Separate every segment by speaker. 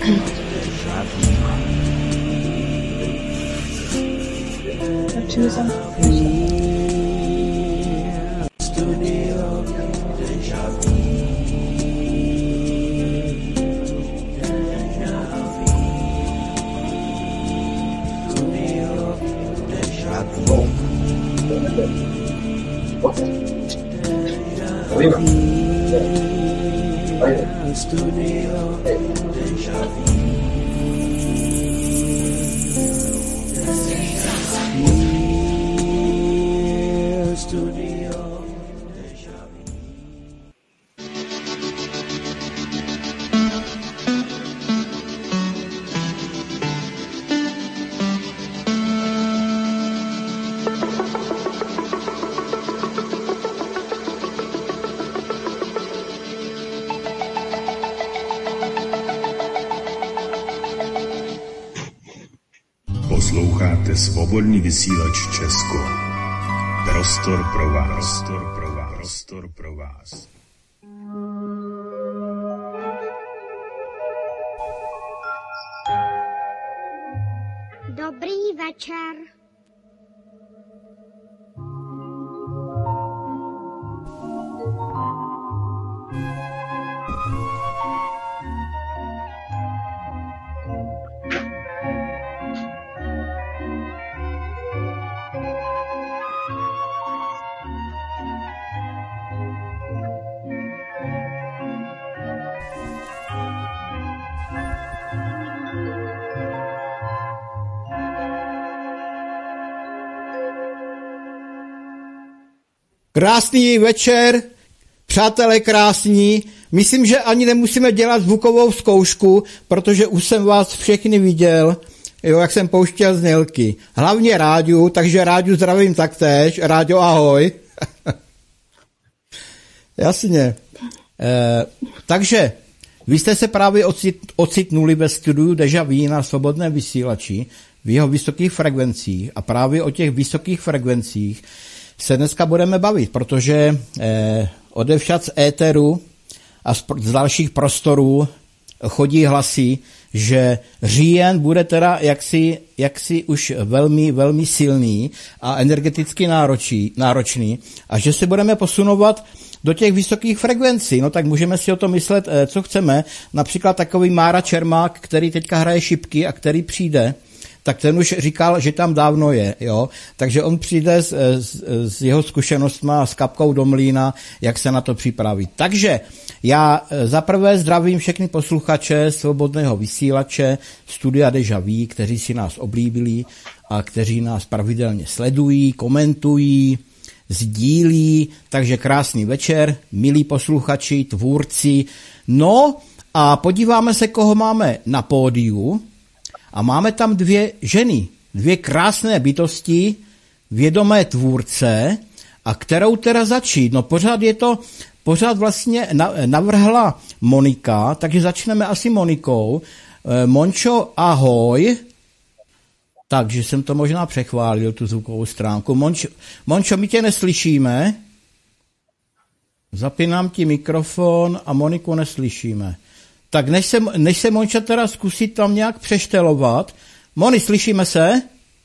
Speaker 1: Posloucháte Svobodný vysílač Česko. Prostor pro vás. Prostor pro vás.
Speaker 2: Dobrý večer.
Speaker 3: Krásný večer, přátelé krásní. Myslím, že ani nemusíme dělat zvukovou zkoušku, protože už jsem vás všechny viděl, jo, jak jsem pouštěl znělky. Hlavně Ráďu, takže Ráďu zdravím taktéž. Ráďo, ahoj. Jasně. Takže vy jste se právě ocitnuli ve studiu Deja Vu na Svobodném vysílači v jeho vysokých frekvencích a právě o těch vysokých frekvencích se dneska budeme bavit, protože odevšad z éteru a z dalších prostorů chodí hlasy, že říjen bude teda jaksi už velmi, velmi silný a energeticky náročný a že se budeme posunovat do těch vysokých frekvencí. No tak můžeme si o tom myslet, co chceme. Například takový Mára Čermák, který teďka hraje šipky a který přijde, tak ten už říkal, že tam dávno je, jo. Takže on přijde s jeho zkušenostma s kapkou do mlýna, jak se na to připravit. Takže já zaprvé zdravím všechny posluchače Svobodného vysílače, studia Deja Vu, kteří si nás oblíbili a kteří nás pravidelně sledují, komentují, sdílí. Takže krásný večer, milí posluchači, tvůrci. No a podíváme se, koho máme na pódiu. A máme tam dvě ženy, dvě krásné bytosti, vědomé tvůrce, a kterou teda začít. No pořád vlastně navrhla Monika, takže začneme asi Monikou. Mončo, ahoj. Takže jsem to možná přechválil, tu zvukovou stránku. Mončo, my tě neslyšíme. Zapínám ti mikrofon a Moniku neslyšíme. Tak než se Monča teda zkusit tam nějak přeštelovat. Moni, slyšíme se?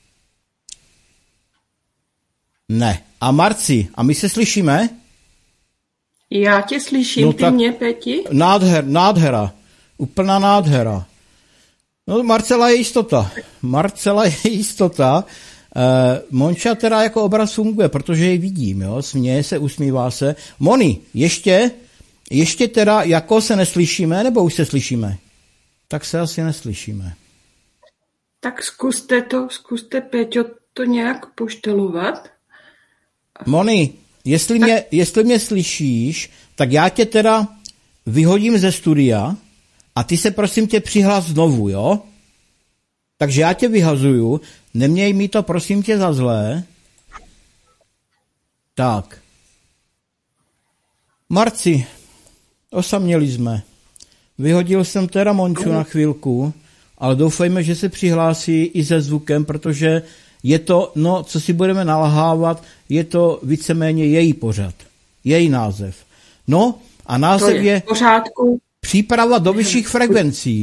Speaker 3: Ne. A Marci, a my se slyšíme?
Speaker 4: Já tě slyším, no, ty mě, Peti?
Speaker 3: Nádhera. Úplná nádhera. No, Marcela je jistota. Monča teda jako obraz funguje, protože ji vidím, jo? Směje se, usmívá se. Moni, ještě teda jako se neslyšíme, nebo už se slyšíme? Tak se asi neslyšíme.
Speaker 4: Tak zkuste, Peťo, to nějak poštelovat.
Speaker 3: Moni, jestli mě slyšíš, tak já tě teda vyhodím ze studia a ty se prosím tě přihlás znovu, jo? Takže já tě vyhazuju, neměj mi to prosím tě za zlé. Tak. Marci, osaměli jsme. Vyhodil jsem teda Monču na chvilku, ale doufejme, že se přihlásí i se zvukem, protože je to, no, co si budeme nalhávat, je to víceméně její pořad, její název. No a název je
Speaker 4: pořádku.
Speaker 3: Příprava do vyšších frekvencí.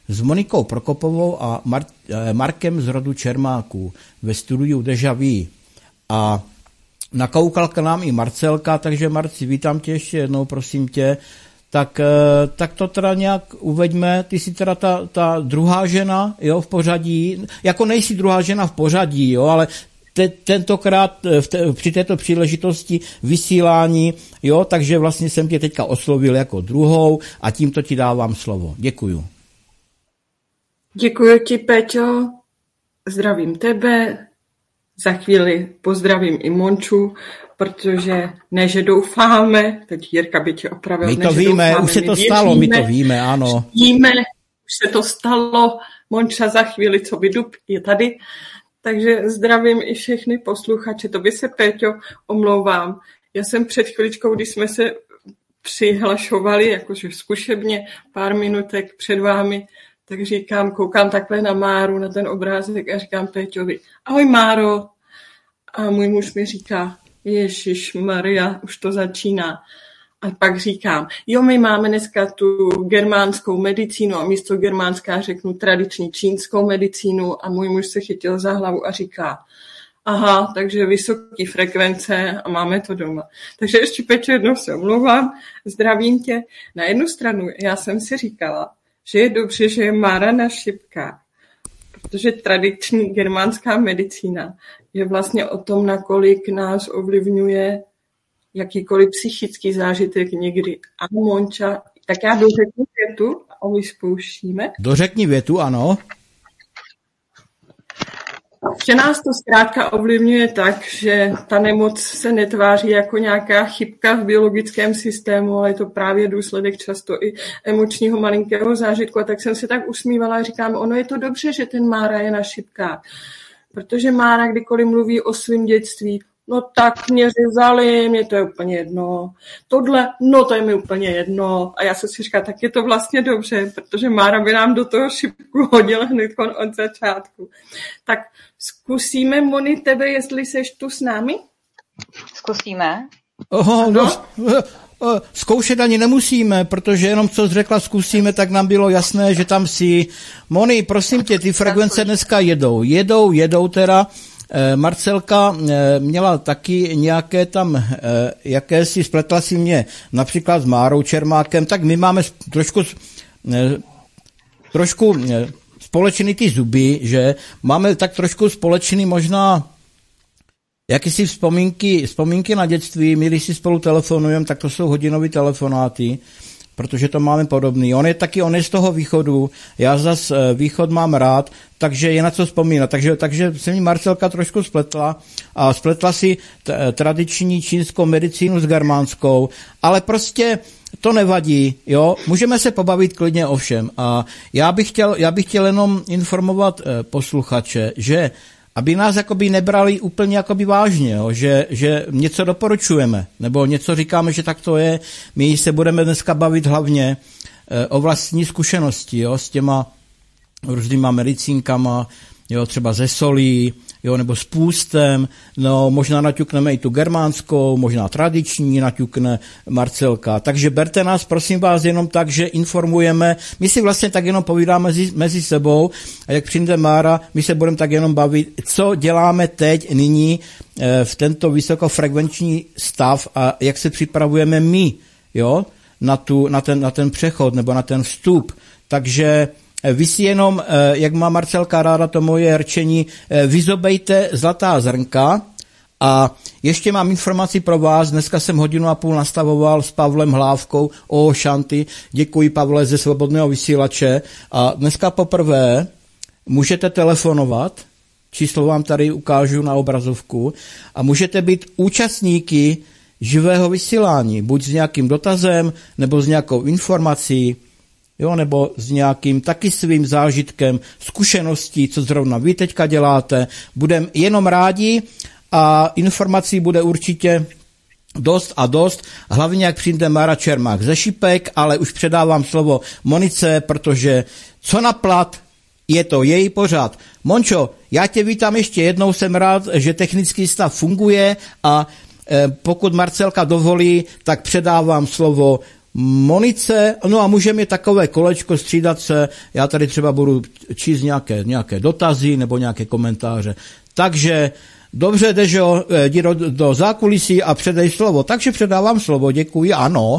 Speaker 3: s Monikou Prokopovou a Markem z rodu Čermáků ve studiu Deja Vu. A nakoukal k nám i Marcelka, takže Marci, vítám tě ještě jednou, prosím tě. Tak to teda nějak uveďme, ty jsi teda ta druhá žena, jo, v pořadí, jako nejsi druhá žena v pořadí, jo, ale tentokrát při této příležitosti vysílání, jo, takže vlastně jsem tě teďka oslovil jako druhou a tímto ti dávám slovo. Děkuju.
Speaker 4: Děkuji ti, Péťo, zdravím tebe, za chvíli pozdravím i Monču, protože ne, že doufáme, teď Jirka by tě opravil.
Speaker 3: My to víme, doufáme, už se to stalo, my to víme, ano.
Speaker 4: Víme, už se to stalo, Monča za chvíli, co by dub, je tady. Takže zdravím i všechny posluchače, to by se, Péťo, omlouvám. Já jsem před chviličkou, když jsme se přihlašovali, jakože zkušebně pár minutek před vámi, tak říkám, koukám takhle na Máru, na ten obrázek a říkám Péťovi, ahoj Máro. A můj muž mi říká, Ježišmarja, už to začíná. A pak říkám, jo, my máme dneska tu germánskou medicínu a místo germánská řeknu tradiční čínskou medicínu a můj muž se chytil za hlavu a říká, aha, takže vysoké frekvence a máme to doma. Takže ještě, Peťo, jednou se omlouvám, zdravím tě. Na jednu stranu já jsem si říkala, že je dobře, že je Mára na šipkách, protože tradiční germánská medicína je vlastně o tom, nakolik nás ovlivňuje jakýkoliv psychický zážitek někdy. A Monča, tak já dořeknu větu a vyspouštíme.
Speaker 3: Dořekni větu, ano.
Speaker 4: Že nás to zkrátka ovlivňuje tak, že ta nemoc se netváří jako nějaká chybka v biologickém systému, ale je to právě důsledek často i emočního malinkého zážitku. A tak jsem se tak usmívala a říkám, ono je to dobře, že ten Mára je na šipkách. Protože Mára kdykoliv mluví o svém dětství, no tak mě řezali, mě to je úplně jedno. Tohle, no to je mi úplně jedno. A já jsem si říkala, tak je to vlastně dobře, protože Mára by nám do toho šipku hodila hned od začátku. Tak zkusíme, Moni, tebe, jestli seš tu s námi?
Speaker 2: Zkusíme.
Speaker 3: Zkoušet ani nemusíme, protože jenom co jsi řekla zkusíme, tak nám bylo jasné, že tam si... Moni, prosím tě, ty frekvence dneska jedou teda. Marcelka měla taky nějaké tam, jakési, spletla si mě například s Márou Čermákem, tak my máme trošku společný ty zuby, že máme tak trošku společný možná jakýsi vzpomínky na dětství, my když si spolu telefonujeme, tak to jsou hodinové telefonáty, protože to máme podobný. On je z toho východu, já zas východ mám rád, takže je na co vzpomínat. Takže se mi Marcelka trošku spletla a spletla si tradiční čínskou medicínu s germánskou, ale prostě to nevadí, jo, můžeme se pobavit klidně o všem. A já bych chtěl jenom informovat posluchače, že aby nás jakoby nebrali úplně jakoby vážně, jo? Že něco doporučujeme, nebo něco říkáme, že tak to je. My se budeme dneska bavit hlavně o vlastní zkušenosti, jo? S těma různýma medicínkama, jo? Třeba ze solí, jo? Nebo s půstem, no možná naťukneme i tu germánskou, možná tradiční naťukne Marcelka. Takže berte nás, prosím vás, jenom tak, že informujeme. My si vlastně tak jenom povídáme mezi sebou a jak přijde Mára, my se budeme tak jenom bavit, co děláme teď, nyní v tento vysokofrekvenční stav a jak se připravujeme my, jo, na ten přechod nebo na ten vstup. Takže vy si jenom, jak má Marcelka ráda to moje rčení, vyzobejte zlatá zrnka a ještě mám informaci pro vás, dneska jsem 1,5 hodiny nastavoval s Pavlem Hlávkou o šanty, děkuji Pavle ze Svobodného vysílače a dneska poprvé můžete telefonovat, číslo vám tady ukážu na obrazovku a můžete být účastníky živého vysílání, buď s nějakým dotazem nebo s nějakou informací, jo, nebo s nějakým taky svým zážitkem, zkušeností, co zrovna vy teďka děláte. Budeme jenom rádi a informací bude určitě dost a dost. Hlavně, jak přijde Mára Čermák ze šipek, ale už předávám slovo Monice, protože co na plat, je to její pořad. Mončo, já tě vítám ještě jednou, jsem rád, že technický stav funguje a pokud Marcelka dovolí, tak předávám slovo Monice, no a můžeme mít takové kolečko, střídat se, já tady třeba budu číst nějaké dotazy nebo nějaké komentáře. Takže dobře, Dežo, jdi do zákulisí a předej slovo. Takže předávám slovo, děkuji, ano.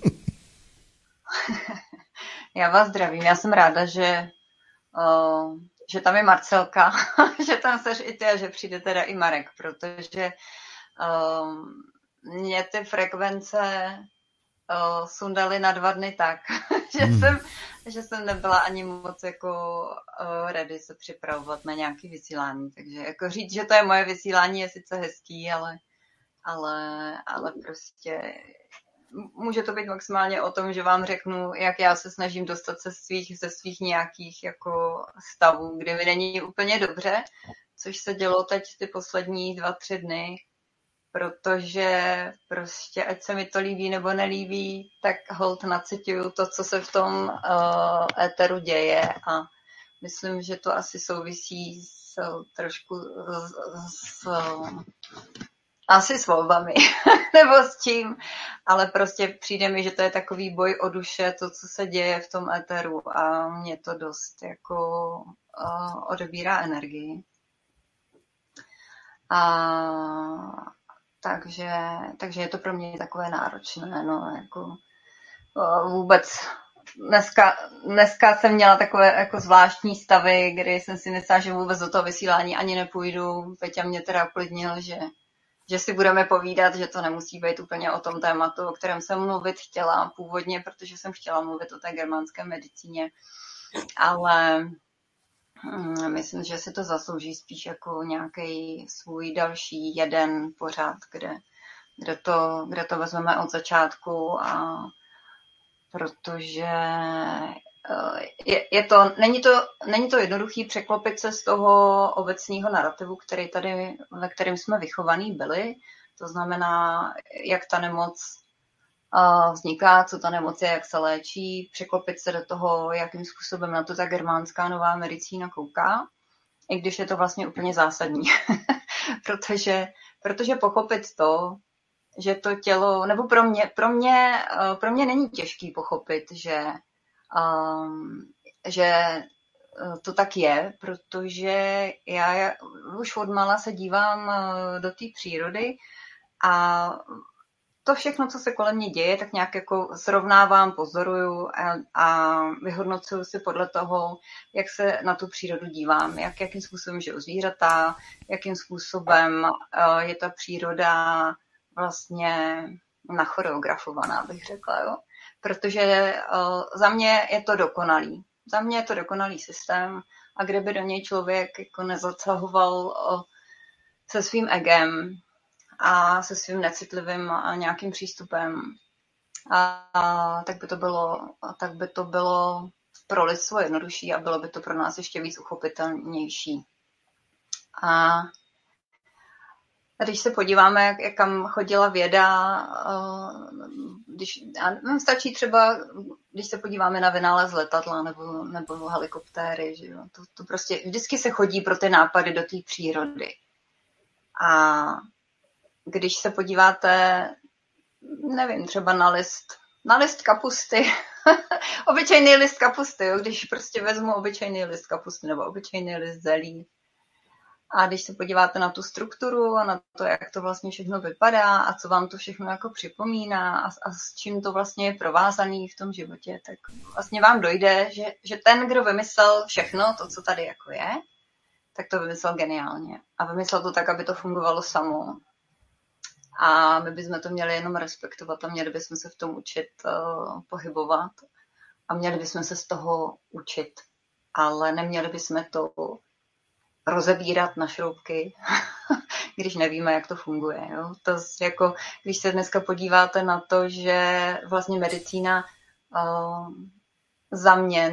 Speaker 2: Já vás zdravím, já jsem ráda, že tam je Marcelka, že tam seš i ty a že přijde teda i Marek, protože mě ty frekvence sundali na 2 dny tak, že jsem nebyla ani moc jako ready se připravovat na nějaké vysílání. Takže jako říct, že to je moje vysílání, je sice hezký, ale prostě může to být maximálně o tom, že vám řeknu, jak já se snažím dostat ze svých nějakých jako stavů, kde mi není úplně dobře, což se dělo teď ty poslední 2-3 dny, protože prostě, ať se mi to líbí nebo nelíbí, tak holt nacituju to, co se v tom éteru děje a myslím, že to asi souvisí asi s volbami, nebo s čím, ale prostě přijde mi, že to je takový boj o duše, to, co se děje v tom éteru a mě to dost jako odebírá energii. Takže je to pro mě takové náročné, no, jako vůbec dneska jsem měla takové jako zvláštní stavy, kdy jsem si myslela, že vůbec do toho vysílání ani nepůjdu. Peťa mě teda uklidnil, že si budeme povídat, že to nemusí být úplně o tom tématu, o kterém jsem mluvit chtěla původně, protože jsem chtěla mluvit o té germánské medicíně, ale myslím, že si to zaslouží spíš jako nějaký svůj další jeden pořad, kde to vezmeme od začátku a protože není to jednoduchý překlopit se z toho obecního narrativu, ve kterém jsme vychovaní byli. To znamená, jak ta nemoc vzniká, co ta nemoc je, jak se léčí, překlopit se do toho, jakým způsobem na to ta germánská nová medicína kouká, i když je to vlastně úplně zásadní. protože pochopit to, že to tělo, nebo pro mě není těžký pochopit, že to tak je, protože já už od mala se dívám do té přírody a to všechno, co se kolem mě děje, tak nějak jako srovnávám, pozoruju a vyhodnocuju si podle toho, jak se na tu přírodu dívám, jakým způsobem žijou zvířata, jakým způsobem je ta příroda vlastně nachoreografovaná, bych řekla, jo. Protože za mě je to dokonalý. Za mě je to dokonalý systém a kdyby do něj člověk jako nezasahoval se svým egem a se svým necitlivým a nějakým přístupem, tak by to bylo pro lidstvo jednodušší a bylo by to pro nás ještě víc uchopitelnější. A když se podíváme, jak kam chodila věda, stačí třeba, když se podíváme na vynález letadla nebo helikoptéry, že jo, to prostě vždycky se chodí pro ty nápady do té přírody. A když se podíváte, nevím, třeba na list kapusty, obyčejný list kapusty, jo, když prostě vezmu obyčejný list kapusty nebo obyčejný list zelí, a když se podíváte na tu strukturu a na to, jak to vlastně všechno vypadá a co vám to všechno jako připomíná a s čím to vlastně je provázaný v tom životě, tak vlastně vám dojde, že ten, kdo vymyslel všechno, to, co tady jako je, tak to vymyslel geniálně. A vymyslel to tak, aby to fungovalo samo. A my bychom to měli jenom respektovat a měli bychom se v tom učit pohybovat a měli bychom se z toho učit. Ale neměli bychom to rozebírat na šroubky, když nevíme, jak to funguje. Jo? To jako, když se dneska podíváte na to, že vlastně medicína za mě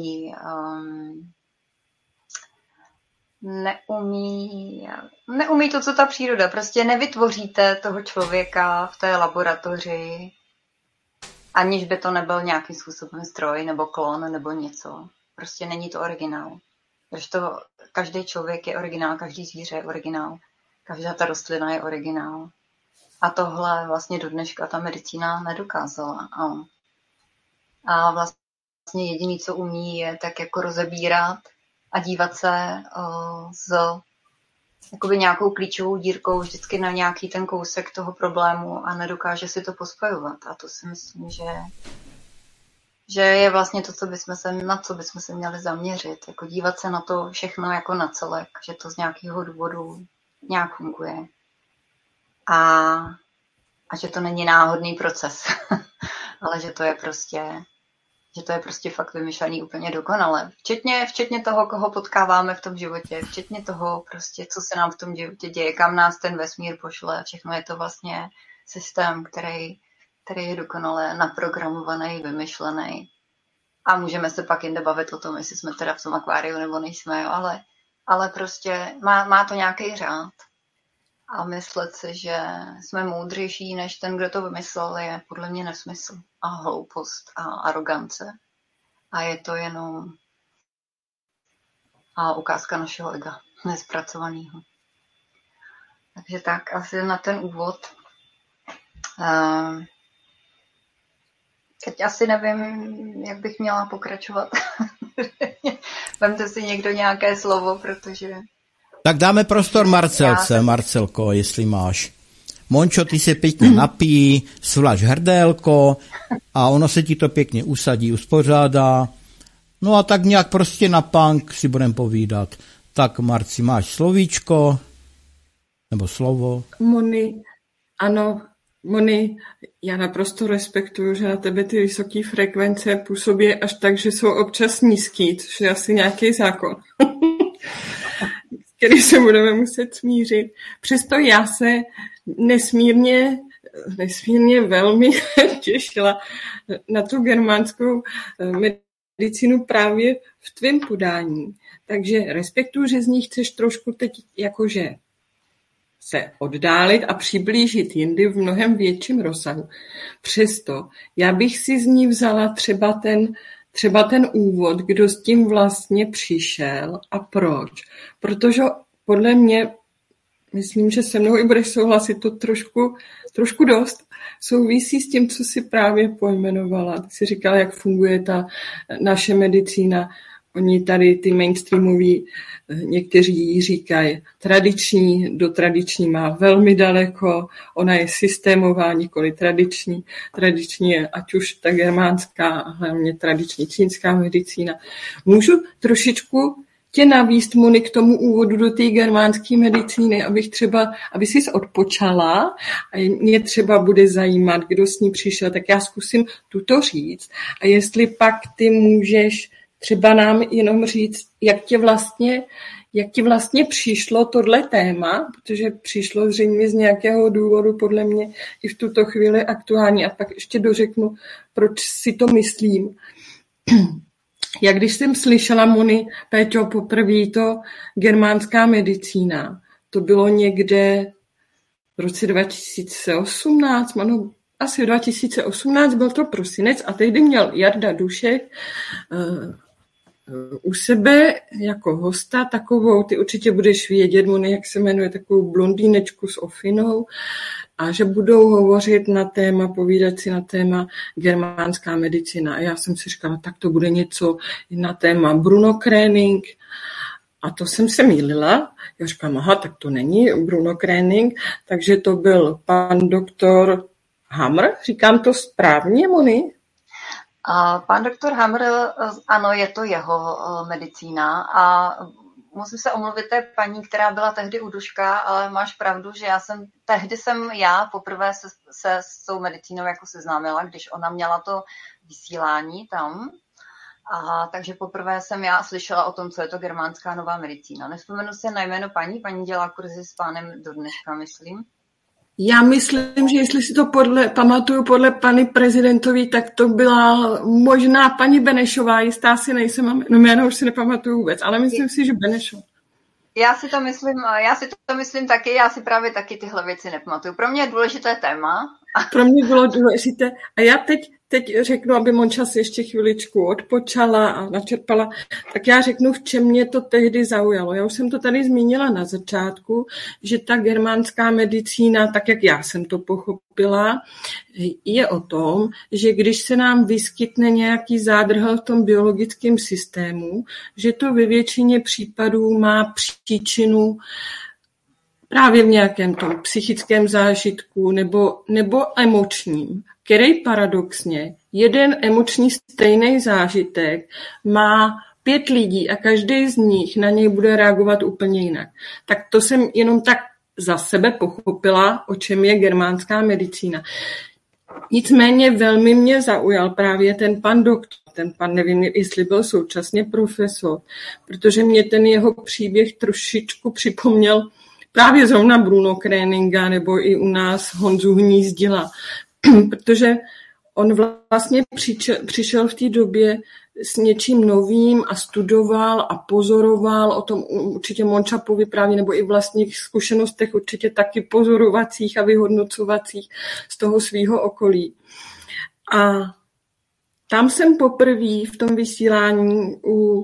Speaker 2: neumí to, co ta příroda. Prostě nevytvoříte toho člověka v té laboratoři, aniž by to nebyl nějakým způsobem stroj nebo klon nebo něco. Prostě není to originál. Protože to každý člověk je originál, každý zvíře je originál, každá ta rostlina je originál. A tohle vlastně do dneška ta medicína nedokázala. a vlastně jediný, co umí, je tak jako rozebírat a dívat se z jakoby nějakou klíčovou dírkou vždycky na nějaký ten kousek toho problému a nedokáže si to pospojovat. A to si myslím, že je vlastně to, na co bychom se měli zaměřit. Jako dívat se na to všechno jako na celek, že to z nějakého důvodu nějak funguje. A že to není náhodný proces, ale že to je prostě fakt vymyšlený úplně dokonale. Včetně toho, koho potkáváme v tom životě, včetně toho prostě, co se nám v tom životě děje, kam nás ten vesmír pošle. Všechno je to vlastně systém, který je dokonale naprogramovaný, vymyšlený. A můžeme se pak jinde bavit o tom, jestli jsme teda v tom akváriu nebo nejsme, jo, ale prostě má to nějaký řád. A myslet si, že jsme moudřejší než ten, kdo to vymyslel, je podle mě nesmysl a hloupost a arogance. A je to jenom ukázka našeho ega, nespracovaného. Takže tak, asi na ten úvod. Teď asi nevím, jak bych měla pokračovat. Vemte si někdo nějaké slovo, protože...
Speaker 3: Tak dáme prostor Marcelce. Marcelko, jestli máš. Mončo, ty se pěkně napí, svlač hrdélko a ono se ti to pěkně usadí, uspořádá. No a tak nějak prostě na punk si budeme povídat. Tak Marci, máš slovíčko? Nebo slovo?
Speaker 4: Moni, já naprosto respektuju, že na tebe ty vysoké frekvence působí až tak, že jsou občas nízký, což je asi nějaký zákon, který se budeme muset smířit. Přesto já se nesmírně velmi těšila na tu germánskou medicínu právě v tvém podání. Takže respektuju, že z ní chceš trošku teď jakože se oddálit a přiblížit jindy v mnohem větším rozsahu. Přesto já bych si z ní vzala třeba ten úvod, kdo s tím vlastně přišel a proč. Protože podle mě, myslím, že se mnou i budeš souhlasit, to trošku dost souvisí s tím, co si právě pojmenovala. Ty jsi říkala, jak funguje ta naše medicína. Oni tady ty mainstreamoví, někteří říkají tradiční, do tradiční má velmi daleko, ona je systémová, nikoli tradiční. Tradiční je ať už ta germánská, hlavně tradiční čínská medicína. Můžu trošičku tě navíst, Moni, k tomu úvodu do té germánské medicíny, aby jsi odpočala a mě třeba bude zajímat, kdo s ní přišel, tak já zkusím tuto říct. A jestli pak ty můžeš třeba nám jenom říct, jak ti vlastně přišlo tohle téma, protože přišlo zřejmě z nějakého důvodu podle mě i v tuto chvíli aktuální a pak ještě dořeknu, proč si to myslím. Jak když jsem slyšela, Moni, Péťo, poprvé to germánská medicína, to bylo někde v roce 2018, asi 2018 byl to prosinec a tehdy měl Jarda Dušek u sebe jako hosta takovou, ty určitě budeš vědět, Moni, jak se jmenuje, takovou blondýnečku s ofinou a že budou hovořit povídat si na téma germánská medicína. A já jsem si říkala, tak to bude něco na téma Bruno Kröning. A to jsem se mýlila. Já říkám, aha, tak to není Bruno Kröning, takže to byl pan doktor Hamr. Říkám to správně, Moni?
Speaker 2: Pan doktor Hamr, ano, je to jeho medicína a musím se omluvit té paní, která byla tehdy u Duška, ale máš pravdu, že tehdy jsem poprvé se s tou medicínou jako seznámila, když ona měla to vysílání tam. Takže poprvé jsem já slyšela o tom, co je to germánská nová medicína. Nevzpomenu si na jméno paní dělá kurzy s pánem do dneška, myslím.
Speaker 4: Já myslím, že jestli si to pamatuju podle paní prezidentový, tak to byla možná paní Benešová, jistá si nejsem, jméno už si nepamatuju vůbec, ale myslím si, že Benešová.
Speaker 2: Já si to myslím taky, já si právě taky tyhle věci nepamatuju. Pro mě je důležité téma
Speaker 4: Pro mě bylo důležité. A já teď řeknu, aby Monča si ještě chviličku odpočala a načerpala, tak já řeknu, v čem mě to tehdy zaujalo. Já už jsem to tady zmínila na začátku, že ta germánská medicína, tak jak já jsem to pochopila, je o tom, že když se nám vyskytne nějaký zádrhel v tom biologickém systému, že to ve většině případů má příčinu právě v nějakém tom psychickém zážitku nebo emočním, který paradoxně jeden emoční stejný zážitek má 5 lidí a každý z nich na něj bude reagovat úplně jinak. Tak to jsem jenom tak za sebe pochopila, o čem je germánská medicína. Nicméně velmi mě zaujal právě ten pan doktor, ten pan, nevím, jestli byl současně profesor, protože mě ten jeho příběh trošičku připomněl právě zrovna Bruno Kröninga nebo i u nás Honzu Hnízdila, protože on vlastně přišel v té době s něčím novým a studoval a pozoroval, o tom určitě Monča povypráví, nebo i vlastních zkušenostech určitě taky pozorovacích a vyhodnocovacích z toho svého okolí. A tam jsem poprvé v tom vysílání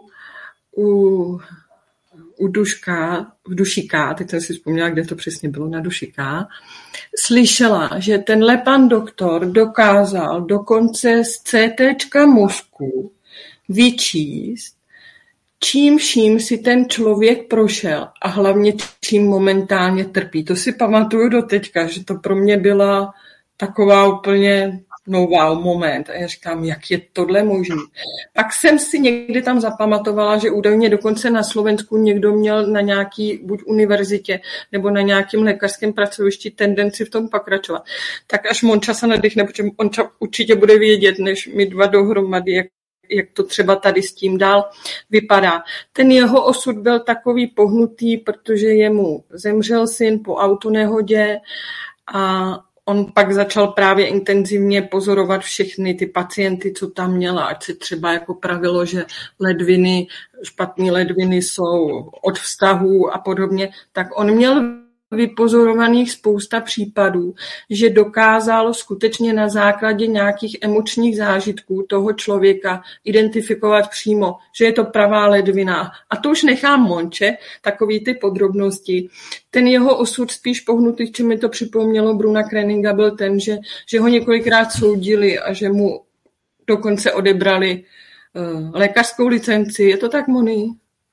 Speaker 4: u Dušíka, teď jsem si vzpomněla, kde to přesně bylo, na Dušíka, slyšela, že tenhle pan doktor dokázal dokonce z CTčka mozku vyčíst, čím vším si ten člověk prošel a hlavně čím momentálně trpí. To si pamatuju do teďka, že to pro mě byla taková úplně wow moment. A já říkám, jak je tohle možné. Pak jsem si někdy tam zapamatovala, že údajně dokonce na Slovensku někdo měl na nějaký buď univerzitě nebo na nějakém lékařském pracovišti tendenci v tom pokračovat. Tak až Monča se nadechne, protože Monča určitě bude vědět, než my dva dohromady, jak to třeba tady s tím dál vypadá. Ten jeho osud byl takový pohnutý, protože jemu zemřel syn po autonehodě a on pak začal právě intenzivně pozorovat všechny ty pacienty, co tam měla, ať se třeba jako pravilo, že špatné ledviny jsou od vztahů a podobně, tak on měl vypozorovaných spousta případů, že dokázal skutečně na základě nějakých emočních zážitků toho člověka identifikovat přímo, že je to pravá ledvina. A to už nechám Monče, takový ty podrobnosti. Ten jeho osud spíš pohnutý, čím mi to připomnělo Bruna Kröninga, byl ten, že ho několikrát soudili a že mu dokonce odebrali lékařskou licenci. Je to tak, Moni?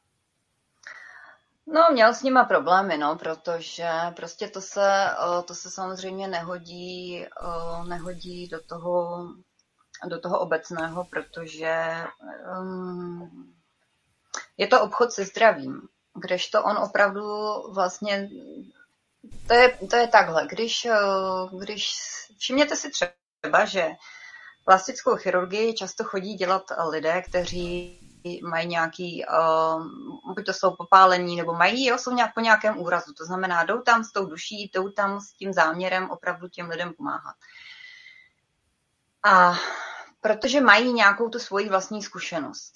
Speaker 2: No, měl s nima problémy, no, protože prostě to se samozřejmě nehodí do toho obecného, protože je to obchod se zdravím, kdežto on opravdu vlastně, to je takhle, když všimněte si třeba, že plastickou chirurgii často chodí dělat lidé, kteří mají nějaký, buď to jsou popálení, nebo jsou po nějakém úrazu. To znamená, jdou tam s tou duší, jdou tam s tím záměrem opravdu těm lidem pomáhat. A protože mají nějakou tu svoji vlastní zkušenost.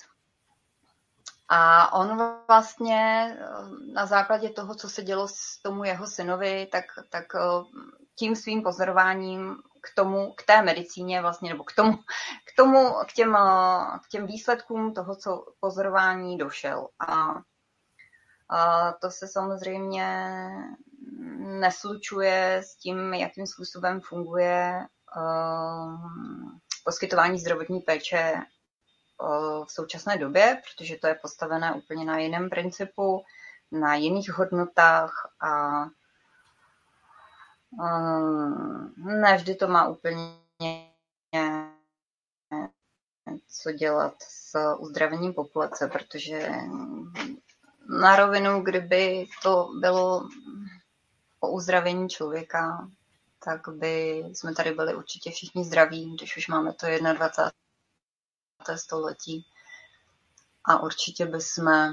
Speaker 2: A on vlastně na základě toho, co se dělo s tomu jeho synovi, tak tím svým pozorováním k té medicíně vlastně, nebo k těm výsledkům toho, co pozorování došel. A to se samozřejmě neslučuje s tím, jakým způsobem funguje poskytování zdravotní péče v současné době, protože to je postavené úplně na jiném principu, na jiných hodnotách a ne vždy to má úplně co dělat s uzdravením populace, protože na rovinu, kdyby to bylo o uzdravení člověka, tak by jsme tady byli určitě všichni zdraví, když už máme to 21. století. A určitě bychom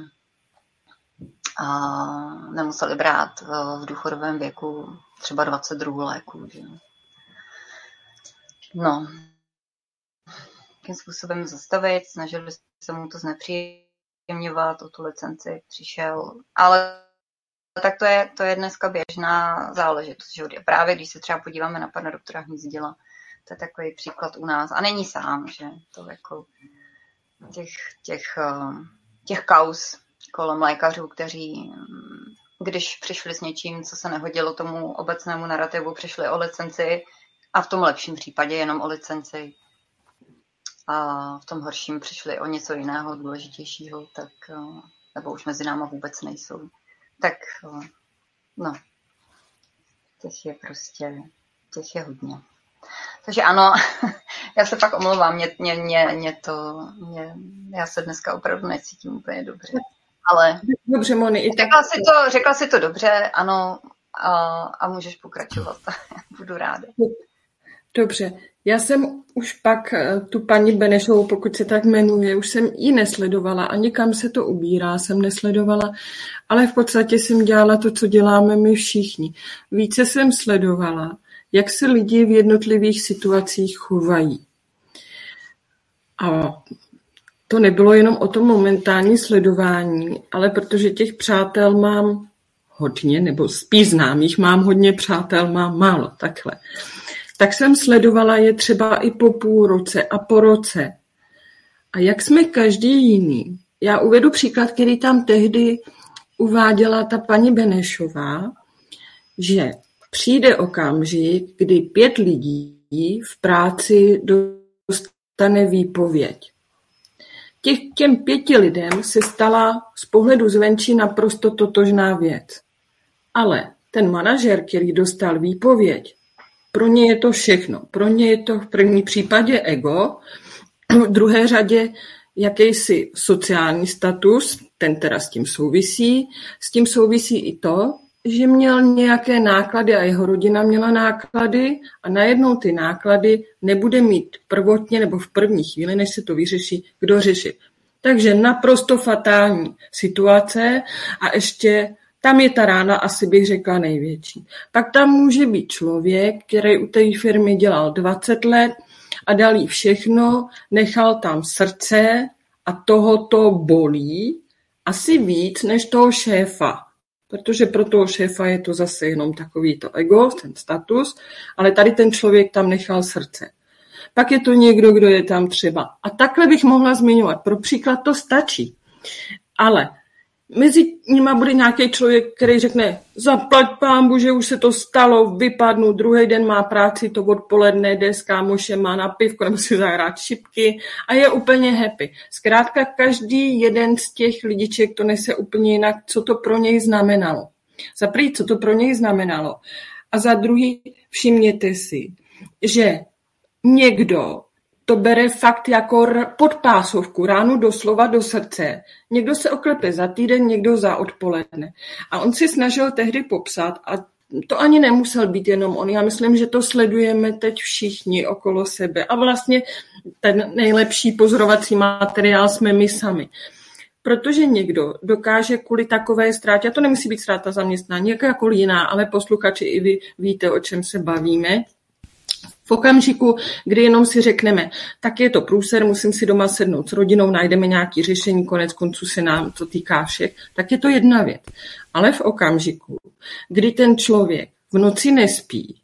Speaker 2: nemuseli brát v důchodovém věku třeba 22 léků. Že? No, jakým způsobem zastavit, snažili se mu to znepříjemňovat, o tu licenci přišel, ale tak to je dneska běžná záležitost. Že právě když se třeba podíváme na pana doktora Hnízdila, to je takový příklad u nás. A není sám, že to jako těch kauz kolem lékařů, kteří, když přišli s něčím, co se nehodilo tomu obecnému narrativu, přišli o licenci a v tom lepším případě jenom o licenci. A v tom horším přišli o něco jiného, důležitějšího, tak, nebo už mezi náma vůbec nejsou. Tak, no, těch je hodně. Takže ano, já se fakt omlouvám, já se dneska opravdu necítím úplně dobře. Ale
Speaker 4: dobře, Moni,
Speaker 2: řekla si to dobře, ano, a můžeš pokračovat. Budu ráda.
Speaker 4: Dobře, já jsem už pak tu paní Benešovou, pokud se tak jmenuje, už jsem ji nesledovala a nikam se to ubírá, jsem nesledovala, ale v podstatě jsem dělala to, co děláme my všichni. Více jsem sledovala, jak se lidi v jednotlivých situacích chovají. A to nebylo jenom o tom momentální sledování, ale protože těch přátel mám hodně, nebo spíš známých mám hodně, přátel mám málo, takhle. Tak jsem sledovala je třeba i po půl roce a po roce. A jak jsme každý jiný. Já uvedu příklad, který tam tehdy uváděla ta paní Benešová, že přijde okamžik, kdy 5 lidí v práci dostane výpověď. Těm 5 lidem se stala z pohledu zvenčí naprosto totožná věc. Ale ten manažer, který dostal výpověď, pro ně je to všechno. Pro ně je to v první případě ego, v druhé řadě jakýsi sociální status, ten teda s tím souvisí. S tím souvisí i to, že měl nějaké náklady a jeho rodina měla náklady a najednou ty náklady nebude mít prvotně nebo v první chvíli, než se to vyřeší, kdo řešit. Takže naprosto fatální situace a ještě tam je ta rána, asi bych řekla, největší. Pak tam může být člověk, který u té firmy dělal 20 let a dal jí všechno, nechal tam srdce a toho to bolí asi víc než toho šéfa. Protože pro toho šéfa je to zase jenom takový to ego, ten status, ale tady ten člověk tam nechal srdce. Pak je to někdo, kdo je tam třeba. A takhle bych mohla zmiňovat. Pro příklad to stačí. Ale mezi nima bude nějaký člověk, který řekne, zaplať pánbu, že už se to stalo, vypadnu, druhý den má práci, to odpoledne, jde s kámošem, má na pivko nebo si zahrát šipky a je úplně happy. Zkrátka každý jeden z těch lidiček to nese úplně jinak, co to pro něj znamenalo. Za první, co to pro něj znamenalo. A za druhý, všimněte si, že někdo to bere fakt jako podpásovku, ránu doslova do srdce. Někdo se oklepe za týden, někdo za odpoledne. A on si snažil tehdy popsat, a to ani nemusel být jenom on. Já myslím, že to sledujeme teď všichni okolo sebe. A vlastně ten nejlepší pozorovací materiál jsme my sami. Protože někdo dokáže kvůli takové ztrátě, a to nemusí být ztráta zaměstnání, jakákoliv jiná, ale posluchači i vy víte, o čem se bavíme, v okamžiku, kdy jenom si řekneme, tak je to průser, musím si doma sednout s rodinou, najdeme nějaké řešení, konec konců se nám to týká všech, tak je to jedna věc. Ale v okamžiku, kdy ten člověk v noci nespí,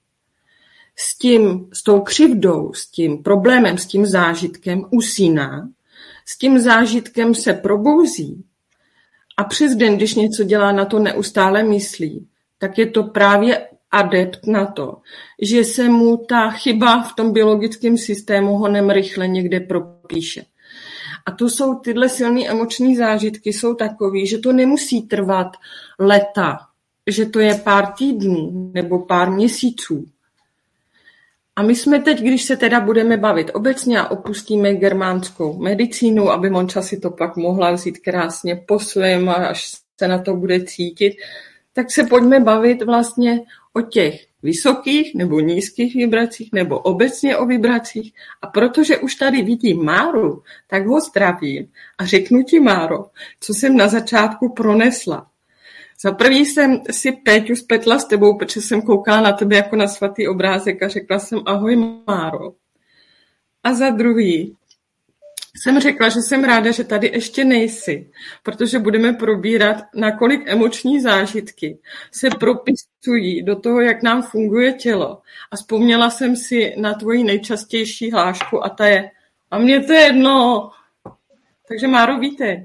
Speaker 4: s tou křivdou, s tím problémem, s tím zážitkem usíná, s tím zážitkem se probouzí a přes den, když něco dělá, na to neustále myslí, tak je to právě adept na to, že se mu ta chyba v tom biologickém systému honem rychle někde propíše. A to jsou tyhle silné emoční zážitky, jsou takový, že to nemusí trvat leta, že to je pár týdnů nebo pár měsíců. A my jsme teď, když se teda budeme bavit obecně a opustíme germánskou medicínu, aby Monča si to pak mohla vzít krásně po svém, až se na to bude cítit, tak se pojďme bavit vlastně o těch vysokých nebo nízkých vibracích nebo obecně o vibracích. A protože už tady vidím Máru, tak ho zdravím a řeknu ti, Máro, co jsem na začátku pronesla. Za první jsem si Péťu spletla s tebou, protože jsem koukala na tebe jako na svatý obrázek a řekla jsem ahoj, Máro. A za druhý Jsem řekla, že jsem ráda, že tady ještě nejsi, protože budeme probírat, nakolik emoční zážitky se propisují do toho, jak nám funguje tělo. A vzpomněla jsem si na tvoji nejčastější hlášku a ta je: a mně to je jedno. Takže Máro, vítej.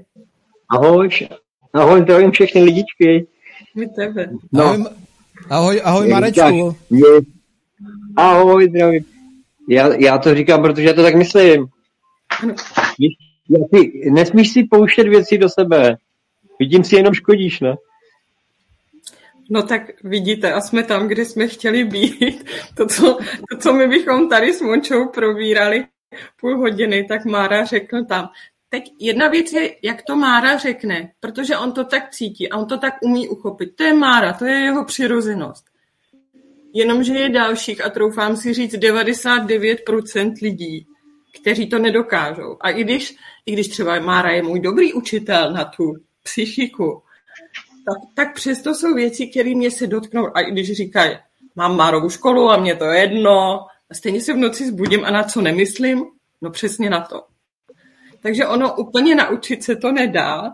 Speaker 5: Ahoj, zdravím všechny lidičky.
Speaker 4: My tebe.
Speaker 5: No.
Speaker 3: Ahoj Marečku.
Speaker 5: Ahoj, zdravím. Já to říkám, protože já to tak myslím.
Speaker 4: Ano.
Speaker 5: Nesmíš si pouštět věci do sebe. Vidím si jenom škodíš, ne?
Speaker 4: No tak vidíte, a jsme tam, kde jsme chtěli být. To, co my bychom tady s Mončou probírali půl hodiny, tak Mára řekl tam. Teď jedna věc je, jak to Mára řekne, protože on to tak cítí a on to tak umí uchopit. To je Mára, to je jeho přirozenost. Jenomže je dalších, a troufám si říct 99% lidí, kteří to nedokážou. A i když třeba Mára je můj dobrý učitel na tu psychiku, tak přesto jsou věci, které mě se dotknou. A i když říkají, mám Márovu školu a mě to je jedno, a stejně se v noci zbudím a na co nemyslím, no přesně na to. Takže ono úplně naučit se to nedá.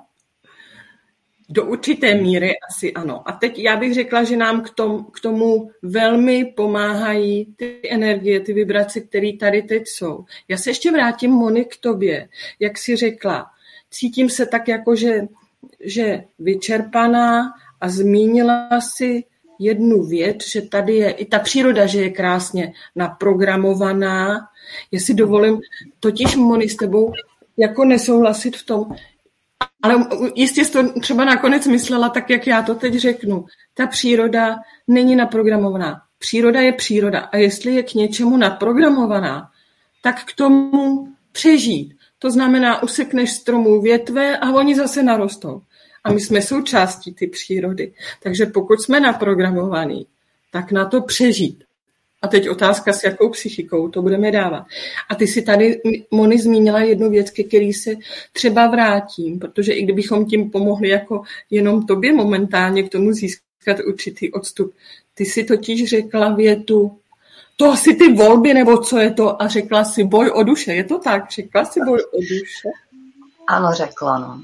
Speaker 4: Do určité míry asi ano. A teď já bych řekla, že nám k tomu velmi pomáhají ty energie, ty vibrace, které tady teď jsou. Já se ještě vrátím, Moni, k tobě. Jak jsi řekla, cítím se tak jako, že vyčerpaná a zmínila si jednu věc, že tady je i ta příroda, že je krásně naprogramovaná. Já si dovolím totiž, Moni, s tebou jako nesouhlasit v tom, ale jistě jsi to třeba nakonec myslela tak, jak já to teď řeknu. Ta příroda není naprogramovaná. Příroda je příroda a jestli je k něčemu naprogramovaná, tak k tomu přežít. To znamená, usekneš stromů větve a oni zase narostou. A my jsme součástí ty přírody. Takže pokud jsme naprogramovaní, tak na to přežít. A teď otázka, s jakou psychikou to budeme dávat. A ty si tady, Moni, zmínila jednu věc, ke který se třeba vrátím, protože i kdybychom tím pomohli jako jenom tobě momentálně k tomu získat určitý odstup. Ty si totiž řekla větu, to asi ty volby, nebo co je to, a řekla si boj o duše. Je to tak? Řekla si boj o duše?
Speaker 2: Ano, řekla, no.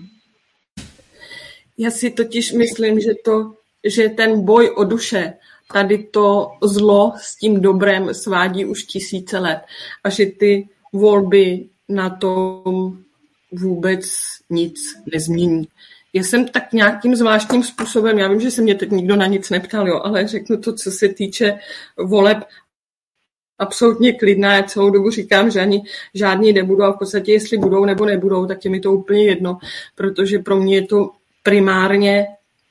Speaker 4: Já si totiž myslím, že ten boj o duše, tady to zlo s tím dobrem svádí už tisíce let a že ty volby na tom vůbec nic nezmění. Já jsem tak nějakým zvláštním způsobem, já vím, že se mě teď nikdo na nic neptal, jo, ale řeknu to, co se týče voleb, absolutně klidná. Já celou dobu říkám, že ani žádní nebudou a v podstatě jestli budou nebo nebudou, tak je mi to úplně jedno, protože pro mě je to primárně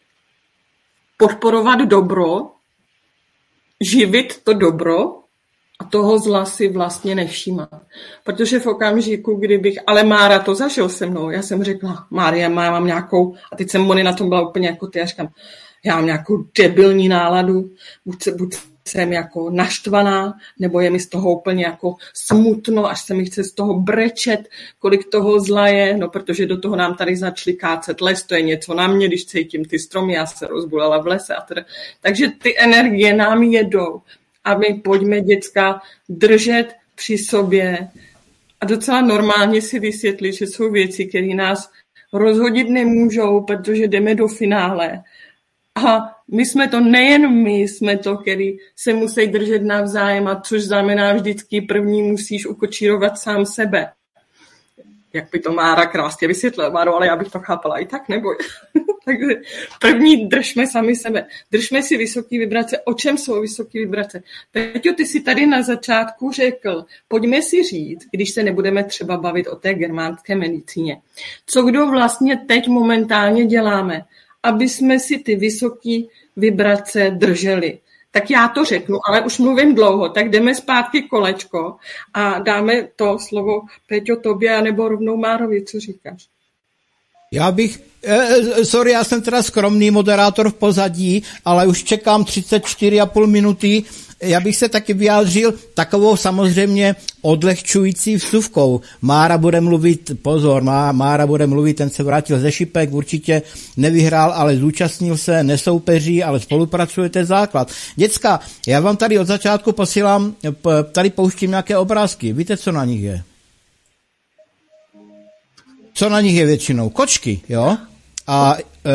Speaker 4: podporovat dobro, živit to dobro a toho zla si vlastně nevšímat. Protože v okamžiku, ale Mára to zažil se mnou, já jsem řekla, Mária, mám nějakou, a teď jsem Moni na tom byla úplně jako ty, já říkám, já mám nějakou debilní náladu, buď jsem jako naštvaná, nebo je mi z toho úplně jako smutno, až se mi chce z toho brečet, kolik toho zla je, no protože do toho nám tady začali kácet les, to je něco na mě, když cítím ty stromy, já se rozbulala v lese a teda. Takže ty energie nám jedou a my pojďme, děcka, držet při sobě a docela normálně si vysvětlit, že jsou věci, které nás rozhodit nemůžou, protože jdeme do finále. A my jsme to, nejen my jsme to, který se musí držet navzájem, a což znamená vždycky první musíš ukočírovat sám sebe. Jak by to Mára krásně vysvětlila, Máro, ale já bych to chápala i tak, neboj. Takže první držme sami sebe. Držme si vysoké vibrace. O čem jsou vysoké vibrace? Peťo, ty si tady na začátku řekl, pojďme si říct, když se nebudeme třeba bavit o té germánské medicíně. Co kdo vlastně teď momentálně děláme, aby jsme si ty vysoké vibrace drželi. Tak já to řeknu, ale už mluvím dlouho, tak jdeme zpátky kolečko a dáme to slovo Peťo tobě, nebo rovnou Márovi, co říkáš?
Speaker 3: Já bych, já jsem teda skromný moderátor v pozadí, ale už čekám 34,5 minuty. Já bych se taky vyjádřil takovou samozřejmě odlehčující vsuvkou. Mára bude mluvit, pozor, Mára bude mluvit, ten se vrátil ze šipek, určitě nevyhrál, ale zúčastnil se, nesoupeří, ale spolupracuje, to je základ. Děcka, já vám tady od začátku posílám, tady pouštím nějaké obrázky, víte, co na nich je? co na nich je většinou? Kočky, jo? A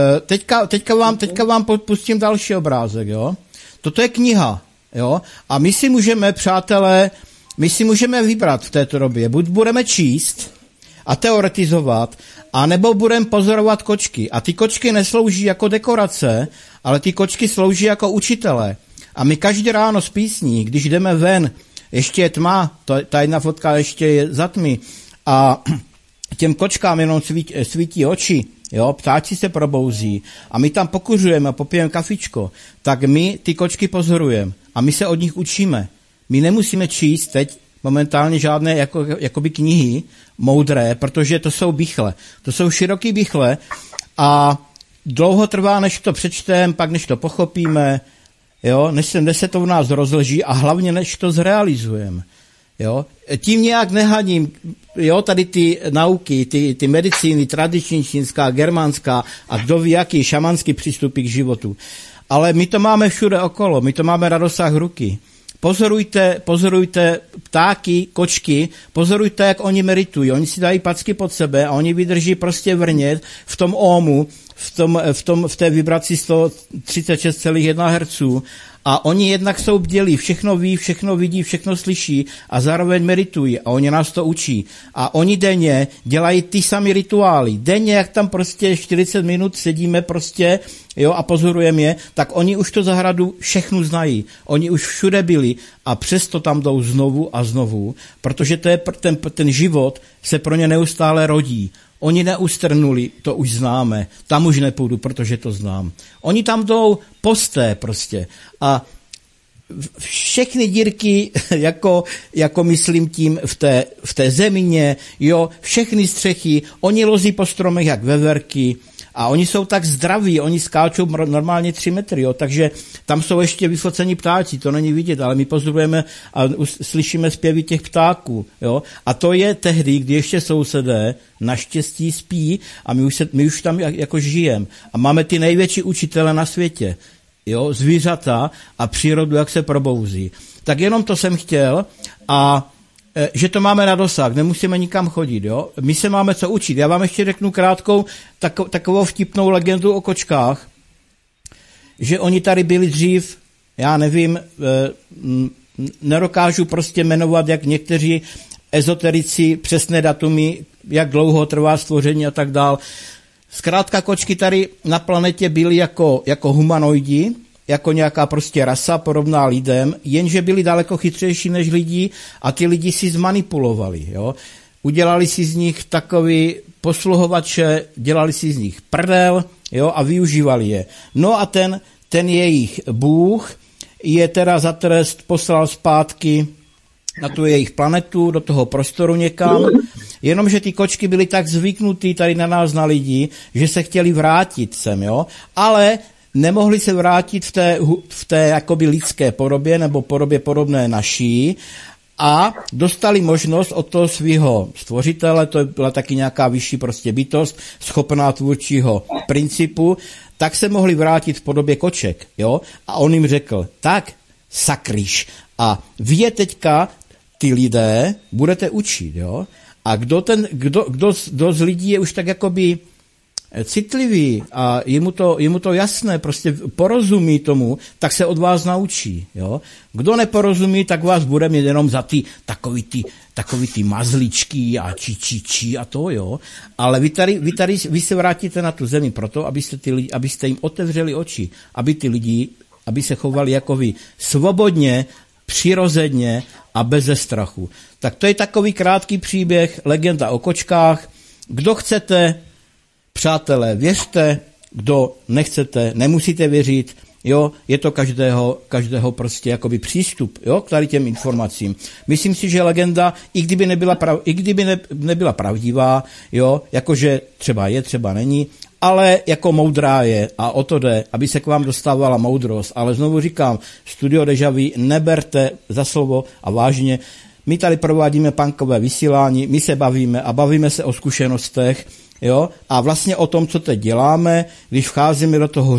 Speaker 3: teďka vám pustím další obrázek, jo? Toto je kniha, jo? A my si můžeme, přátelé, vybrat v této době. Buď budeme číst a teoretizovat, anebo budeme pozorovat kočky. A ty kočky neslouží jako dekorace, ale ty kočky slouží jako učitelé. A my každý ráno z písní, když jdeme ven, ještě je tma, ta jedna fotka ještě je za tmy, a těm kočkám jenom svítí oči, jo, ptáci se probouzí a my tam pokuřujeme a popijeme kafičko, tak my ty kočky pozorujeme a my se od nich učíme. My nemusíme číst teď momentálně žádné jakoby knihy moudré, protože to jsou bichle. To jsou široký bichle a dlouho trvá, než to přečteme, pak než to pochopíme, jo, než se to v nás rozleží a hlavně než to zrealizujeme. Jo. Tím nějak nehaním, jo, tady ty nauky, ty medicíny, tradiční čínská, germánská a kdo ví jaký šamanský přístupy k životu. Ale my to máme všude okolo, my to máme na dosah ruky. Pozorujte ptáky, kočky, pozorujte, jak oni meditují. Oni si dají packy pod sebe a oni vydrží prostě vrnět v tom ómu, v té vibraci 136,1 Hz. A oni jednak jsou bdělí, všechno ví, všechno vidí, všechno slyší a zároveň meditují a oni nás to učí. A oni denně dělají ty samé rituály. Denně, jak tam prostě 40 minut sedíme prostě, jo, a pozorujeme je, tak oni už to zahradu všechno znají. Oni už všude byli a přesto tam jdou znovu a znovu, protože to je ten život se pro ně neustále rodí. Oni neustrnuli, to už známe, tam už nepůjdu, protože to znám. Oni tam jdou posté prostě a všechny dírky, jako myslím tím v té zemině, jo, všechny střechy, oni lozí po stromech jak veverky a oni jsou tak zdraví, oni skáčou normálně 3 metry, jo, takže tam jsou ještě vyfocení ptáci, to není vidět, ale my pozorujeme a slyšíme zpěvy těch ptáků, jo, a to je tehdy, kdy ještě sousedé naštěstí spí a my už tam jako žijeme a máme ty největší učitele na světě, jo, zvířata a přírodu, jak se probouzí. Tak jenom to jsem chtěl a že to máme na dosah, nemusíme nikam chodit, jo. My se máme co učit. Já vám ještě řeknu krátkou takovou vtipnou legendu o kočkách, že oni tady byli dřív, já nevím, nedokážu prostě jmenovat, jak někteří ezoterici přesné datumy, jak dlouho trvá stvoření a tak dál. Zkrátka kočky tady na planetě byly jako humanoidi, jako nějaká prostě rasa podobná lidem, jenže byli daleko chytřejší než lidi a ty lidi si zmanipulovali. Jo? Udělali si z nich takový posluhovače, dělali si z nich prdel, jo, a využívali je. No a ten jejich bůh je teda za trest poslal zpátky na tu jejich planetu, do toho prostoru někam, jenomže ty kočky byly tak zvyknutý tady na nás, na lidi, že se chtěli vrátit sem, jo, ale nemohli se vrátit v té jakoby lidské podobě nebo podobě podobné naší a dostali možnost od toho svého stvořitele, to byla taky nějaká vyšší prostě bytost, schopná tvůrčího principu, tak se mohli vrátit v podobě koček, jo, a on jim řekl, tak sakryš a vy je teďka ty lidé budete učit, jo, a kdo z lidí je už tak jakoby citlivý a je mu to jasné, prostě porozumí tomu, tak se od vás naučí. Jo? Kdo neporozumí, tak vás bude mít jenom za takový ty mazličky a či a to, jo. Ale vy se vrátíte na tu zemi proto, abyste jim otevřeli oči, aby se chovali jako vy svobodně, přirozeně a beze strachu. Tak to je takový krátký příběh, legenda o kočkách. Kdo chcete, přátelé, věřte, kdo nechcete, nemusíte věřit, jo, je to každého prostě jakoby přístup, jo, k tady těm informacím. Myslím si, že legenda, i kdyby nebyla pravdivá, jo, jakože třeba je, třeba není, ale jako moudrá je a o to jde, aby se k vám dostávala moudrost. Ale znovu říkám, Studio Deja Vu neberte za slovo a vážně. My tady provádíme punkové vysílání, my se bavíme a bavíme se o zkušenostech, jo, a vlastně o tom, co teď děláme, když vcházíme do toho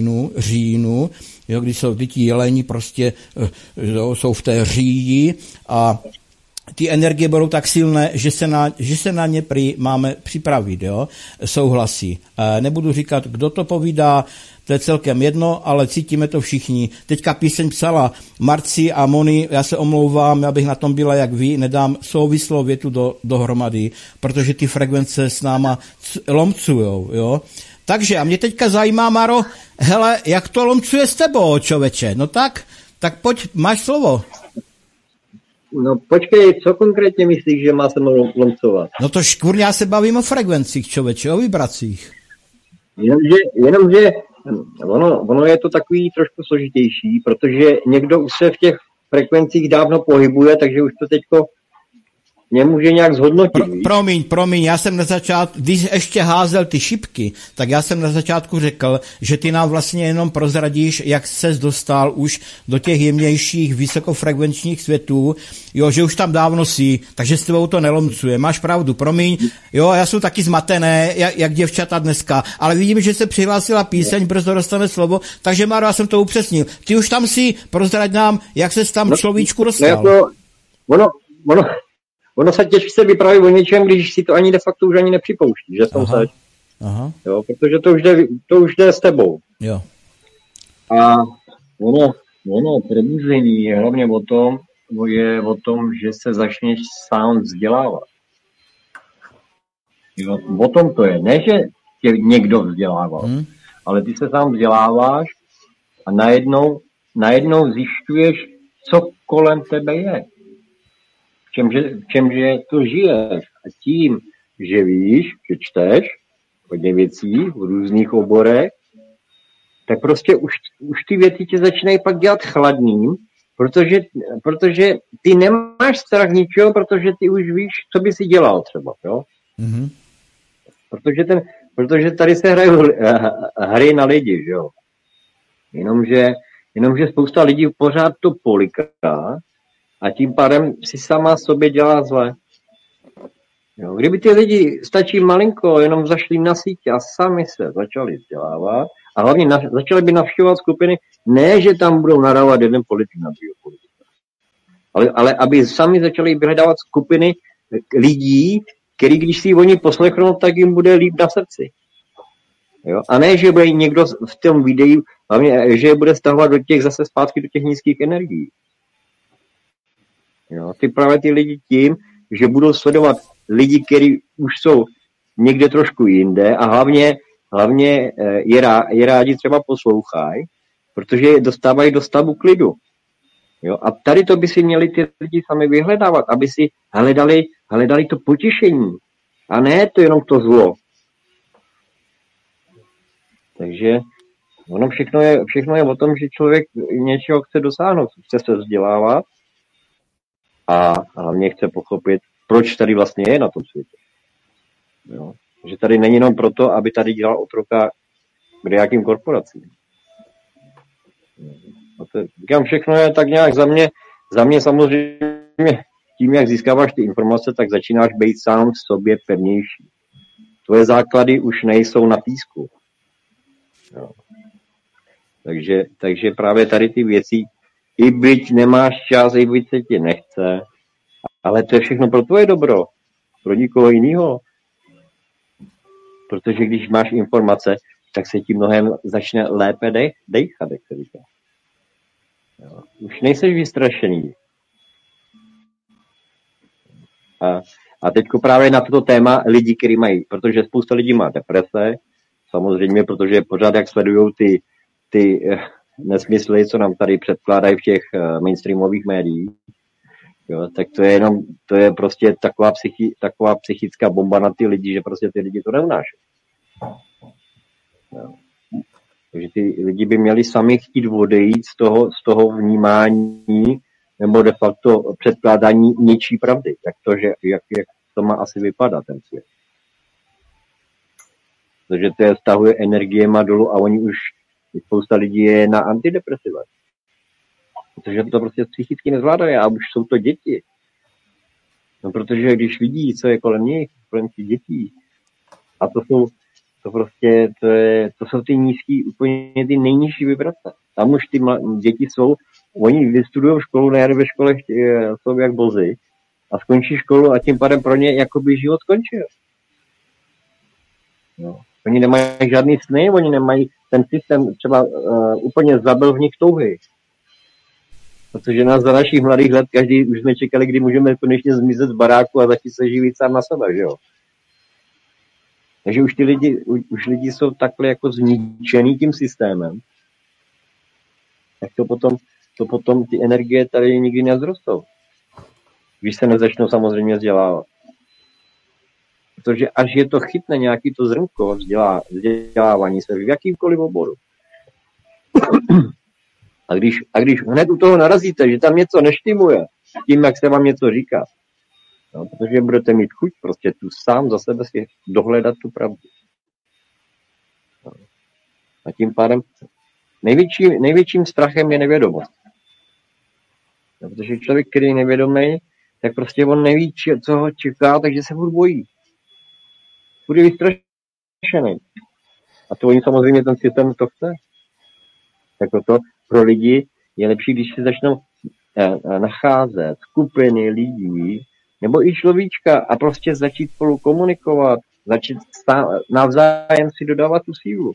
Speaker 3: říjnu, jo, kdy ti jeleni prostě jsou v té říji a ty energie budou tak silné, že se na ně máme připravit, jo? Souhlasí. Nebudu říkat, kdo to povídá, to je celkem jedno, ale cítíme to všichni. Teďka píseň psala Marci a Moni, já se omlouvám, já bych na tom byla jak vy, nedám souvislou větu dohromady, protože ty frekvence s náma lomcujou, jo? Takže a mě teďka zajímá, Maro, hele, jak to lomcuje s tebou, člověče? No tak pojď, máš slovo.
Speaker 5: No počkej, co konkrétně myslíš, že má se mnou lomcovat?
Speaker 3: No to škurně, já se bavím o frekvencích, člověče, o vibracích.
Speaker 5: Jenomže ono je to takový trošku složitější, protože někdo už se v těch frekvencích dávno pohybuje, takže už to teďko nemůže nějak zhodnotit.
Speaker 3: Promiň, já jsem na začátku, když ještě házel ty šipky, tak já jsem na začátku řekl, že ty nám vlastně jenom prozradíš, jak ses dostal už do těch jemnějších vysokofrekvenčních světů, jo, že už tam dávno jsi, takže s tebou to nelomcuje. Máš pravdu, promiň, jo, já jsem taky zmatené, jak děvčata dneska, ale vidím, že se přihlásila píseň, brzo dostane slovo, takže Máro, já jsem to upřesnil. Ty už tam jsi, prozrať nám, jak ses tam človíčku dostal.
Speaker 5: Ono se těžce vypráví o něčem, když si to ani de facto už ani nepřipouští, že jsem se...
Speaker 3: Aha.
Speaker 5: Jo, protože to už jde s tebou.
Speaker 3: Jo.
Speaker 5: A ono probuzení je hlavně o tom, že se začneš sám vzdělávat. Jo, o tom to je. Ne, že tě někdo vzdělával, ale ty se sám vzděláváš a najednou zjišťuješ, co kolem tebe je. V čemže to žiješ. A tím, že víš, že čteš hodně věcí v různých oborech, tak prostě už ty věci tě začínají pak dělat chladným, protože ty nemáš strach ničeho, protože ty už víš, co by si dělal třeba, jo? Mm-hmm. Protože tady se hrají hry na lidi, jo? Jenomže spousta lidí pořád to poliká a tím pádem si sama sobě dělá zle. Jo, kdyby ty lidi stačí malinko, jenom zašli na sítě a sami se začali vzdělávat a hlavně začali by navštěvovat skupiny, ne, že tam budou nadávat jeden politik na druhého politika, ale aby sami začali vyhledávat skupiny lidí, který když si oni poslechnou, tak jim bude líp na srdci. Jo? A ne, že bude někdo v tom videu, hlavně, že je bude stahovat zase zpátky do těch nízkých energií. Jo? Právě ty lidi tím, že budou sledovat lidi, kteří už jsou někde trošku jinde a hlavně je rádi třeba poslouchají, protože je dostávají do stavu klidu. Jo? A tady to by si měli ty lidi sami vyhledávat, aby si hledali to potěšení a ne to jenom to zlo. Takže ono všechno je o tom, že člověk něčeho chce dosáhnout, chce se vzdělávat a hlavně chce pochopit, proč tady vlastně je na tom světě. Jo? Že tady není jenom proto, aby tady dělal otroka kde jakým korporacím. Říkám, všechno je tak nějak za mě samozřejmě tím, jak získáváš ty informace, tak začínáš být sám v sobě pevnější. Tvoje základy už nejsou na písku. Jo. Takže právě tady ty věci, i byť nemáš čas, i byť se ti nechce, ale to je všechno pro tvoje dobro, pro nikoho jiného. Protože když máš informace, tak se ti mnohem začne lépe dejchat, jak se říká. Jo. Už nejseš vystrašený. A teďko právě na toto téma lidi, kteří mají, protože spousta lidí má deprese, samozřejmě, protože pořád jak sledujou ty nesmysly, co nám tady předkládají v těch mainstreamových médiích, jo, tak to je prostě taková psychická bomba na ty lidi, že prostě ty lidi to neunášejí. Jo. Takže ty lidi by měli sami chtít odejít z toho vnímání nebo de facto předkládání něčí pravdy. Jak to má asi vypadat ten svět. Protože to je stahuje energiema dolů a oni už spousta lidí je na antidepresiva. Protože to prostě psychicky nezvládají a už jsou to děti. No protože když vidí, co je kolem nich, kolem těch dětí, a to jsou ty nízký, úplně ty nejnižší vibrace. Tam už ty děti jsou, oni vystudují školu, nejde ve škole jsou jak bozy a skončí školu a tím pádem pro ně jakoby život skončil. No. Oni nemají žádný sny, oni nemají ten systém, třeba úplně zabil v nich touhy. Protože nás za našich mladých let každý už jsme čekali, kdy můžeme konečně zmizet z baráku a začít se živit sám na sebe, že jo. Takže už lidi jsou takhle jako zničený tím systémem, tak to potom ty energie tady nikdy nezrostou. Když se nezačnou samozřejmě vzdělávat. Protože až je to chytne nějaký to zrnko vzdělávání se v jakýmkoliv oboru. A když hned u toho narazíte, že tam něco neštimuje, tím, jak se vám něco říká, no, protože budete mít chuť prostě tu sám za sebe si dohledat tu pravdu. No. A tím pádem největším strachem je nevědomost. No, protože člověk, který je nevědomý, tak prostě on neví, co ho čeká, takže se furt bojí. Bude vystrašený. A to oni samozřejmě ten systém to chce. Tak to pro lidi je lepší, když se začnou nacházet skupiny lidí, nebo i človíčka a prostě začít spolu komunikovat, začít navzájem si dodávat tu sílu.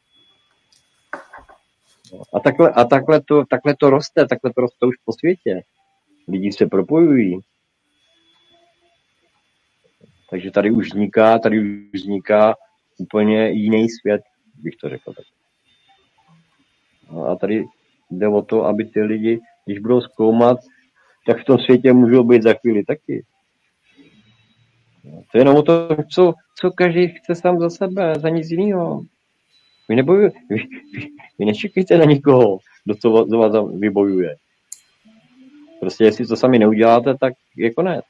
Speaker 5: A takhle to roste už po světě. Lidi se propojují. Takže tady už vzniká úplně jiný svět, bych to řekl tak. No a tady jde o to, aby ty lidi, když budou zkoumat, tak v tom světě můžou být za chvíli taky. No, to je jenom o to, co každý chce sám za sebe, za nic jiného. Vy nečekejte na nikoho, kdo vás vybojuje. Prostě jestli to sami neuděláte, tak je konec.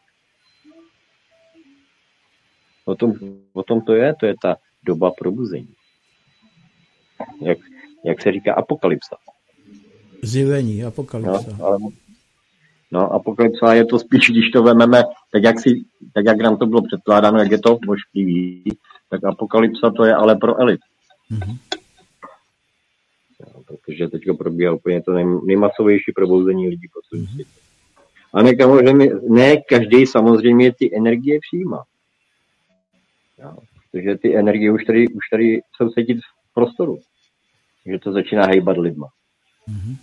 Speaker 5: O tom to je ta doba probuzení. Jak se říká apokalypsa.
Speaker 3: Zjevení, apokalypsa.
Speaker 5: No, apokalypsa je to spíš, když to vememe, tak jak nám to bylo předkládáno, jak je to možlivý, tak apokalypsa to je ale pro elit. Mm-hmm. No, protože teďka probíhá úplně to nejmasovější probouzení lidí po celém světě. A ne každý samozřejmě ty energie přijímá. No, protože ty energie už tady jsou cítit v prostoru. Že to začíná hejbat lidma. Mm-hmm.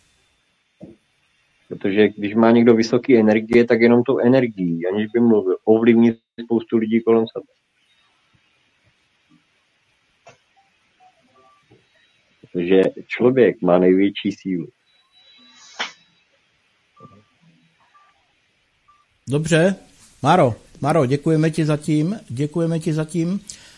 Speaker 5: Protože když má někdo vysoké energie, tak jenom tou energií, aniž by mluvil, ovlivní spoustu lidí kolem sebe. Protože člověk má největší sílu.
Speaker 3: Dobře. Maro, děkujeme ti zatím.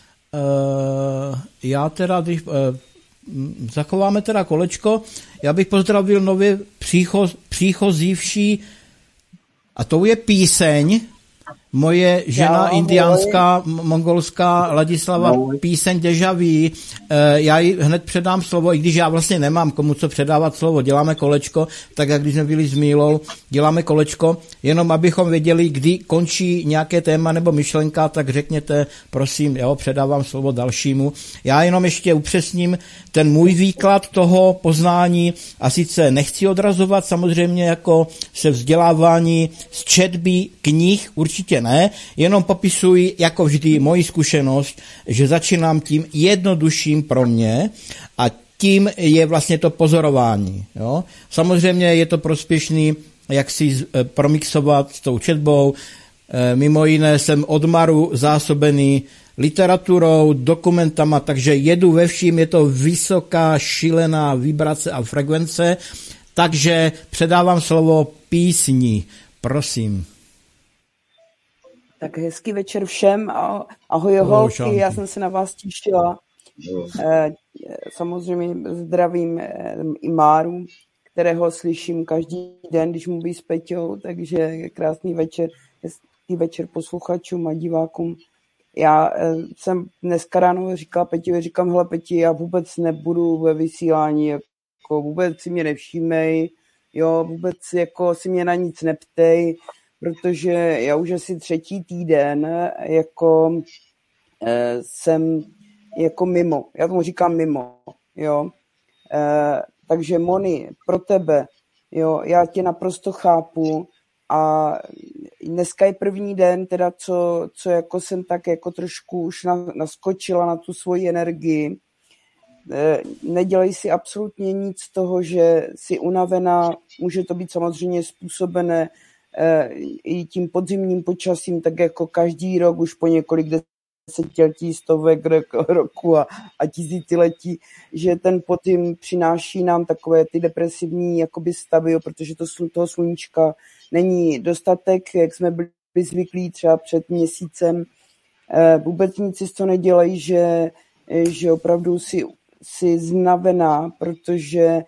Speaker 3: Já teda, když zachováme teda kolečko, já bych pozdravil nově příchozívší, a to je píseň, moje žena indiánská, mongolská Ladislava, píseň Deja Vu. Já jí hned předám slovo, i když já vlastně nemám komu co předávat slovo. Děláme kolečko, tak jak když jsme byli s Mílou, děláme kolečko, jenom abychom věděli, kdy končí nějaké téma nebo myšlenka, tak řekněte, prosím, jo, předávám slovo dalšímu. Já jenom ještě upřesním ten můj výklad toho poznání, a sice nechci odrazovat samozřejmě jako se vzdělávání z četby knih, určitě ne, jenom popisuji jako vždy moji zkušenost, že začínám tím jednodušším pro mě a tím je vlastně to pozorování. Jo? Samozřejmě je to prospěšný, jak si promixovat s tou četbou. Mimo jiné jsem od Maru zásobený literaturou, dokumentama, takže jedu ve vším, je to vysoká šílená vibrace a frekvence, takže předávám slovo písni. Prosím.
Speaker 6: Tak hezký večer všem a ahoj holky, já jsem se na vás těšila. Samozřejmě zdravím i Máru, kterého slyším každý den, když mluví s Peťou, takže krásný večer, hezký večer posluchačům a divákům. Já jsem dneska ráno říkala Peťovi, říkám, hele Peti, já vůbec nebudu ve vysílání, jako vůbec si mě nevšímej, jo, vůbec jako si mě na nic neptej, protože já už asi 3. týden jako jsem jako mimo, já tomu říkám mimo, jo. Takže Moni, pro tebe, jo, já tě naprosto chápu a dneska je první den, teda co jako jsem tak jako trošku už naskočila na tu svoji energii. Nedělej si absolutně nic z toho, že jsi unavená, může to být samozřejmě způsobené i tím podzimním počasím, tak jako každý rok už po několik desetiletí, stovek roku a tisíciletí, že ten podzim přináší nám takové ty depresivní jakoby stavy, jo, protože toho sluníčka není dostatek, jak jsme byli zvyklí třeba před měsícem. Vůbec nic si to nedělají, že opravdu si znavená, protože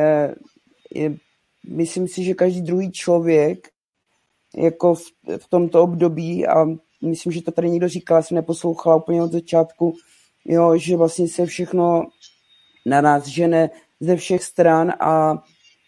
Speaker 6: myslím si, že každý druhý člověk jako v tomto období, a myslím, že to tady někdo říkal, já jsem neposlouchala úplně od začátku, jo, že vlastně se všechno na nás žene ze všech stran a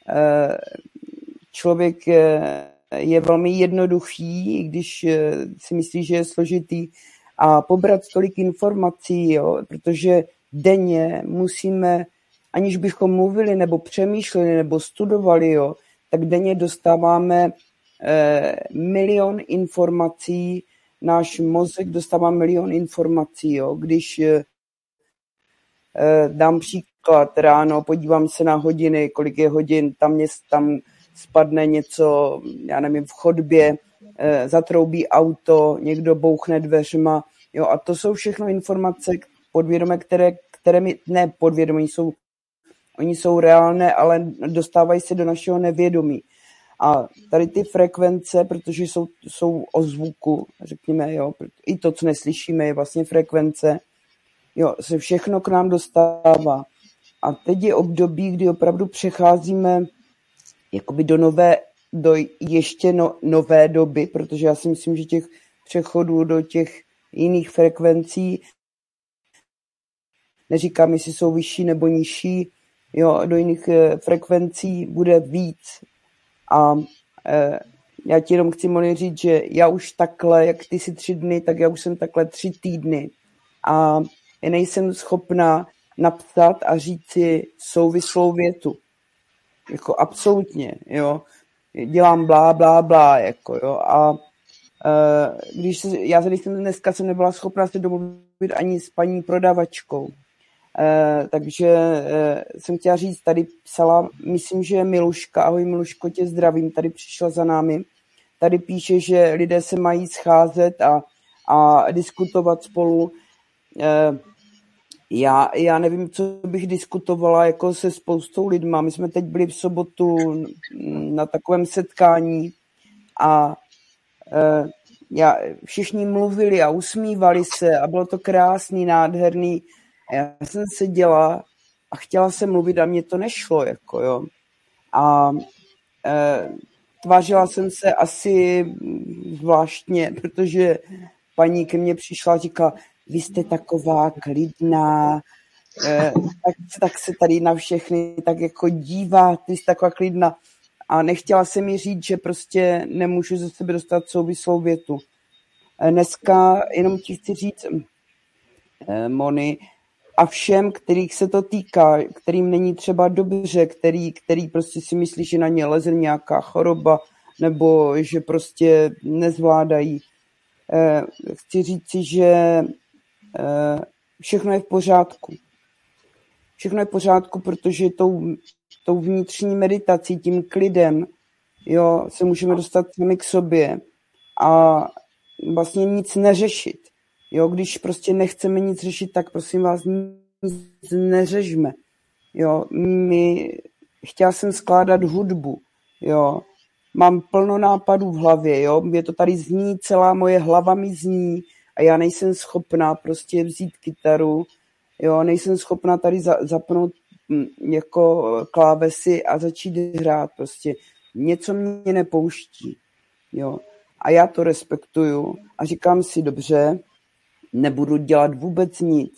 Speaker 6: člověk je velmi jednoduchý, i když si myslí, že je složitý, a pobrat tolik informací, jo, protože denně musíme, aniž bychom mluvili nebo přemýšleli nebo studovali, jo, tak denně dostáváme milion informací, náš mozek dostává milion informací. Jo. Když dám příklad, ráno podívám se na hodiny, kolik je hodin, tam spadne něco, já nevím, v chodbě, zatroubí auto, někdo bouchne dveřma. Jo, a to jsou všechno informace podvědomé, které mi, ne podvědomí, oni jsou reálné, ale dostávají se do našeho nevědomí. A tady ty frekvence, protože jsou o zvuku, řekněme, jo, i to, co neslyšíme, je vlastně frekvence, jo, se všechno k nám dostává. A teď je období, kdy opravdu přecházíme jakoby do ještě nové doby, protože já si myslím, že těch přechodů do těch jiných frekvencí, neříkám, jestli jsou vyšší nebo nižší, jo, do jiných frekvencí bude víc. A já ti jenom chci mohli říct, že já už takhle, jak ty si 3 dny, tak já už jsem takhle 3 týdny. A já nejsem schopná napsat a říct si souvislou větu. Jako absolutně, jo. Dělám blá, blá, blá, jako, jo. A já dneska jsem nebyla schopná se domluvit ani s paní prodavačkou. Takže jsem chtěla říct, tady psala, myslím, že Miluška, ahoj Miluško, tě zdravím, tady přišla za námi. Tady píše, že lidé se mají scházet a diskutovat spolu. Já nevím, co bych diskutovala jako se spoustou lidma. My jsme teď byli v sobotu na takovém setkání a všichni mluvili a usmívali se a bylo to krásný, nádherný. Já jsem seděla a chtěla jsem mluvit a mně to nešlo, jako jo. A tvářila jsem se asi zvláštně, protože paní ke mně přišla a říkala, vy jste taková klidná, tak se tady na všechny tak jako dívá, ty jsi taková klidná. A nechtěla jsem mi říct, že prostě nemůžu ze sebe dostat souvislou větu. Dneska jenom ti chci říct, Moni, a všem, kterých se to týká, kterým není třeba dobře, který prostě si myslí, že na ně leze nějaká choroba, nebo že prostě nezvládají. Chci říci, že všechno je v pořádku. Všechno je v pořádku, protože tou vnitřní meditací, tím klidem, jo, se můžeme dostat sami k sobě a vlastně nic neřešit. Jo, když prostě nechceme nic řešit, tak prosím vás, nic neřešme. Jo, chtěla jsem skládat hudbu, jo. Mám plno nápadů v hlavě, jo. Mě to tady zní, celá moje hlava mi zní a já nejsem schopná prostě vzít kytaru, jo. Nejsem schopná tady zapnout jako klávesy a začít hrát prostě. Něco mě nepouští, jo. A já to respektuju a říkám si, dobře, nebudu dělat vůbec nic,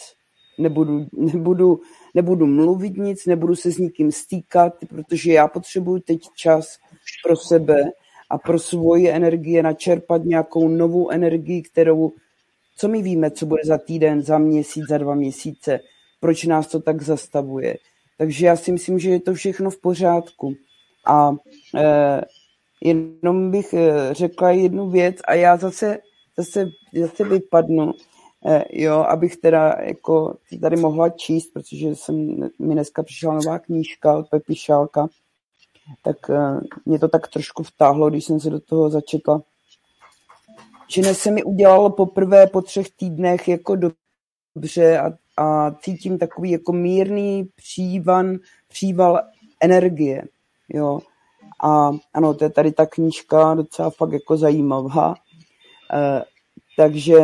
Speaker 6: nebudu mluvit nic, nebudu se s nikým stýkat, protože já potřebuju teď čas pro sebe a pro svoji energie načerpat nějakou novou energii, co my víme, co bude za týden, za měsíc, za 2 měsíce, proč nás to tak zastavuje. Takže já si myslím, že je to všechno v pořádku. A Jenom bych řekla jednu věc a já zase vypadnu, jo, abych teda jako tady mohla číst, protože mi dneska přišla nová knížka od Pepi Šálka, tak mě to tak trošku vtáhlo, když jsem se do toho začetla. Že se mi udělalo poprvé po 3 týdnech jako dobře a cítím takový jako mírný příval energie, jo. A ano, to je tady ta knížka docela fakt jako zajímavá. Takže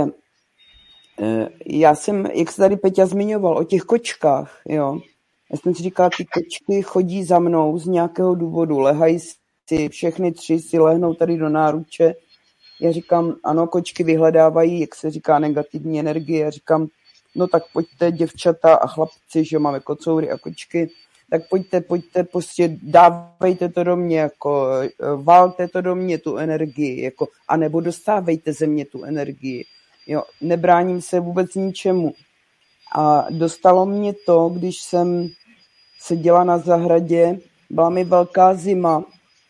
Speaker 6: já jsem, jak se tady Peťa zmiňoval o těch kočkách, jo. Já jsem si říkala, ty kočky chodí za mnou z nějakého důvodu, lehají si, všechny 3 si lehnou tady do náruče. Já říkám, ano, kočky vyhledávají, jak se říká, negativní energie. Já říkám, no tak pojďte děvčata a chlapci, že máme kocoury a kočky, tak pojďte, prostě dávejte to do mě, jako valte to do mě, tu energii, jako, anebo dostávejte ze mě tu energii. Jo, nebráním se vůbec ničemu. A dostalo mě to, když jsem seděla na zahradě, byla mi velká zima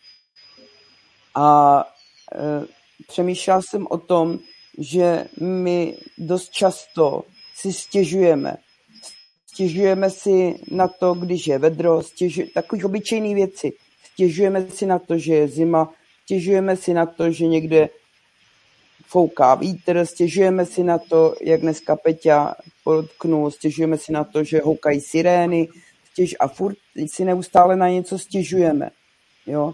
Speaker 6: a přemýšlela jsem o tom, že my dost často si stěžujeme. Stěžujeme si na to, když je vedro, takových obyčejných věcí. Stěžujeme si na to, že je zima, stěžujeme si na to, že někde fouká vítr, stěžujeme si na to, jak dneska Peťa podotknul, stěžujeme si na to, že houkají sirény, a furt si neustále na něco stěžujeme. Jo?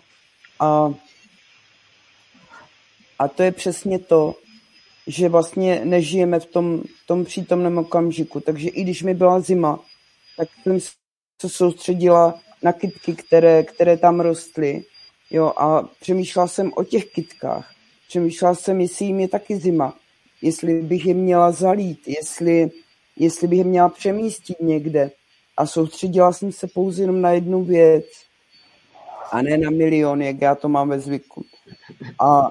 Speaker 6: A to je přesně to, že vlastně nežijeme v tom přítomném okamžiku. Takže i když mi byla zima, tak jsem se soustředila na kytky, které tam rostly. Jo, a přemýšlela jsem o těch kytkách. Přemýšlela jsem, jestli jim je taky zima. Jestli bych je měla zalít, jestli bych je měla přemístit někde. A soustředila jsem se pouze jenom na jednu věc. A ne na milion, jak já to mám ve zvyku. A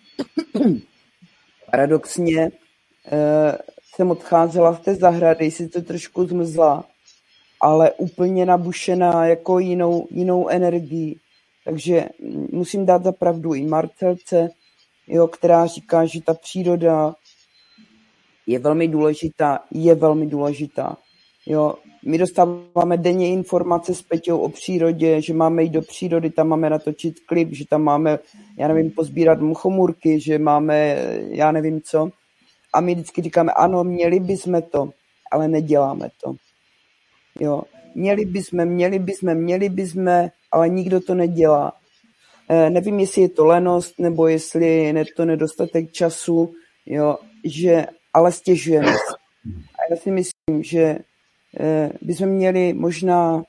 Speaker 6: paradoxně jsem odcházela z té zahrady, si to trošku zmrzla, ale úplně nabušená jako jinou energií. Takže musím dát za pravdu i Marcelce, jo, která říká, že ta příroda je velmi důležitá. Jo. My dostáváme denně informace s Peťou o přírodě, že máme jít do přírody, tam máme natočit klip, že tam máme, já nevím, pozbírat muchomůrky, že máme, já nevím co. A my vždycky říkáme, ano, měli bychom to, ale neděláme to. Jo. Měli bychom, ale nikdo to nedělá. Nevím, jestli je to lenost, nebo jestli je to nedostatek času, jo, ale stěžujeme si. A já si myslím, že bychom měli možná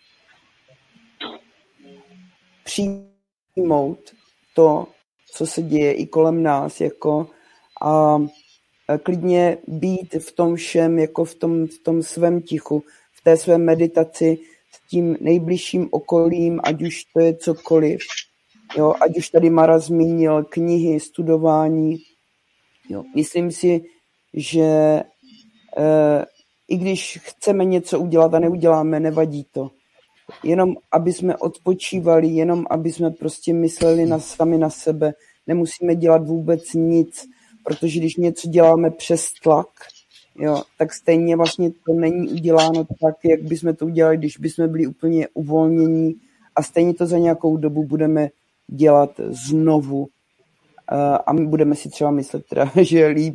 Speaker 6: přijmout to, co se děje i kolem nás, jako a klidně být v tom všem, jako v tom svém tichu, v té své meditaci s tím nejbližším okolím, ať už to je cokoliv. Jo, ať už tady Mara zmínil knihy, studování. Jo, myslím si, že i když chceme něco udělat a neuděláme, nevadí to. Jenom aby jsme odpočívali, jenom aby jsme prostě mysleli sami na sebe. Nemusíme dělat vůbec nic, protože když něco děláme přes tlak, jo, tak stejně vlastně to není uděláno tak, jak bychom to udělali, když bychom byli úplně uvolnění a stejně to za nějakou dobu budeme dělat znovu. A my budeme si třeba myslet, že je líp.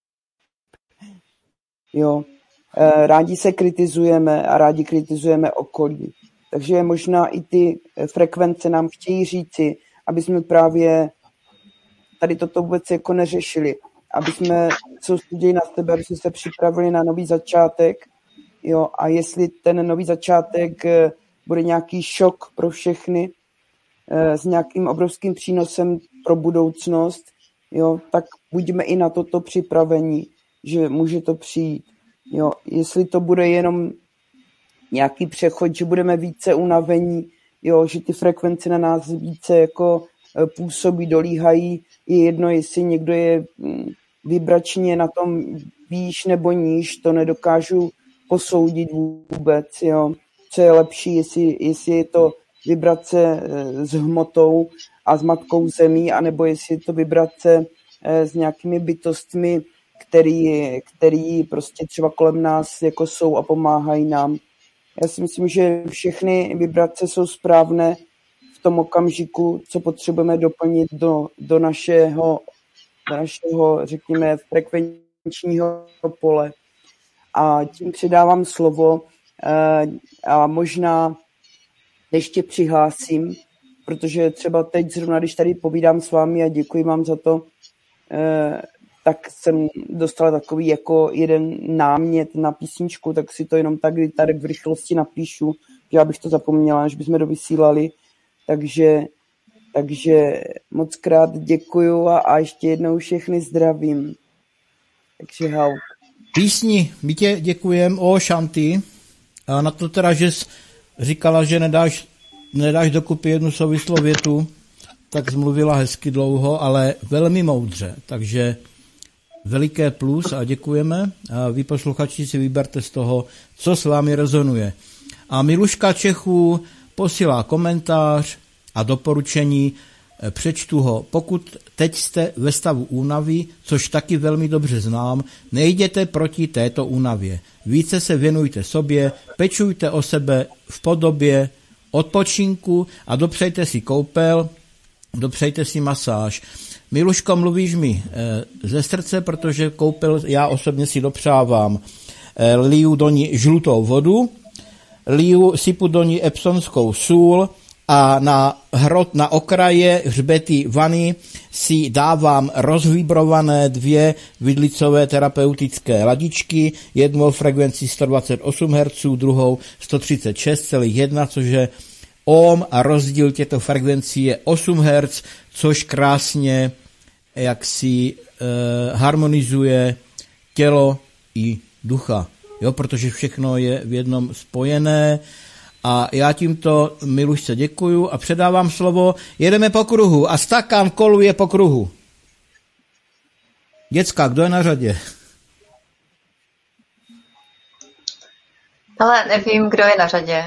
Speaker 6: Jo. Rádi se kritizujeme a rádi kritizujeme okolí. Takže možná i ty frekvence nám chtějí říci, aby jsme právě tady toto vůbec jako neřešili. Aby jsme soustředili na sebe, aby jsme se připravili na nový začátek. Jo. A jestli ten nový začátek bude nějaký šok pro všechny, s nějakým obrovským přínosem pro budoucnost, jo, tak buďme i na toto připraveni, že může to přijít. Jo. Jestli to bude jenom nějaký přechod, že budeme více unavení, jo, že ty frekvence na nás více jako působí, dolíhají, je jedno, jestli někdo je vibračně na tom výš nebo níž, to nedokážu posoudit vůbec, jo. Co je lepší, jestli je to vibrace s hmotou, a s matkou zemí, anebo jestli je to vibrace s nějakými bytostmi, který prostě třeba kolem nás jako jsou a pomáhají nám. Já si myslím, že všechny vibrace jsou správné v tom okamžiku, co potřebujeme doplnit do našeho, řekněme, frekvenčního pole. A tím předávám slovo a možná ještě přihlásím, protože třeba teď zrovna, když tady povídám s vámi a děkuji vám za to, tak jsem dostala takový jako jeden námět na písničku, tak si to jenom tak v rychlosti napíšu, že já bych to zapomněla, než bychom dovysílali. Takže moc krát děkuju a ještě jednou všechny zdravím. Takže hau.
Speaker 3: Písni, my tě děkujem, Shanti. A na to teda, že jsi říkala, že nedáš dokupy jednu souvislou větu, tak zmluvila hezky dlouho, ale velmi moudře. Takže veliké plus a děkujeme. A vy posluchači si vyberte z toho, co s vámi rezonuje. A Miluška Čechů posílá komentář a doporučení, přečtu ho. Pokud teď jste ve stavu únavy, což taky velmi dobře znám, nejděte proti této únavě. Více se věnujte sobě, pečujte o sebe v podobě odpočinku a dopřejte si koupel, dopřejte si masáž. Miluško, mluvíš mi ze srdce, protože koupel já osobně si dopřávám. Liju do ní žlutou vodu, sypu do ní epsonskou sůl a na okraje hřbety vany si dávám rozvibrované 2 vidlicové terapeutické ladičky, jednou frekvenci 128 Hz, druhou 136,1, což je Om, a rozdíl těchto frekvencí je 8 Hz, což krásně jaksi harmonizuje tělo i ducha, jo, protože všechno je v jednom spojené. A já tímto Milušce děkuju a předávám slovo. Jedeme po kruhu a stakan koluje po kruhu. Děcka, kdo je na řadě?
Speaker 2: Ale nevím, kdo je na řadě.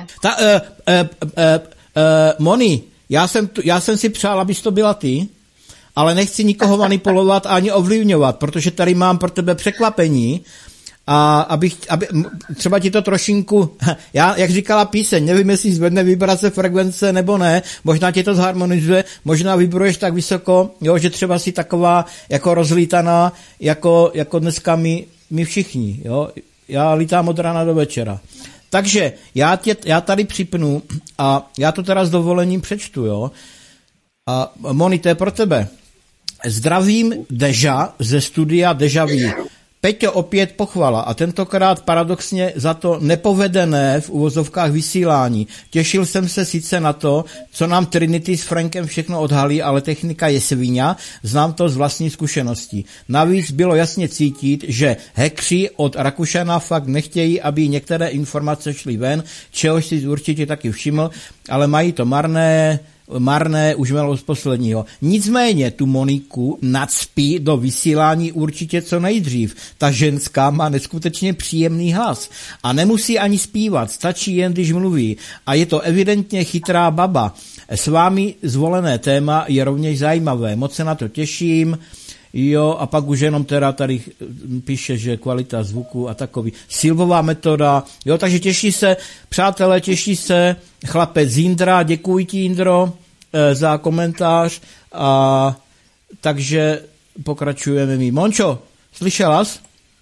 Speaker 3: Moni, já jsem si přál, abys to byla ty, ale nechci nikoho manipulovat ani ovlivňovat, protože tady mám pro tebe překvapení. A aby třeba ti to trošinku, jak říkala píseň, nevím, jestli zvedne vibrace frekvence nebo ne, možná ti to zharmonizuje, možná vibruješ tak vysoko, jo, že třeba si taková jako rozlítaná, jako dneska my všichni, jo. Já lítám od rána do večera. Takže já tady připnu a já to teda s dovolením přečtu, jo. A Moni, to je pro tebe. Zdravím Deža ze studia Deja Vu. Peťo, opět pochvala a tentokrát paradoxně za to nepovedené v uvozovkách vysílání. Těšil jsem se sice na to, co nám Trinity s Frankem všechno odhalí, ale technika je sviňa, znám to z vlastní zkušenosti. Navíc bylo jasně cítit, že hackři od Rakušana fakt nechtějí, aby některé informace šly ven, čehož si určitě taky všiml, ale mají to marné už mělo z posledního. Nicméně tu Moniku nacpí do vysílání určitě co nejdřív. Ta ženská má neskutečně příjemný hlas a nemusí ani zpívat, stačí jen, když mluví. A je to evidentně chytrá baba. S vámi zvolené téma je rovněž zajímavé. Moc se na to těším. Jo, a pak už jenom teda tady píše, že kvalita zvuku a takový. Silvová metoda. Jo, takže těší se, přátelé, těší se chlapec Jindra, děkuji ti, Jindro, za komentář. A takže pokračujeme mi. Mončo, slyšela jsi?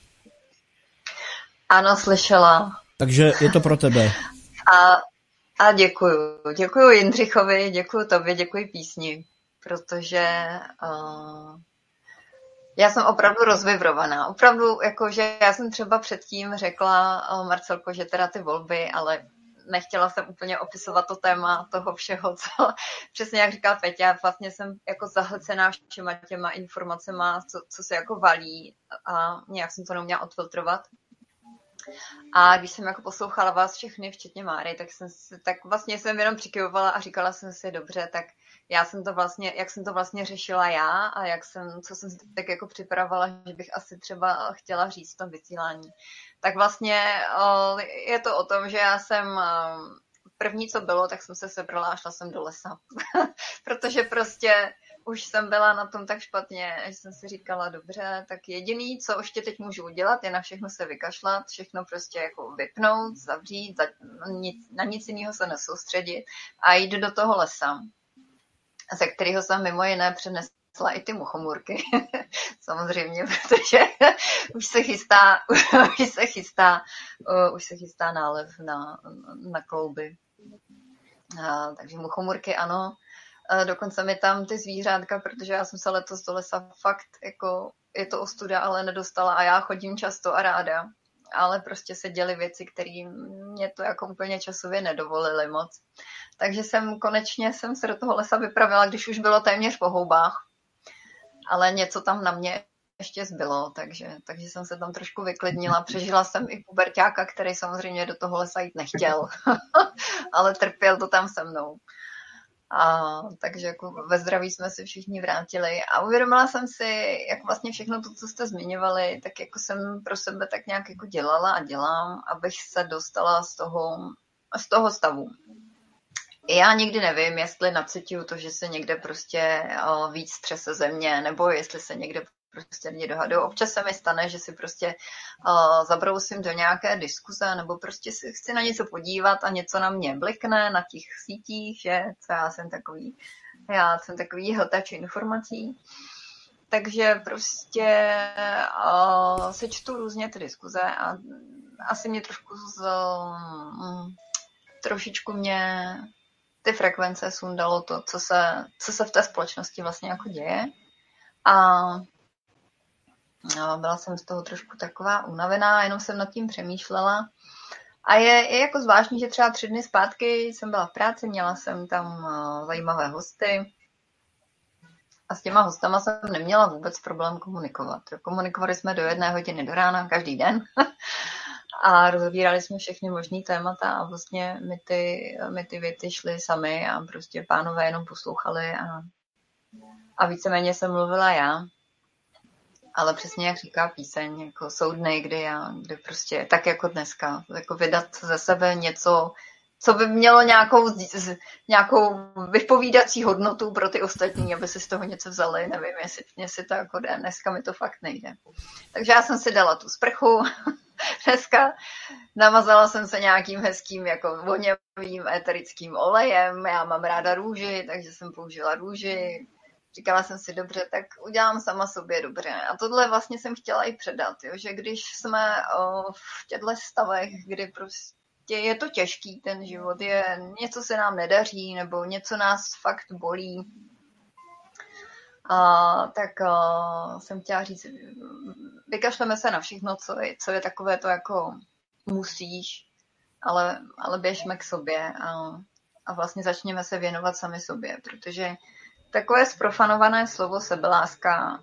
Speaker 2: Ano, slyšela.
Speaker 3: Takže je to pro tebe.
Speaker 2: A děkuju. Děkuju Jindřichovi, děkuju tobě, děkuji písni, protože já jsem opravdu rozvibrovaná. Opravdu, jakože já jsem třeba předtím řekla, Marcelko, že teda ty volby, ale nechtěla jsem úplně opisovat to téma toho všeho, co přesně jak říká Peťa, vlastně jsem jako zahlcená všema těma informacema, co se jako valí a nějak jsem to neuměla odfiltrovat. A když jsem jako poslouchala vás všechny, včetně Máry, tak vlastně jsem jenom přikyvovala a říkala jsem si, dobře, tak já jsem to vlastně, jak jsem to vlastně řešila já a co jsem si tak jako připravovala, že bych asi třeba chtěla říct v tom vysílání. Tak vlastně je to o tom, že já jsem první, co bylo, tak jsem se sebrala a šla jsem do lesa. Protože prostě už jsem byla na tom tak špatně, že jsem si říkala, dobře, tak jediný, co ještě teď můžu udělat, je na všechno se vykašlat, všechno prostě jako vypnout, zavřít, na nic jiného se nesoustředit a jít do toho lesa, ze kterého jsem mimo jiné přenesla i ty muchomůrky. Samozřejmě, protože už se chystá nálev na klouby. Takže muchomůrky ano. Dokonce mi tam ty zvířátka, protože já jsem se letos do lesa fakt, jako je to ostuda, ale nedostala a já chodím často a ráda. Ale prostě se děly věci, které mě to jako úplně časově nedovolily moc. Takže konečně jsem se do toho lesa vypravila, když už bylo téměř po houbách. Ale něco tam na mě ještě zbylo, takže jsem se tam trošku vyklidnila. Přežila jsem i puberťáka, který samozřejmě do toho lesa jít nechtěl, ale trpěl to tam se mnou. Takže jako ve zdraví jsme se všichni vrátili a uvědomila jsem si, jak vlastně všechno to, co jste zmiňovali, tak jako jsem pro sebe tak nějak jako dělala a dělám, abych se dostala z toho stavu. Já nikdy nevím, jestli nacituju to, že se někde prostě víc třese země, nebo jestli se někde prostě lidi dohadují. Občas se mi stane, že si prostě zabrousím do nějaké diskuze, nebo prostě si chci na něco podívat a něco na mě blikne na těch sítích, že já jsem takový hltač informací. Takže prostě si čtu různě ty diskuze a asi mě trošičku mě ty frekvence sundalo to, co se v té společnosti vlastně jako děje. A byla jsem z toho trošku taková unavená, jenom jsem nad tím přemýšlela. A je jako zvláštní, že třeba 3 dny zpátky jsem byla v práci, měla jsem tam zajímavé hosty. A s těma hostama jsem neměla vůbec problém komunikovat. Komunikovali jsme do 1 hodiny do rána každý den. A rozebírali jsme všechny možný témata a vlastně my ty věty šly sami a prostě pánové jenom poslouchali a víceméně jsem mluvila já. Ale přesně jak říká píseň, jako jsou dny, kdy prostě tak jako dneska, jako vydat ze sebe něco, co by mělo nějakou vypovídací hodnotu pro ty ostatní, aby si z toho něco vzali. Nevím, jestli to jako jde. Dneska mi to fakt nejde. Takže já jsem si dala tu sprchu dneska. Namazala jsem se nějakým hezkým jako voněvým eterickým olejem. Já mám ráda růži, takže jsem použila růži. Říkala jsem si, dobře, tak udělám sama sobě dobře. A tohle vlastně jsem chtěla i předat, jo? Že když jsme v těchto stavech, kdy prostě je to těžký, ten život, něco se nám nedaří, nebo něco nás fakt bolí, tak jsem chtěla říct, vykašleme se na všechno, co je takové to jako musíš, ale běžme k sobě a vlastně začněme se věnovat sami sobě, protože takové zprofanované slovo sebeláska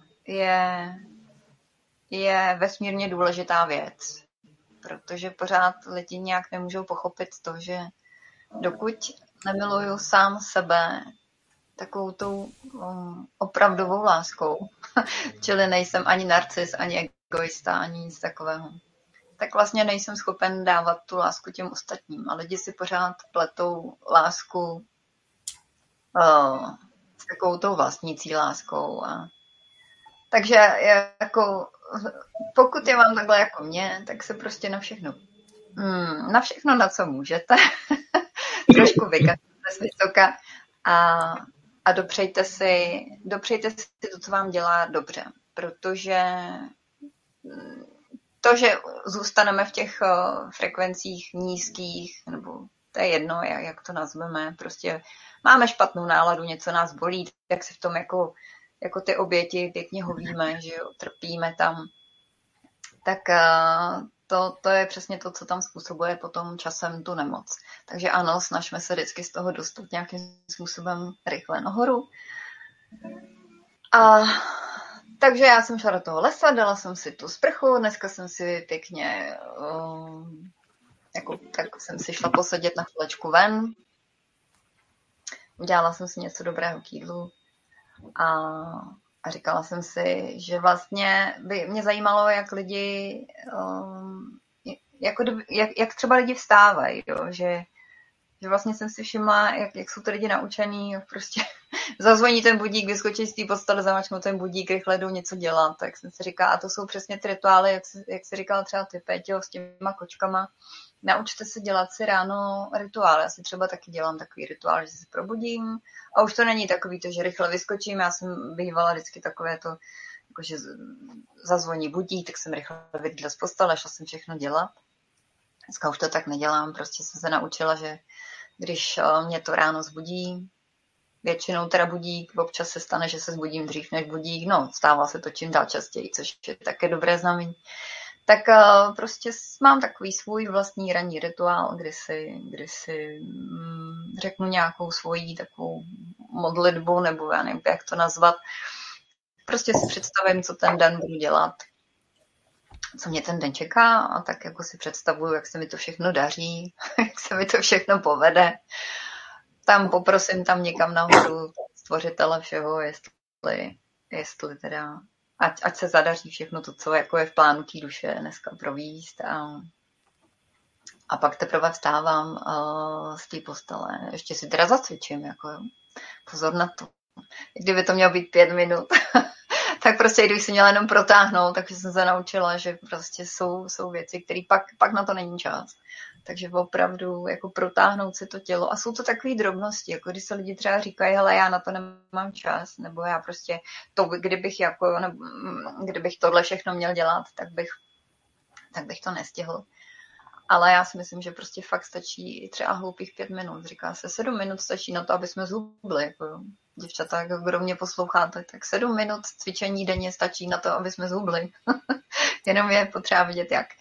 Speaker 2: je vesmírně důležitá věc, protože pořád lidi nějak nemůžou pochopit to, že dokud nemiluju sám sebe takovou tou opravdovou láskou, čili nejsem ani narcis, ani egoista, ani nic takového, tak vlastně nejsem schopen dávat tu lásku těm ostatním. A lidi si pořád pletou lásku s takovou tou vlastnící láskou. Takže jako, pokud je vám takhle jako mě, tak se prostě na všechno, na co můžete, trošku vykažte z vysoka a dopřejte si to, co vám dělá dobře, protože to, že zůstaneme v těch frekvencích nízkých, nebo to je jedno, jak to nazveme, prostě máme špatnou náladu, něco nás bolí, tak si v tom jako ty oběti pěkně hovíme, že jo, trpíme tam, tak to je přesně to, co tam způsobuje potom časem tu nemoc. Takže ano, snažme se vždycky z toho dostat nějakým způsobem rychle nahoru. Takže já jsem šla do toho lesa, dala jsem si tu sprchu, dneska jsem si pěkně, tak jsem si šla posedět na chvilečku ven. Udělala jsem si něco dobrého k jídlu a říkala jsem si, že vlastně by mě zajímalo, jak lidi, jak třeba lidi vstávají, jo? Že Že vlastně jsem si všimla, jak jsou ty lidi naučený, jak prostě zazvoní ten budík, vyskočí z té postele, zamačknou ten budík, rychle jdou něco dělat. Tak jsem si říkala, a to jsou přesně ty rituály, jak si říkala třeba ty, Péťo, s těma kočkama. Naučte se dělat si ráno rituál. Já si třeba taky dělám takový rituál, že se probudím a už to není takový to, že rychle vyskočím. Já jsem bývala vždycky takové to, jakože zazvoní budík, tak jsem rychle vylezla z postele, šla jsem všechno dělat. Dneska už to tak nedělám, prostě jsem se naučila, že když mě to ráno zbudí, většinou teda budík, občas se stane, že se zbudím dřív než budík, no stává se to čím dál častěji, což je také dobré znamení. Tak prostě mám takový svůj vlastní ranní rituál, kdy si řeknu nějakou svoji takovou modlitbu, nebo já nevím, jak to nazvat. Prostě si představím, co ten den budu dělat, co mě ten den čeká a tak jako si představuju, jak se mi to všechno daří, jak se mi to všechno povede. Tam poprosím tam někam nahoru stvořitele všeho, jestli teda ať se zadaří všechno to, co jako je v plánu té duše dneska províst a pak teprve vstávám z té postele. Ještě si teda zacvičím, jako jo. Pozor na to. Kdyby to mělo být 5 minut, tak prostě kdybych si měla jenom protáhnout, takže jsem se naučila, že prostě jsou věci, které pak na to není čas. Takže opravdu jako protáhnout si to tělo. A jsou to takové drobnosti, jako když se lidi třeba říkají, hele, já na to nemám čas, nebo já prostě to, kdybych tohle všechno měl dělat, tak bych to nestihl. Ale já si myslím, že prostě fakt stačí třeba hloupých 5 minut. Říká se 7 minut stačí na to, aby jsme zhubli. Jako děvčata, kdo mě posloucháte, tak 7 minut cvičení denně stačí na to, aby jsme zhubli. Jenom je potřeba vidět jak.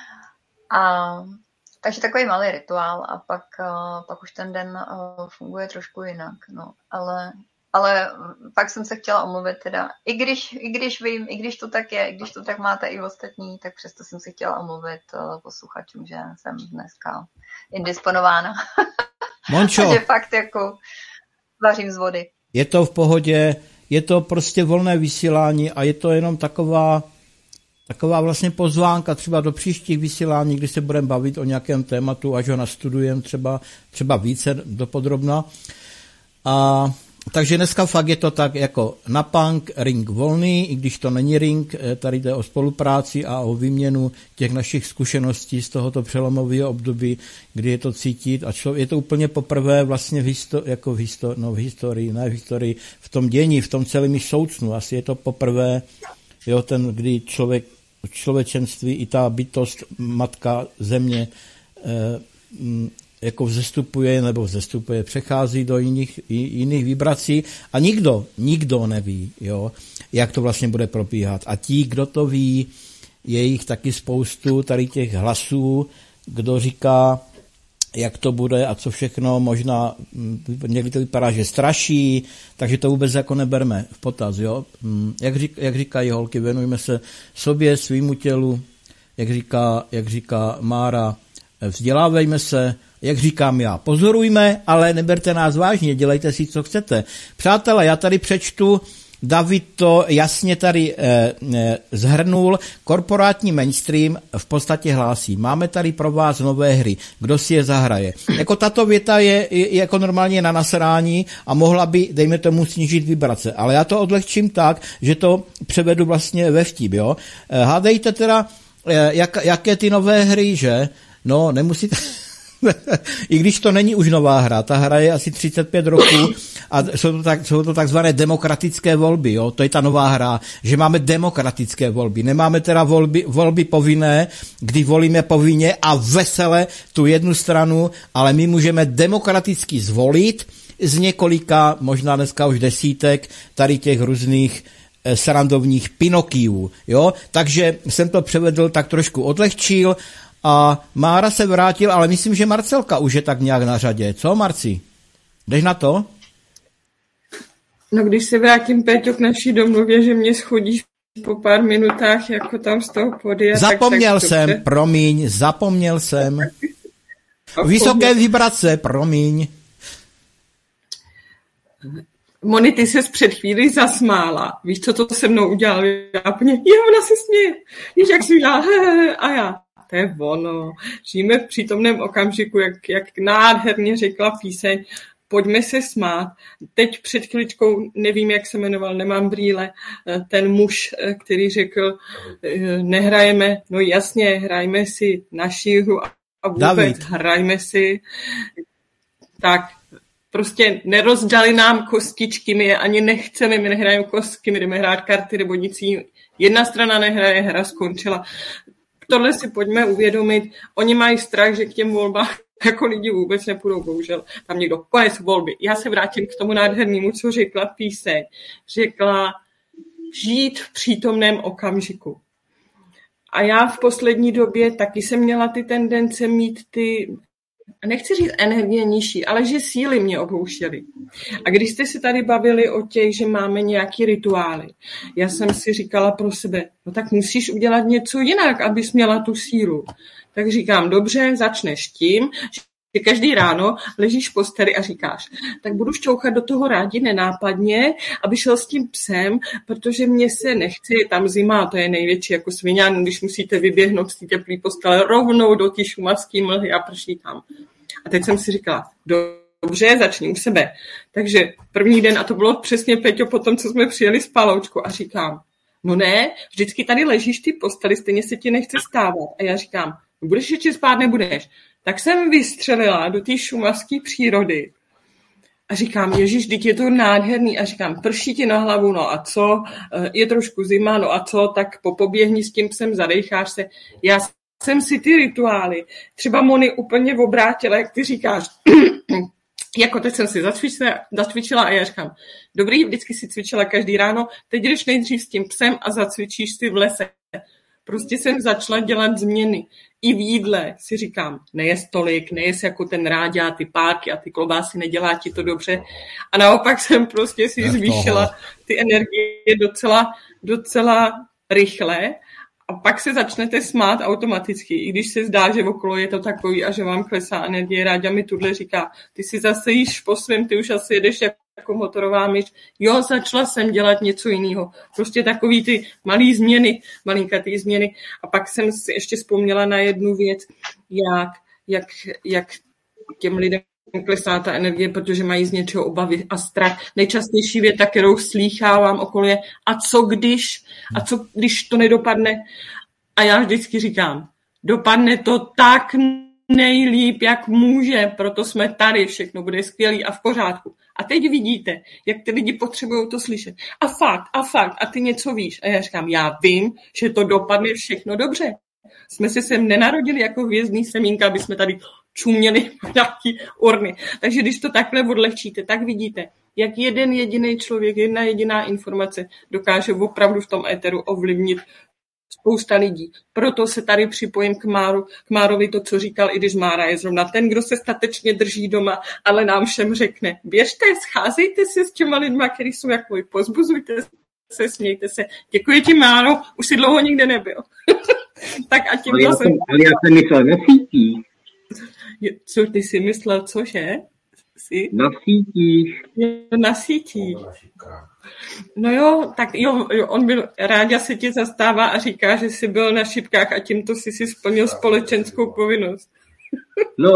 Speaker 2: Takže takový malý rituál a pak už ten den funguje trošku jinak. No, ale pak jsem se chtěla omluvit teda, i když vím, i když to tak je, i když to tak máte i ostatní, tak přesto jsem se chtěla omluvit posluchačům, že jsem dneska indisponována.
Speaker 3: Mončo,
Speaker 2: takže fakt jako vařím z vody.
Speaker 3: Je to v pohodě, je to prostě volné vysílání a je to jenom taková vlastně pozvánka třeba do příštích vysílání, kdy se budeme bavit o nějakém tématu, až ho nastudujeme třeba více dopodrobna. A takže dneska fakt je to tak jako na punk, ring volný, i když to není ring, tady jde o spolupráci a o výměnu těch našich zkušeností z tohoto přelomového období, kdy je to cítit a je to úplně poprvé vlastně v historii, v tom dění, v tom celém soucnu, asi je to poprvé, jo, kdy člověčenství i ta bytost, matka země jako vzestupuje, přechází do jiných vibrací a nikdo neví, jo, jak to vlastně bude probíhat. A ti, kdo to ví, je jich taky spoustu tady těch hlasů, kdo říká, jak to bude a co všechno, možná někdy to vypadá, že straší, takže to vůbec jako neberme v potaz, jo. Jak říkají holky, věnujme se sobě, svýmu tělu, jak říká Mára, vzdělávejme se, jak říkám já, pozorujme, ale neberte nás vážně, dělejte si, co chcete. Přátelé, já tady přečtu, David to jasně tady zhrnul, korporátní mainstream v podstatě hlásí, máme tady pro vás nové hry, kdo si je zahraje. Jako tato věta je jako normálně na nasrání a mohla by, dejme tomu, snížit vibrace, ale já to odlehčím tak, že to převedu vlastně ve vtip, jo. Hádejte teda, jaké ty nové hry, že? No, nemusíte... I když to není už nová hra, ta hra je asi 35 roků a jsou to takzvané demokratické volby, jo? To je ta nová hra, že máme demokratické volby. Nemáme teda volby povinné, kdy volíme povinně a vesele tu jednu stranu, ale my můžeme demokraticky zvolit z několika, možná dneska už desítek, tady těch různých srandovních Pinokiů, jo? Takže jsem to převedl, tak trošku odlehčil. A Mára se vrátil, ale myslím, že Marcelka už je tak nějak na řadě. Co, Marci? Jdeš na to?
Speaker 4: No, když se vrátím, Péťo, k naší domluvě, že mě schodíš po pár minutách, jako tam z toho podia.
Speaker 3: Zapomněl jsem. Vysoké vibrace, promiň.
Speaker 4: Moni, ty ses před chvíli zasmála. Víš, co to se mnou udělal? Já úplně, ona se směje. Víš, jak jsem udělala, a já. to je ono. Žijeme v přítomném okamžiku, jak nádherně řekla píseň, pojďme se smát. Teď před chviličkou, nevím, jak se jmenoval, nemám brýle, ten muž, který řekl, nehrajeme, no jasně, hrajme si naši hru a vůbec
Speaker 3: David.
Speaker 4: hrajme si. Tak prostě nerozdali nám kostičky, my je ani nechceme, my nehrajeme kostky, my jdeme hrát karty nebo nic jiného. Jedna strana nehraje, hra skončila. Tohle si pojďme uvědomit. Oni mají strach, že k těm volbám jako lidi vůbec nepůjdou, bohužel. Tam někdo, konec volby. Já se vrátím k tomu nádhernému, co řekla píseň. Řekla žít v přítomném okamžiku. A já v poslední době taky jsem měla ty tendence mít ty, nechci říct energie nižší, ale že síly mě opouštěly. A když jste se tady bavili o těch, že máme nějaký rituály, já jsem si říkala pro sebe, no tak musíš udělat něco jinak, abys měla tu sílu. Tak říkám, dobře, začneš tím, že každý ráno ležíš v posteli a říkáš, tak budu šťouchat do toho rádi nenápadně, aby šel s tím psem, protože mě se nechce, je tam zima, to je největší jako sviňán, když musíte vyběhnout z té teplé postele rovnou do té šumavské mlhy a prší tam. A teď jsem si říkala, dobře, začni u sebe. Takže první den, a to bylo přesně, Peťo, po tom, co jsme přijeli s Paloučkou a říkám, no ne, vždycky tady ležíš ty posteli, stejně se ti nechce stávat. A já říkám, no budeš ještě spát, nebudeš. Tak jsem vystřelila do té šumavské přírody a říkám, ježiš, teď je to nádherný. A říkám, prší ti na hlavu, no a co? Je trošku zima, no a co? Tak popoběhni s tím psem, zadejcháš se. Já jsem si ty rituály, třeba Moni úplně obrátila, jak ty říkáš, jako teď jsem si zacvičila a já říkám, dobrý, vždycky si cvičila každý ráno, teď jdeš nejdřív s tím psem a zacvičíš si v lese. Prostě jsem začala dělat změny. I v jídle si říkám, nejest tolik, nejest jako ten ráďa, ty párky a ty klobásy, nedělá ti to dobře. A naopak jsem prostě si zvýšila ty energie docela rychle. A pak se začnete smát automaticky, i když se zdá, že okolo je to takový a že vám klesá energie. Ráďa mi tuhle říká, ty si zase jíš po svém, ty už asi jedeš jako motorová myš. Jo, začala jsem dělat něco jiného. Prostě takový ty malý změny, malinkatý změny. A pak jsem si ještě vzpomněla na jednu věc, jak těm lidem klesá ta energie, protože mají z něčeho obavy a strach. Nejčastější věta, kterou slýchávám okolo je, a co když to nedopadne? A já vždycky říkám, dopadne to tak nejlíp, jak může, proto jsme tady, všechno bude skvělý a v pořádku. A teď vidíte, jak ty lidi potřebují to slyšet. A fakt, a ty něco víš. A já říkám, já vím, že to dopadne všechno dobře. Jsme se sem nenarodili jako hvězdný semínka, aby jsme tady čuměli nějaký urny. Takže když to takhle odlehčíte, tak vidíte, jak jeden jediný člověk, jedna jediná informace dokáže opravdu v tom éteru ovlivnit spousta lidí. Proto se tady připojím k Márovi to, co říkal, i když Mára je zrovna ten, kdo se statečně drží doma, ale nám všem řekne, běžte, scházejte se s těma lidma, který jsou jako vy, pozbuzujte se, smějte se. Děkuji ti, Máro, už si dlouho nikde nebyl. Tak a tím
Speaker 5: já jsem myslel na sítích.
Speaker 4: Co ty jsi myslel, cože?
Speaker 5: Na sítích.
Speaker 4: Na sítích. No jo, tak jo, on byl, Ráďa se tě zastává a říká, že jsi byl na šipkách a tímto si splnil společenskou povinnost.
Speaker 5: No.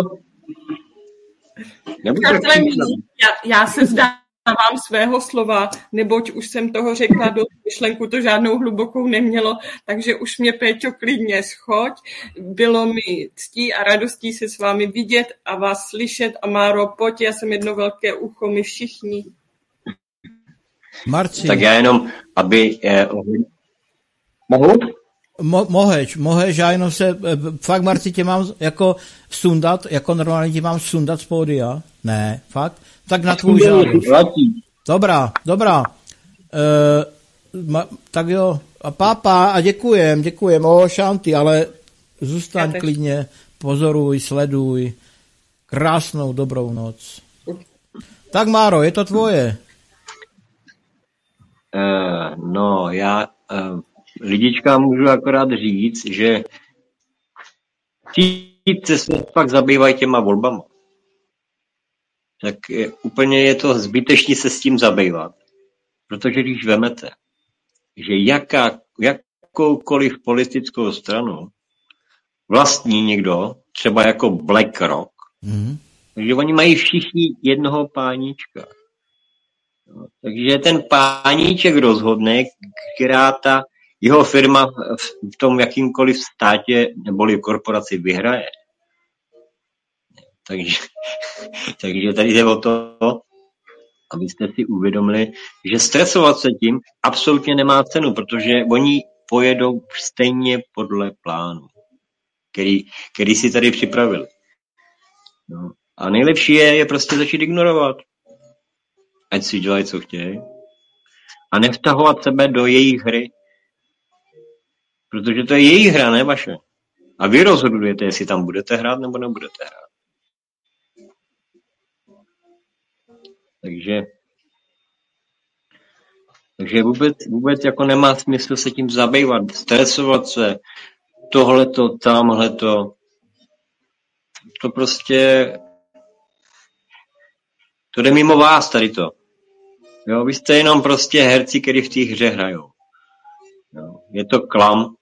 Speaker 4: Já se vzdávám svého slova, neboť už jsem toho řekla do myšlenku, to žádnou hlubokou nemělo, takže už mě, Péťo, klidně schoď. Bylo mi ctí a radostí se s vámi vidět a vás slyšet. A Máro, pojď, já jsem jedno velké ucho, my všichni.
Speaker 3: Marci.
Speaker 5: Tak já jenom, aby... Mohu?
Speaker 3: Moheš, já jenom se... Fakt, Marci, tě mám jako sundat, jako normálně tě mám sundat z pódia? Ne, fakt? Tak na tvůj žádost. Dobrá. Tak jo, a pápa, a děkujem, Šanty, ale zůstaň klidně, pozoruj, sleduj. Krásnou, dobrou noc. Tak, Máro, je to tvoje.
Speaker 5: Já lidičkám můžu akorát říct, že ti se pak zabývají těma volbama. Tak úplně je to zbytečné se s tím zabývat. Protože když vemete, že jakoukoliv politickou stranu vlastní někdo, třeba jako BlackRock, takže oni mají všichni jednoho páníčka. No, takže ten páníček rozhodne, která ta jeho firma v tom jakýmkoliv státě neboli korporaci vyhraje. Takže tady jde o to, abyste si uvědomili, že stresovat se tím absolutně nemá cenu, protože oni pojedou stejně podle plánu, který si tady připravili. No. A nejlepší je prostě začít ignorovat. Ať si dělají, co chtějí. A nevztahovat sebe do jejich hry. Protože to je jejich hra, ne vaše. A vy rozhodujete, jestli tam budete hrát, nebo nebudete hrát. Takže vůbec jako nemá smysl se tím zabývat, stresovat se, tohleto, tamhleto. To prostě, to jde mimo vás tady to. Jo, vy jste jenom prostě herci, kteří v té hře hrajou. Jo, je to klam,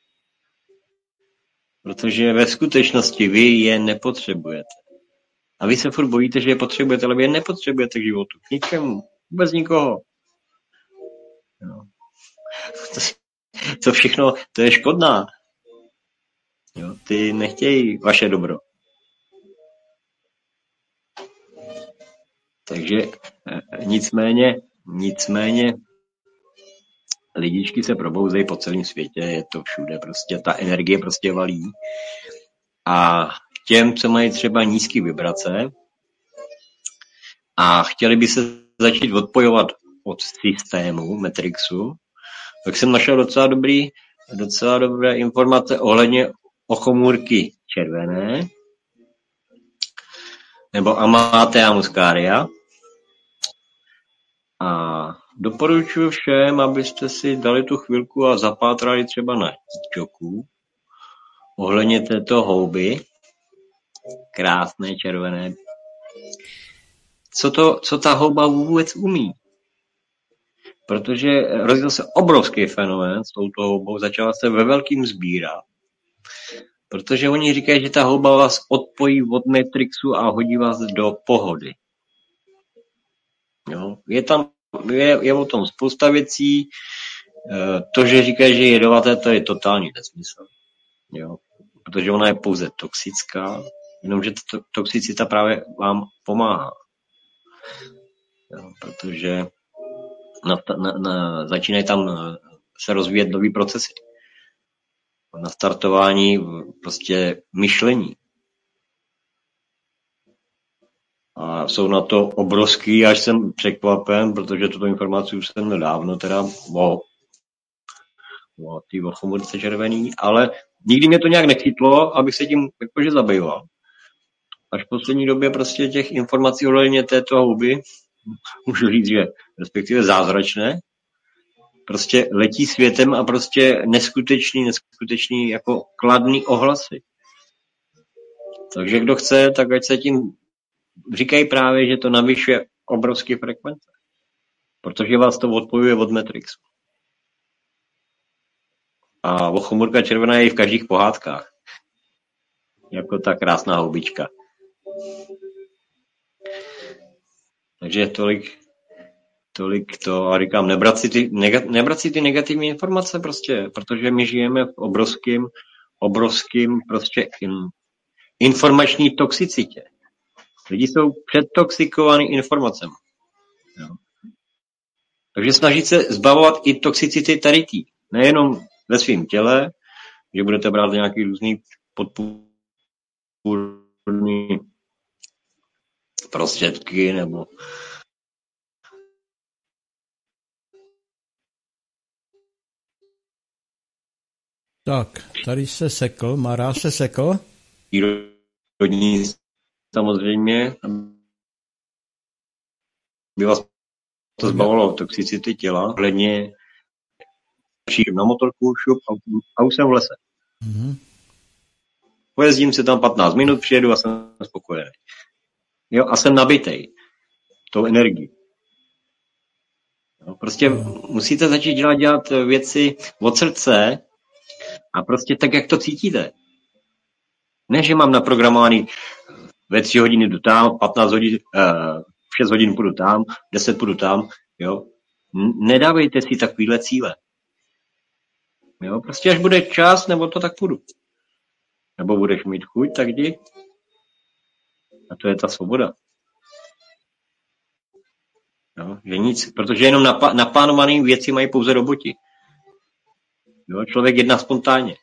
Speaker 5: protože ve skutečnosti vy je nepotřebujete. A vy se furt bojíte, že je potřebujete, ale vy je nepotřebujete k životu. K ničemu. Vůbec nikoho. Jo. To všechno, to je škodná. Jo, ty nechtějí vaše dobro. Takže nicméně lidičky se probouzejí po celém světě, je to všude, prostě ta energie prostě valí. A těm, co mají třeba nízké vibrace a chtěli by se začít odpojovat od systému Matrixu, tak jsem našel docela dobré informace ohledně ochomůrky červené nebo Amatea muscaria. A doporučuji všem, abyste si dali tu chvilku a zapátrali třeba na TikToku ohledně této houby. Krásné červené. Co ta houba vůbec umí? Protože rozjel se obrovský fenomén s touto houbou, začala se ve velkým sbírat. Protože oni říkají, že ta houba vás odpojí od Matrixu a hodí vás do pohody. Jo? Je o tom spousta věcí. To, že říkají, že je jedovaté, to je totální nesmysl. Jo? Protože ona je pouze toxická, jenomže toxicita právě vám pomáhá. Jo? Protože začínají tam se rozvíjet nový procesy. Na startování prostě myšlení. A jsou na to obrovský, až jsem překvapen, protože tuto informaci už jsem nedávno teda o té ochomůrce červený, ale nikdy mě to nějak nechytlo, abych se tím jakože zabýval. Až v poslední době prostě těch informací ohledně této houby, můžu říct, že respektive zázračné, prostě letí světem a prostě neskutečný jako kladný ohlasy. Takže kdo chce, tak ať se tím říkají právě, že to navyšuje obrovské frekvence. Protože vás to odpojuje od Matrixu. A ochomůrka červená je i v každých pohádkách. Jako ta krásná houbička. Takže tolik to, a říkám, nebrat si ty negativní informace prostě, protože my žijeme v obrovským prostě informační toxicitě. Lidi jsou předtoxikovaní informacemi. Jo. Takže snažit se zbavovat i toxicity tady tý. Nejenom ve svém těle, že budete brát nějaký různý podpůrný prostředky nebo
Speaker 3: Tak, tady se sekl, Mara se sekl.
Speaker 5: Přírodní samozřejmě, by vás to zbavilo toxicity těla, hledně přijdu na motorku, šup a už jsem v lese. Mm-hmm. Pojezdím se tam 15 minut, přijedu a jsem spokojený. Jo, a jsem nabitej tou energií. No, prostě musíte začít dělat věci od srdce a prostě tak, jak to cítíte. Ne, že mám naprogramovaný ve 3 hodiny jdu tam, 15 hodin, 6 hodin půjdu tam, 10 půjdu tam, jo. Nedávejte si takovýhle cíle. Jo, prostě až bude čas, nebo to tak půjdu. Nebo budeš mít chuť, tak jdi. A to je ta svoboda. Jo, že nic, protože jenom naplánované věci mají pouze roboti. Jo, člověk jedná spontánně.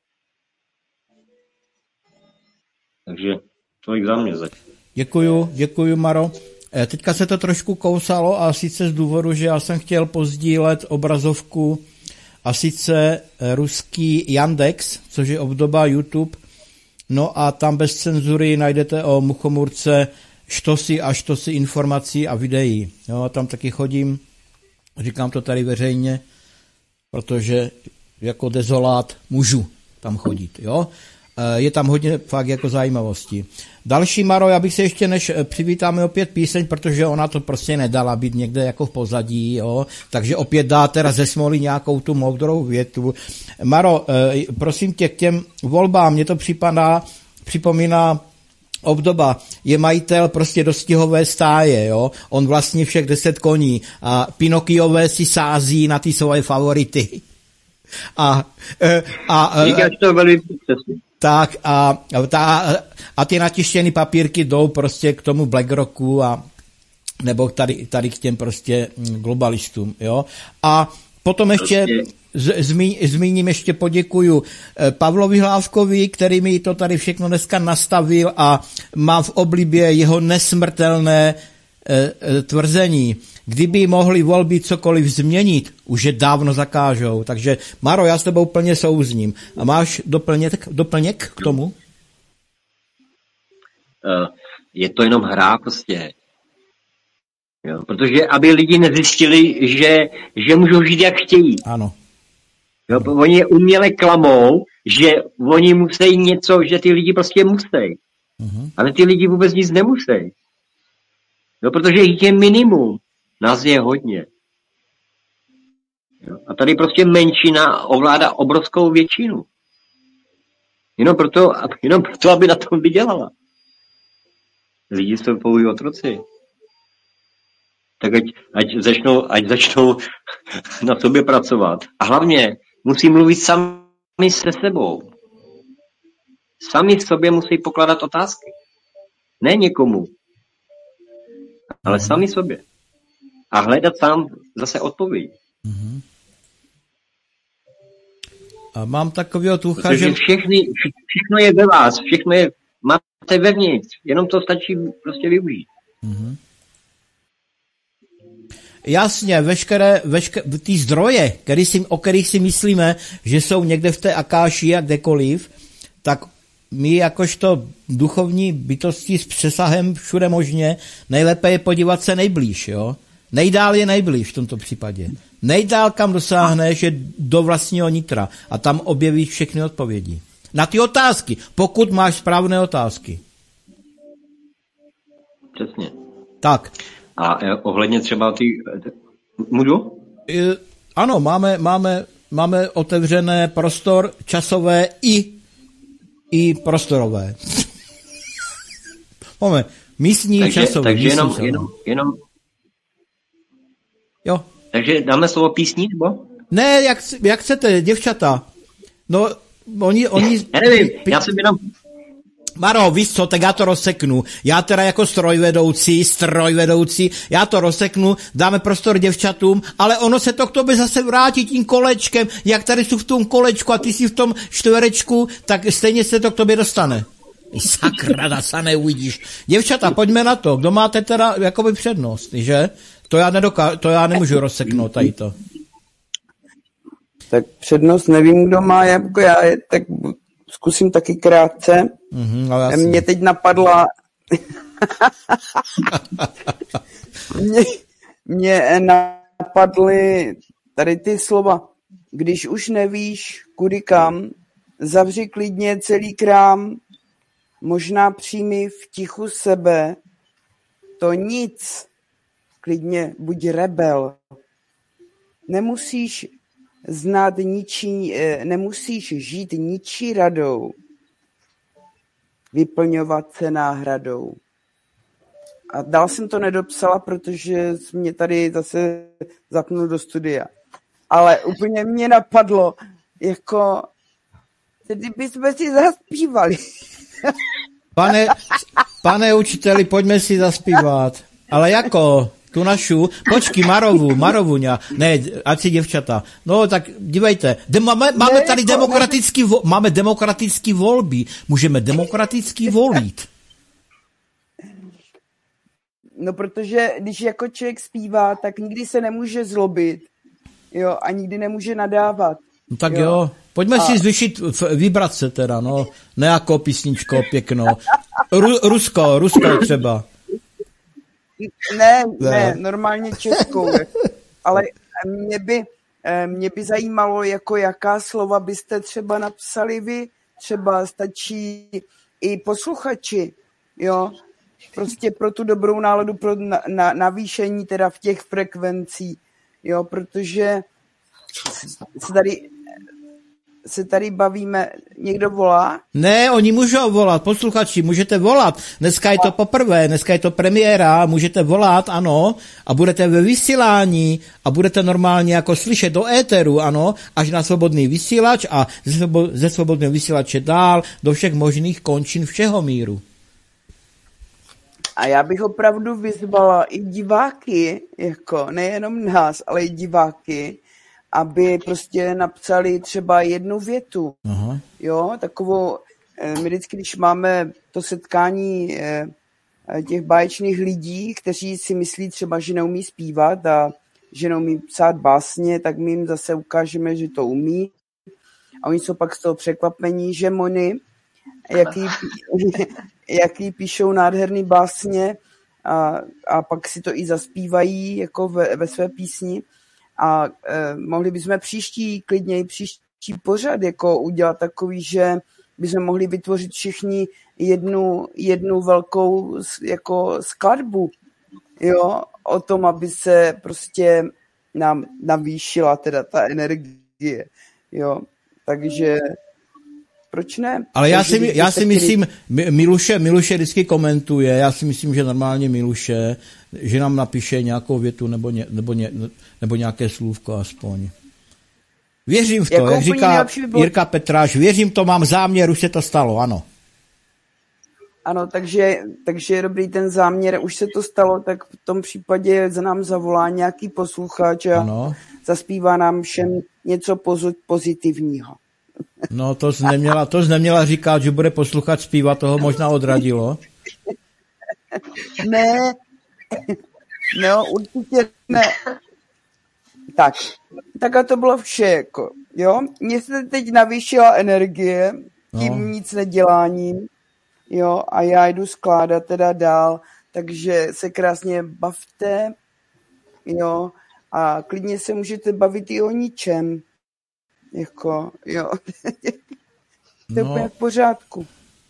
Speaker 5: Takže tolik za mě zatím.
Speaker 3: Děkuju, Maro. Teďka se to trošku kousalo a sice z důvodu, že já jsem chtěl pozdílet obrazovku a sice ruský Yandex, což je obdoba YouTube. No a tam bez cenzury najdete o Muchomurce štosy informací a videí. Jo, tam taky chodím, říkám to tady veřejně, protože jako dezolát můžu tam chodit, jo. Je tam hodně fakt jako zajímavostí. Další, Maro, já bych se ještě, než přivítáme opět píseň, protože ona to prostě nedala být někde jako v pozadí, jo, takže opět dá teda ze Smolí nějakou tu moudrou větu. Maro, prosím tě, k těm volbám, mně to připomíná obdoba, je majitel prostě dostihové stáje, jo, on vlastní všech 10 koní a Pinokiové si sází na ty svoje favority.
Speaker 5: Říkáš to velmi přesně.
Speaker 3: Tak a ty natištěný papírky jdou prostě k tomu BlackRocku a nebo tady k těm prostě globalistům, jo. A potom ještě zmíním, ještě poděkuju Pavlovi Hlávkovi, který mi to tady všechno dneska nastavil a mám v oblibě jeho nesmrtelné tvrzení. Kdyby mohli volby cokoliv změnit, už je dávno zakážou. Takže, Maro, já s tebou plně souzním. A máš doplněk k tomu?
Speaker 5: Je to jenom hra prostě. Jo, protože aby lidi nezjistili, že můžou žít jak chtějí.
Speaker 3: Ano.
Speaker 5: Jo, oni je uměle klamou, že oni musí něco, že ty lidi prostě musí. Uh-huh. Ale ty lidi vůbec nic nemusí. No, protože jich je minimum. Nás je hodně. Jo, a tady prostě menšina ovládá obrovskou většinu. Jenom proto, aby na tom vydělala. Lidi jsou pouhý otroci. Tak ať začnou na sobě pracovat. A hlavně musí mluvit sami se sebou. Sami sobě musí pokládat otázky. Ne někomu, ale sami sobě. A hledat sám zase odpověď.
Speaker 3: Mm-hmm. A mám takového tucha,
Speaker 5: protože všechno je ve vás, všechno je, máte vevnitř, jenom to stačí prostě využít.
Speaker 3: Mm-hmm. Jasně, veškeré ty zdroje, o kterých si myslíme, že jsou někde v té Akáši a kdekoliv, tak my jakožto duchovní bytosti s přesahem všude možně, nejlépe je podívat se nejblíž, jo? Nejdál je nejblíž v tomto případě. Nejdál, kam dosáhneš, je do vlastního nitra a tam objevíš všechny odpovědi. Na ty otázky, pokud máš správné otázky.
Speaker 5: Přesně.
Speaker 3: Tak.
Speaker 5: A ohledně třeba ty... Můžu?
Speaker 3: Ano, máme otevřené prostor časové i prostorové. Máme místní, časové.
Speaker 5: Takže jenom...
Speaker 3: Jo.
Speaker 5: Takže dáme slovo písní, nebo?
Speaker 3: Ne, jak chcete, děvčata. No, oni...
Speaker 5: Já nevím, já jsem jenom...
Speaker 3: Maro, víš co, tak já to rozseknu. Já teda jako strojvedoucí, já to rozseknu, dáme prostor děvčatům, ale ono se to k tobě zase vrátí tím kolečkem, jak tady jsou v tom kolečku a ty jsi v tom čtverečku, tak stejně se to k tobě dostane. Sakra, se neuvidíš. Děvčata, pojďme na to. Kdo máte teda jakoby přednost, že? To já nemůžu rozseknout tady to.
Speaker 6: Tak přednost nevím, kdo má, jako já, tak zkusím taky krátce.
Speaker 3: No
Speaker 6: mě teď napadla... mě napadly tady ty slova. Když už nevíš, kudy kam, zavři klidně celý krám, možná přijmi v tichu sebe, to nic, klidně buď rebel. Nemusíš znát nemusíš žít ničí radou. vyplňovat se náhradou. A dál jsem to nedopsala, protože mě tady zase zapnul do studia. Ale úplně mě napadlo, jako, kdybychom si zaspívali.
Speaker 3: Pane učiteli, pojďme si zaspívat. Ale jako? Tu našu? Počkej, Marovu, ne, ať si děvčata. No tak dívejte, máme tady máme demokratický volby. Můžeme demokraticky volit.
Speaker 6: No protože když jako člověk zpívá, tak nikdy se nemůže zlobit. Jo, a nikdy nemůže nadávat.
Speaker 3: No tak jo. Pojďme si zvýšit vibrace teda, no. Ne jako písničko pěkno. Rusko třeba.
Speaker 6: Ne, normálně českou. Ale mě by zajímalo, jako jaká slova byste třeba napsali vy. Třeba stačí i posluchači, jo. Prostě pro tu dobrou náladu, pro navýšení teda v těch frekvencích, jo, protože se tady bavíme, někdo volá?
Speaker 3: Ne, oni můžou volat, posluchači, můžete volat. Dneska je to poprvé, dneska je to premiéra, můžete volat, ano, a budete ve vysílání a budete normálně jako slyšet do éteru, ano, až na svobodný vysílač a ze svobodného vysílače dál do všech možných končin všeho míru.
Speaker 6: A já bych opravdu vyzvala i diváky, jako nejenom nás, ale i diváky, aby prostě napsali třeba jednu větu. Aha. Jo, takovou, my vždycky, když máme to setkání těch báječných lidí, kteří si myslí třeba, že neumí zpívat a že neumí psát básně, tak my jim zase ukážeme, že to umí. A oni jsou pak z toho překvapení, že mony, jaký píšou nádherný básně a pak si to i zaspívají jako ve své písni. A mohli bychom příští pořad jako udělat takový, že bychom mohli vytvořit všichni jednu velkou jako skladbu, jo, o tom, aby se prostě nám navýšila teda ta energie, jo, takže proč ne?
Speaker 3: Ale já si myslím, Miluše vždycky komentuje, já si myslím, že normálně Miluše, že nám napíše nějakou větu nebo nějaké slůvko aspoň. Věřím v to, jak říká Jirka Petráš, věřím to, mám záměr, už se to stalo, ano.
Speaker 6: Ano, takže je dobrý ten záměr, už se to stalo, tak v tom případě za nám zavolá nějaký posluchač a zaspívá nám všem něco pozitivního.
Speaker 3: No, to jsi neměla říkat, že bude posluchač zpívat, toho možná odradilo.
Speaker 6: Ne, no určitě ne. Tak a to bylo vše, jako, jo. Mně se teď navýšila energie tím nic neděláním, jo, a já jdu skládat teda dál, takže se krásně bavte, jo, a klidně se můžete bavit i o ničem, jako, jo. To je úplně v pořádku.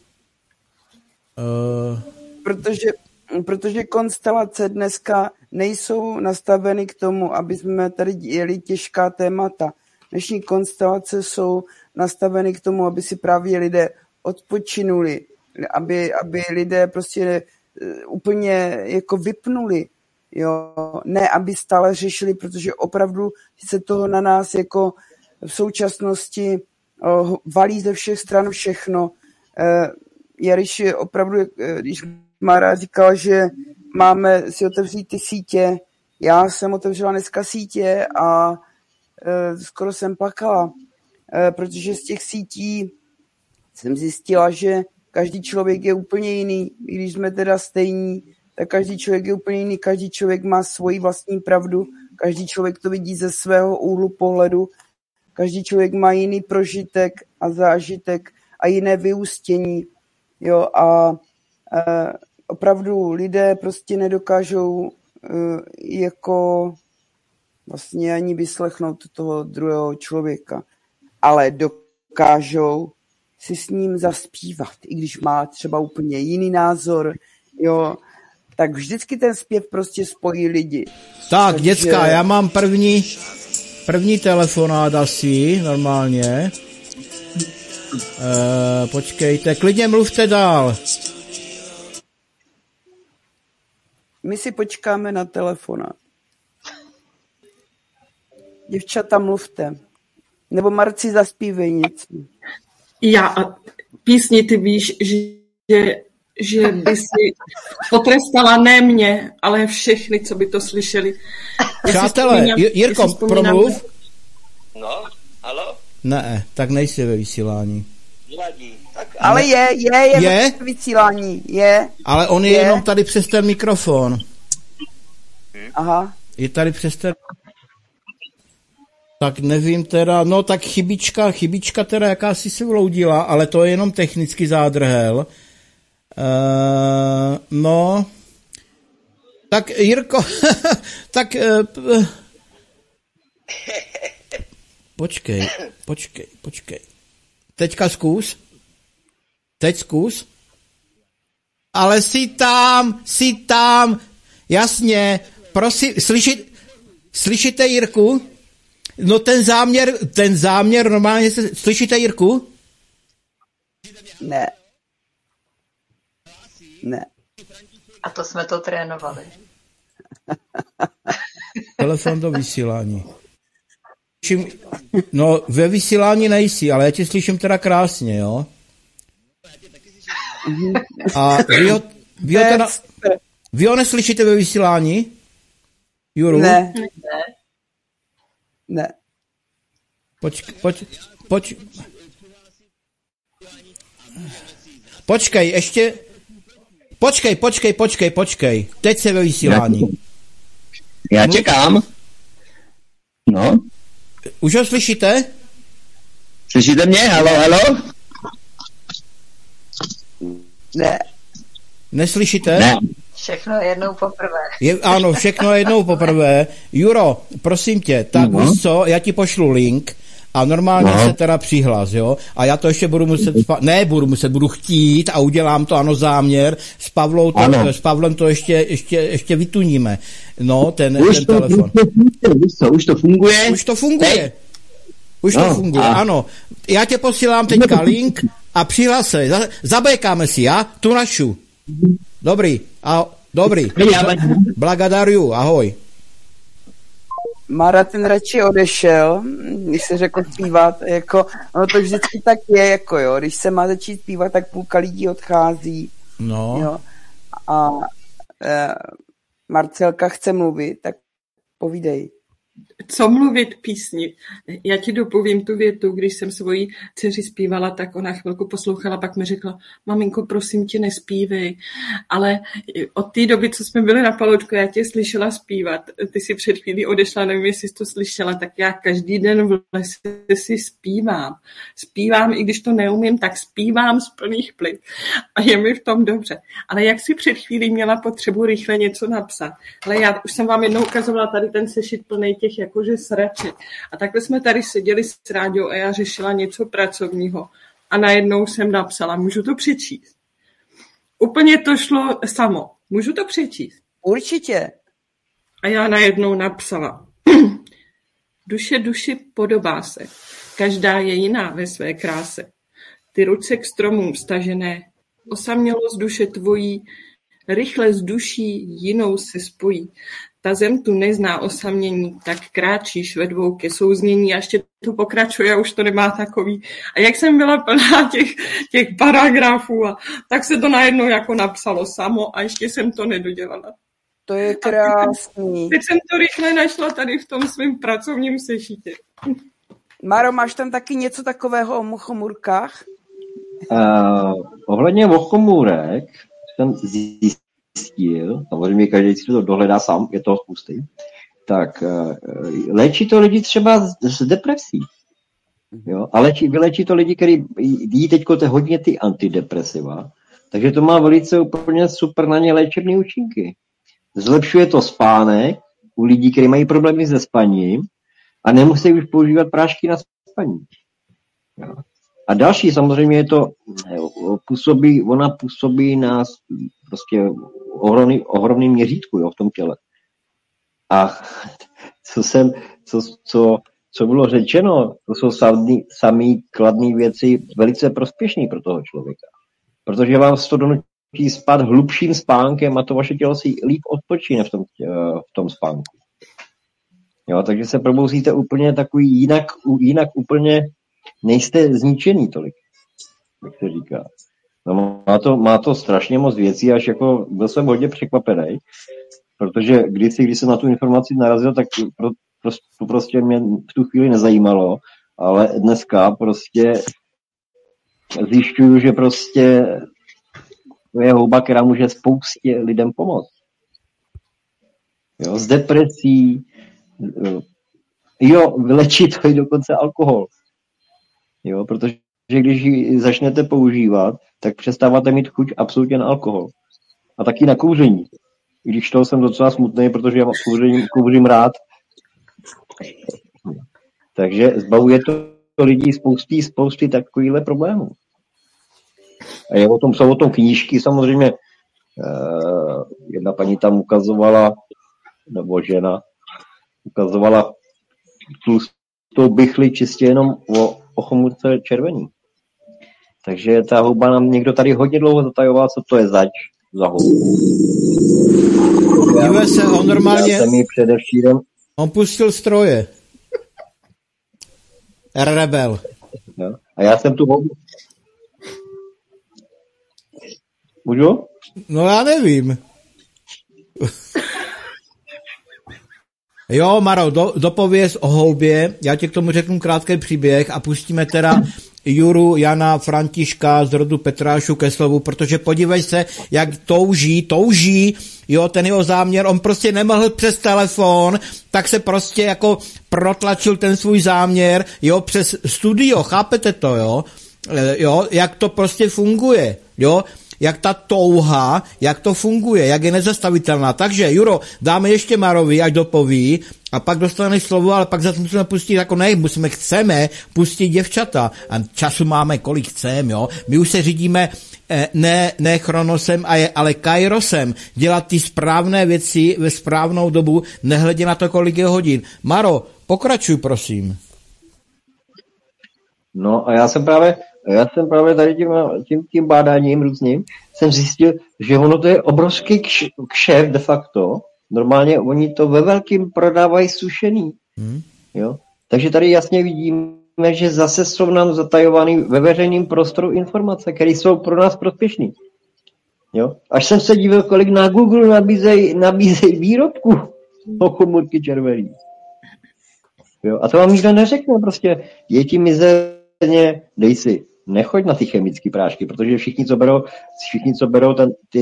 Speaker 6: Protože konstelace dneska nejsou nastaveny k tomu, aby jsme tady jeli těžká témata. Dnešní konstelace jsou nastaveny k tomu, aby si právě lidé odpočinuli, aby lidé prostě úplně jako vypnuli, jo, ne aby stále řešili, protože opravdu se toho na nás jako v současnosti valí ze všech stran všechno. Jariš opravdu, když Mára říkala, že máme si otevřít ty sítě, já jsem otevřela dneska sítě a skoro jsem plakala, protože z těch sítí jsem zjistila, že každý člověk je úplně jiný, i když jsme teda stejní, tak každý člověk je úplně jiný, každý člověk má svoji vlastní pravdu, každý člověk to vidí ze svého úhlu pohledu, každý člověk má jiný prožitek a zážitek a jiné vyústění, jo, a opravdu lidé prostě nedokážou jako vlastně ani vyslechnout toho druhého člověka, ale dokážou si s ním zaspívat, i když má třeba úplně jiný názor, jo, tak vždycky ten zpěv prostě spojí lidi.
Speaker 3: Tak, děcka, já mám první telefonát asi, normálně. Počkejte, klidně mluvte dál.
Speaker 6: My si počkáme na telefonát. Děvčata, mluvte. Nebo Marci, zaspívej něco.
Speaker 4: Já písni, ty víš, že by si potrestala ne mě, ale všechny, co by to slyšeli.
Speaker 3: Přátelé, Jirko, promluv.
Speaker 7: No, halo?
Speaker 3: Ne, tak nejsi ve vysílání.
Speaker 6: Ale je ve vysílání, je.
Speaker 3: Ale on je jenom tady přes ten mikrofon.
Speaker 6: Aha.
Speaker 3: Je tady přes ten... Tak nevím teda, no tak chybička teda jakási se vloudila, ale to je jenom technický zádrhel. No, tak Jirko, tak počkej. Teďka zkus. Teď zkus. Ale jsi tam, jasně, prosím, slyšíte Jirku? No ten záměr normálně slyšíte Jirku?
Speaker 6: Ne.
Speaker 2: A to jsme to trénovali.
Speaker 3: Telefon do vysílání. No, ve vysílání nejsi, ale já tě slyším teda krásně, jo? A vy ho neslyšíte ve vysílání? Juru?
Speaker 6: Ne.
Speaker 3: Počkej, ještě... Počkej. Teď se ve vysílání.
Speaker 7: Já čekám. No.
Speaker 3: Už ho slyšíte?
Speaker 7: Slyšíte mě? Halo?
Speaker 6: Ne.
Speaker 3: Neslyšíte?
Speaker 7: Ne.
Speaker 2: Všechno jednou poprvé.
Speaker 3: Ano, všechno jednou poprvé. Juro, prosím tě, tak víš co, já ti pošlu link a normálně se teda přihlás, jo? A já to ještě budu muset, budu chtít a udělám to, ano, záměr. S Pavlem to ještě vytuníme. No, ten telefon.
Speaker 7: Už to funguje?
Speaker 3: Už to funguje, ano. Já tě posílám teďka link a přihlás se. Zabékáme si, já? Tu našu. Dobrý. Blagadariu, ahoj.
Speaker 6: Mara ten radši odešel, když se řekl zpívat, jako, ono to vždycky tak je, jako jo, když se má začít zpívat, tak půlka lidí odchází.
Speaker 3: No.
Speaker 6: Jo. A Marcelka chce mluvit, tak povídej.
Speaker 4: Co mluvit písni? Já ti dopovím tu větu, když jsem svojí dceři zpívala, tak ona chvilku poslouchala, pak mi řekla, maminko, prosím tě, nespívej. Ale od té doby, co jsme byli na Paločku, já tě slyšela zpívat. Ty si před chvílí odešla, nevím, jestli jsi to slyšela, tak já každý den v lese si zpívám. Zpívám, i když to neumím, tak zpívám z plných plic. A je mi v tom dobře. Ale jak si před chvílí měla potřebu rychle něco napsat. Ale já už jsem vám jednou ukazovala tady ten sešit plný těch jakože sraček. A takhle jsme tady seděli s Ráďou a já řešila něco pracovního. A najednou jsem napsala, můžu to přečíst? Úplně to šlo samo. Můžu to přečíst?
Speaker 6: Určitě.
Speaker 4: A já najednou napsala. Duše duši podobá se. Každá je jiná ve své kráse. Ty ruce k stromům stažené. Osamělost duše tvojí. Rychle s duší jinou se spojí. Ta zem tu nezná osamění, tak kráčíš ve dvou ke souznění a ještě to pokračuje a už to nemá takový. A jak jsem byla plná těch paragrafů, tak se to najednou jako napsalo samo a ještě jsem to nedodělala.
Speaker 6: To je krásný.
Speaker 4: Teď jsem to rychle našla tady v tom svém pracovním sešitě.
Speaker 6: Maro, máš tam taky něco takového o mochomůrkách?
Speaker 5: Ohledně mochomůrek jsem zjistil, samozřejmě každý si to dohledá sám, je toho spusty, tak léčí to lidi třeba z depresí. Jo? A vylečí to lidi, kteří jí teďko hodně ty antidepresiva, takže to má velice úplně super na ně léčebné účinky. Zlepšuje to spánek u lidí, kteří mají problémy se spaním a nemusí už používat prášky na spaní. Jo? A další samozřejmě je to, ona působí na prostě ohromný měřítku, jo, v tom těle. A co bylo řečeno, to jsou samý kladné věci velice prospěšný pro toho člověka. Protože vás to donutí spát hlubším spánkem a to vaše tělo si líp odpočíne v tom spánku. Jo, takže se probouzíte úplně takový jinak úplně nejste zničený tolik, jak se říká. No, má to strašně moc věcí, až jako byl jsem hodně překvapený, protože když jsem na tu informaci narazil, tak to prostě mě v tu chvíli nezajímalo, ale dneska prostě zjišťuju, že prostě to je houba, která může spoustě lidem pomoct. Jo, z depresí, vylečí to i dokonce alkohol. Jo, protože když ji začnete používat, tak přestáváte mít chuť absolutně na alkohol. A taky na kouření. Když toho jsem docela smutný, protože já kouřím rád. Takže zbavuje to lidí spousty takovýhle problémů. A jsou o tom knížky samozřejmě. Jedna paní tam ukazovala, nebo žena, ukazovala tlustou bychli čistě jenom o chomůrce červený. Takže ta houba nám někdo tady hodně dlouho zatajoval, co to je za houbu.
Speaker 3: Dívej se, on normálně... On pustil stroje. Rebel.
Speaker 5: No. A já jsem tu houbu... Můžu?
Speaker 3: No já nevím. Jo, Maro, dopověz o houbě, já ti k tomu řeknu krátký příběh a pustíme teda Juru, Jana, Františka z rodu Petrášu ke slovu, protože podívej se, jak touží, jo, ten jeho záměr, on prostě nemohl přes telefon, tak se prostě jako protlačil ten svůj záměr, jo, přes studio, chápete to, jo, jak to prostě funguje, jo, jak ta touha, jak to funguje, jak je nezastavitelná. Takže, Juro, dáme ještě Marovi, ať dopoví, a pak dostaneš slovo, ale pak zase musíme pustit, jako chceme pustit děvčata. A času máme, kolik chceme, jo. My už se řídíme ne chronosem, ale kairosem. Dělat ty správné věci ve správnou dobu, nehledě na to, kolik je hodin. Maro, pokračuj, prosím.
Speaker 5: No a já jsem právě tady tím bádáním různým jsem zjistil, že ono to je obrovský kšeft de facto. Normálně oni to ve velkým prodávají sušený. Jo? Takže tady jasně vidíme, že zase jsou nám zatajovaný ve veřejném prostoru informace, které jsou pro nás prospěšné. Jo? Až jsem se díval, kolik na Google nabízejí výrobků o chomůrky červený. Jo? A to vám nikdo neřekne, prostě je ti mizerně, dej si, nechoď na ty chemické prášky, protože všichni, co berou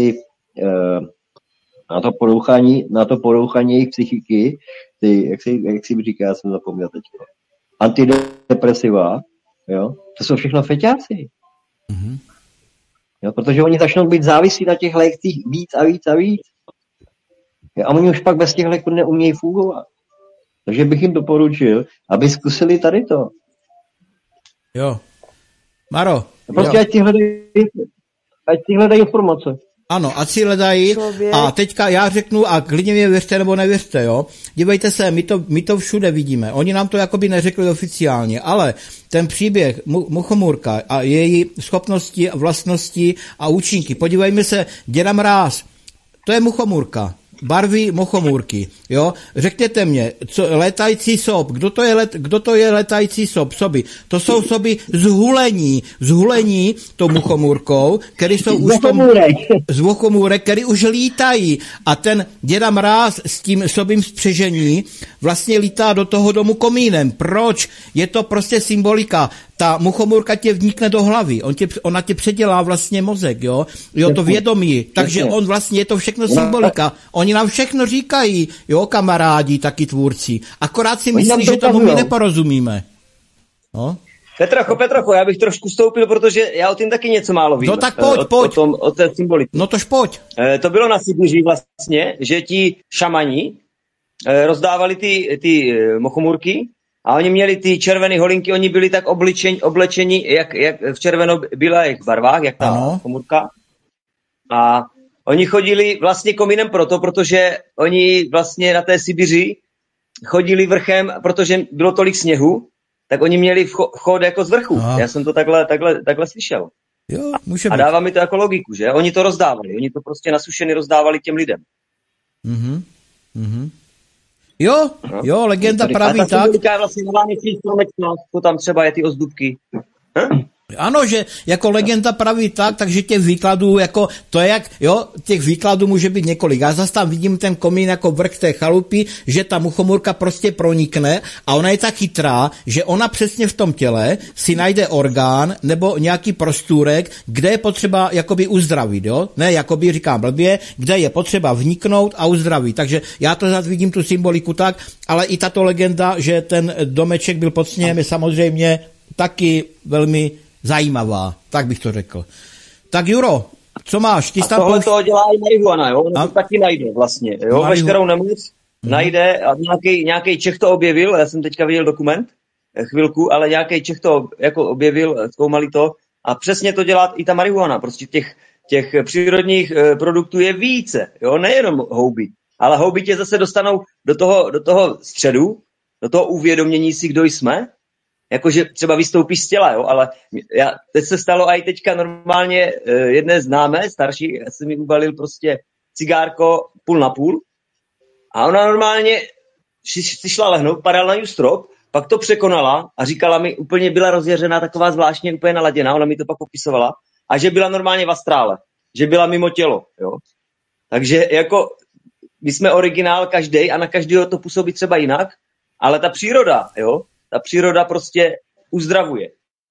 Speaker 5: na to porouchání jejich psychiky, jak si říká, já jsem zapomněl teď, antidepresiva, jo, to jsou všechno feťáci. Mm-hmm. Jo, protože oni začnou být závislí na těch lécích víc a víc. Jo, a oni už pak bez těch léků neumějí fungovat. Takže bych jim doporučil, aby zkusili tady to.
Speaker 3: Jo. Maro.
Speaker 5: Prostě ať si hledají informace.
Speaker 3: Ano, ať si hledají. A teďka já řeknu, a klidně mě věřte nebo nevěřte, jo. Dívejte se, my to všude vidíme. Oni nám to jakoby neřekli oficiálně, ale ten příběh muchomůrka a její schopnosti, vlastnosti a účinky. Podívejme se, Děda Mráz, to je muchomůrka. Barví muchomůrky, jo? Řekněte mě, létající sob, kdo to je létající soby? To jsou soby zhulení tou muchomůrkou, který jsou už z muchomůrek, který už lítají. A ten Děda Mráz s tím sobým spřežení vlastně lítá do toho domu komínem. Proč? Je to prostě symbolika. Ta muchomůrka tě vnikne do hlavy. Ona tě předělá vlastně mozek, jo? Jo, to vědomí. Takže on vlastně, je to všechno symbolika. Oni nám všechno říkají, jo, kamarádi, taky tvůrci. Akorát si myslí, že tomu my neporozumíme. No?
Speaker 8: Petrocho, já bych trošku vstoupil, protože já o tím taky něco málo vím.
Speaker 3: No tak pojď.
Speaker 8: O té symbolice.
Speaker 3: No tož pojď.
Speaker 8: To bylo na Sibiři vlastně, že ti šamani rozdávali ty mochomůrky a oni měli ty červené holinky, oni byli tak oblečeni, jak v červeno-bílých barvách, jak ta komůrka. A oni chodili vlastně komínem protože oni vlastně na té Sibiři chodili vrchem, protože bylo tolik sněhu, tak oni měli vchod jako z vrchu.
Speaker 3: Aha.
Speaker 8: Já jsem to takhle slyšel.
Speaker 3: Jo, může
Speaker 8: A
Speaker 3: být.
Speaker 8: dává mi to jako logiku, že? Oni to rozdávali. Oni to prostě nasušený rozdávali těm lidem.
Speaker 3: Jo,
Speaker 8: No.
Speaker 3: jo, legenda
Speaker 8: Tady-
Speaker 3: praví
Speaker 8: a ta
Speaker 3: tak.
Speaker 8: symbolika je vlastně na vánočních stromečkách, to tam třeba je ty ozdůbky.
Speaker 3: Ano, že jako legenda praví tak, takže těch výkladů, jako to je jak, jo, těch výkladů může být několik. Já zase tam vidím ten komín jako vrch té chalupy, že ta muchomůrka prostě pronikne a ona je tak chytrá, že ona přesně v tom těle si najde orgán nebo nějaký prostůrek, kde je potřeba jakoby uzdravit, jo? Ne, jakoby říkám blbě, kde je potřeba vniknout a uzdravit. Takže já to zase vidím tu symboliku tak, ale i tato legenda, že ten domeček byl pod sněhem, je samozřejmě taky velmi zajímavá, tak bych to řekl. Tak Juro, co máš? Ty
Speaker 8: A tohle toho dělá i marihuana, jo? Ono
Speaker 3: A-
Speaker 8: to taky najde vlastně, jo? Veškerou nemoc najde a nějaký Čech to objevil, já jsem teďka viděl dokument, chvilku, ale nějaký Čech to jako objevil, zkoumali to a přesně to dělá i ta marihuana, prostě těch přírodních produktů je více, jo? Nejenom houby, ale houby tě zase dostanou do toho středu, do toho uvědomění si, kdo jsme, jakože třeba vystoupíš z těla, jo, ale teď se stalo i teďka normálně jedné známé, starší, já jsem mi ubalil prostě cigárko půl na půl a ona normálně si šla lehnout, padala na ní strop, pak to překonala a říkala mi, úplně byla rozjeřená, taková zvláštně úplně naladěná, ona mi to pak popisovala a že byla normálně v astrále, že byla mimo tělo, jo. Takže jako my jsme originál každej a na každého to působí třeba jinak, ale ta příroda, jo, ta příroda prostě uzdravuje.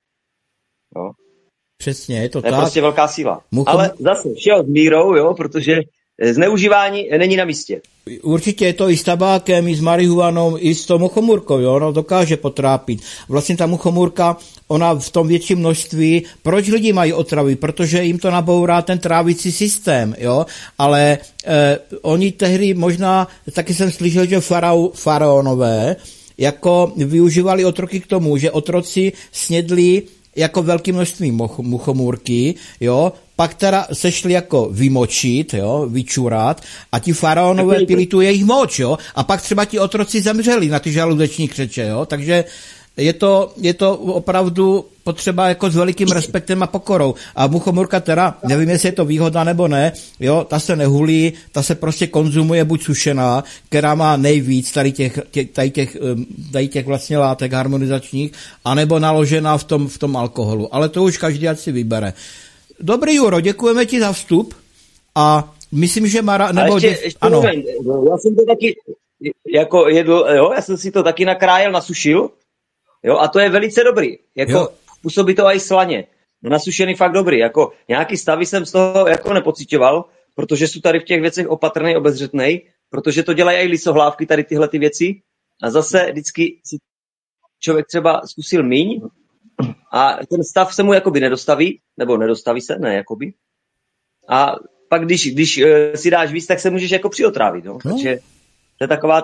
Speaker 8: Jo.
Speaker 3: Přesně, je to
Speaker 8: To je
Speaker 3: tak.
Speaker 8: prostě velká síla. Ale zase všeho s mírou, jo, protože zneužívání není na místě.
Speaker 3: Určitě je to i s tabákem, i s marihuanou, i s tou muchomůrkou, jo, ona dokáže potrápit. Vlastně ta muchomůrka, ona v tom větším množství, proč lidi mají otravy? Protože jim to nabourá ten trávicí systém, jo, ale oni tehdy možná, taky jsem slyšel, že faraonové jako využívali otroky k tomu, že otroci snědli jako velké množství muchomůrky, jo, pak teda se šli jako vymočit, jo, vyčurat a ti faraonové pili tu jejich moč, jo, a pak třeba ti otroci zemřeli na ty žaludeční křeče, jo, takže je to opravdu potřeba jako s velikým respektem a pokorou. A muchomůrka teda, nevím, jestli je to výhoda nebo ne, jo, ta se nehulí, ta se prostě konzumuje buď sušená, která má nejvíc tady těch vlastně látek harmonizačních, anebo naložená v tom alkoholu. Ale to už každý ať si vybere. Dobrý, Juro, děkujeme ti za vstup a myslím, že
Speaker 8: ještě
Speaker 3: ano.
Speaker 8: Moment, já jsem to taky jako jedl, jo, já jsem si to taky nakrájel, nasušil, jo, a to je velice dobrý, jako působí to i slaně, nasušený fakt dobrý, jako nějaký stavy jsem z toho jako nepocitoval, protože jsou tady v těch věcech opatrnej, obezřetnej, protože to dělají i lisohlávky, tady tyhle ty věci a zase vždycky si člověk třeba zkusil míň a ten stav se mu jakoby nedostaví, nebo nedostaví se, ne jakoby, a pak když si dáš víc, tak se můžeš jako přiotrávit, no. Takže to je taková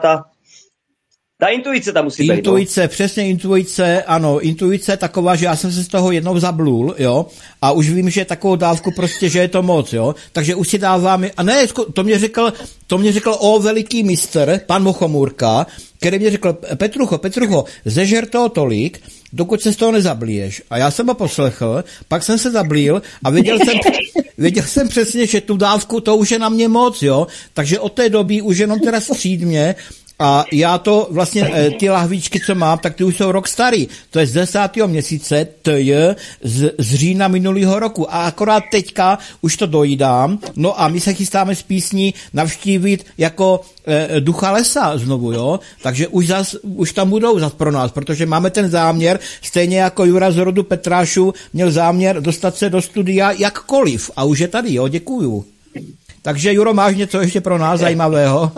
Speaker 8: ta intuice tam musí být.
Speaker 3: Intuice, přesně intuice, ano, intuice taková, že já jsem se z toho jednou zablul, jo, a už vím, že takovou dávku prostě, že je to moc, jo, takže už si dávám, a ne, to mě řekl veliký mistr, pan Muchomůrka, který mě řekl, Petrucho, zežer toho tolik, dokud se z toho nezablíješ. A já jsem ho poslechl, pak jsem se zablíl a věděl jsem přesně, že tu dávku, to už je na mě moc, jo, takže od té doby už jenom teda střídmě. A já to vlastně, ty lahvičky, co mám, tak ty už jsou rok starý. To je z 10. měsíce, to je z října minulého roku. A akorát teďka už to dojídám. No a my se chystáme z písní navštívit jako Ducha lesa znovu, jo. Takže už tam budou zas pro nás, protože máme ten záměr, stejně jako Jura z rodu Petrášů měl záměr dostat se do studia jakkoliv. A už je tady, jo, děkuju. Takže Juro, máš něco ještě pro nás zajímavého?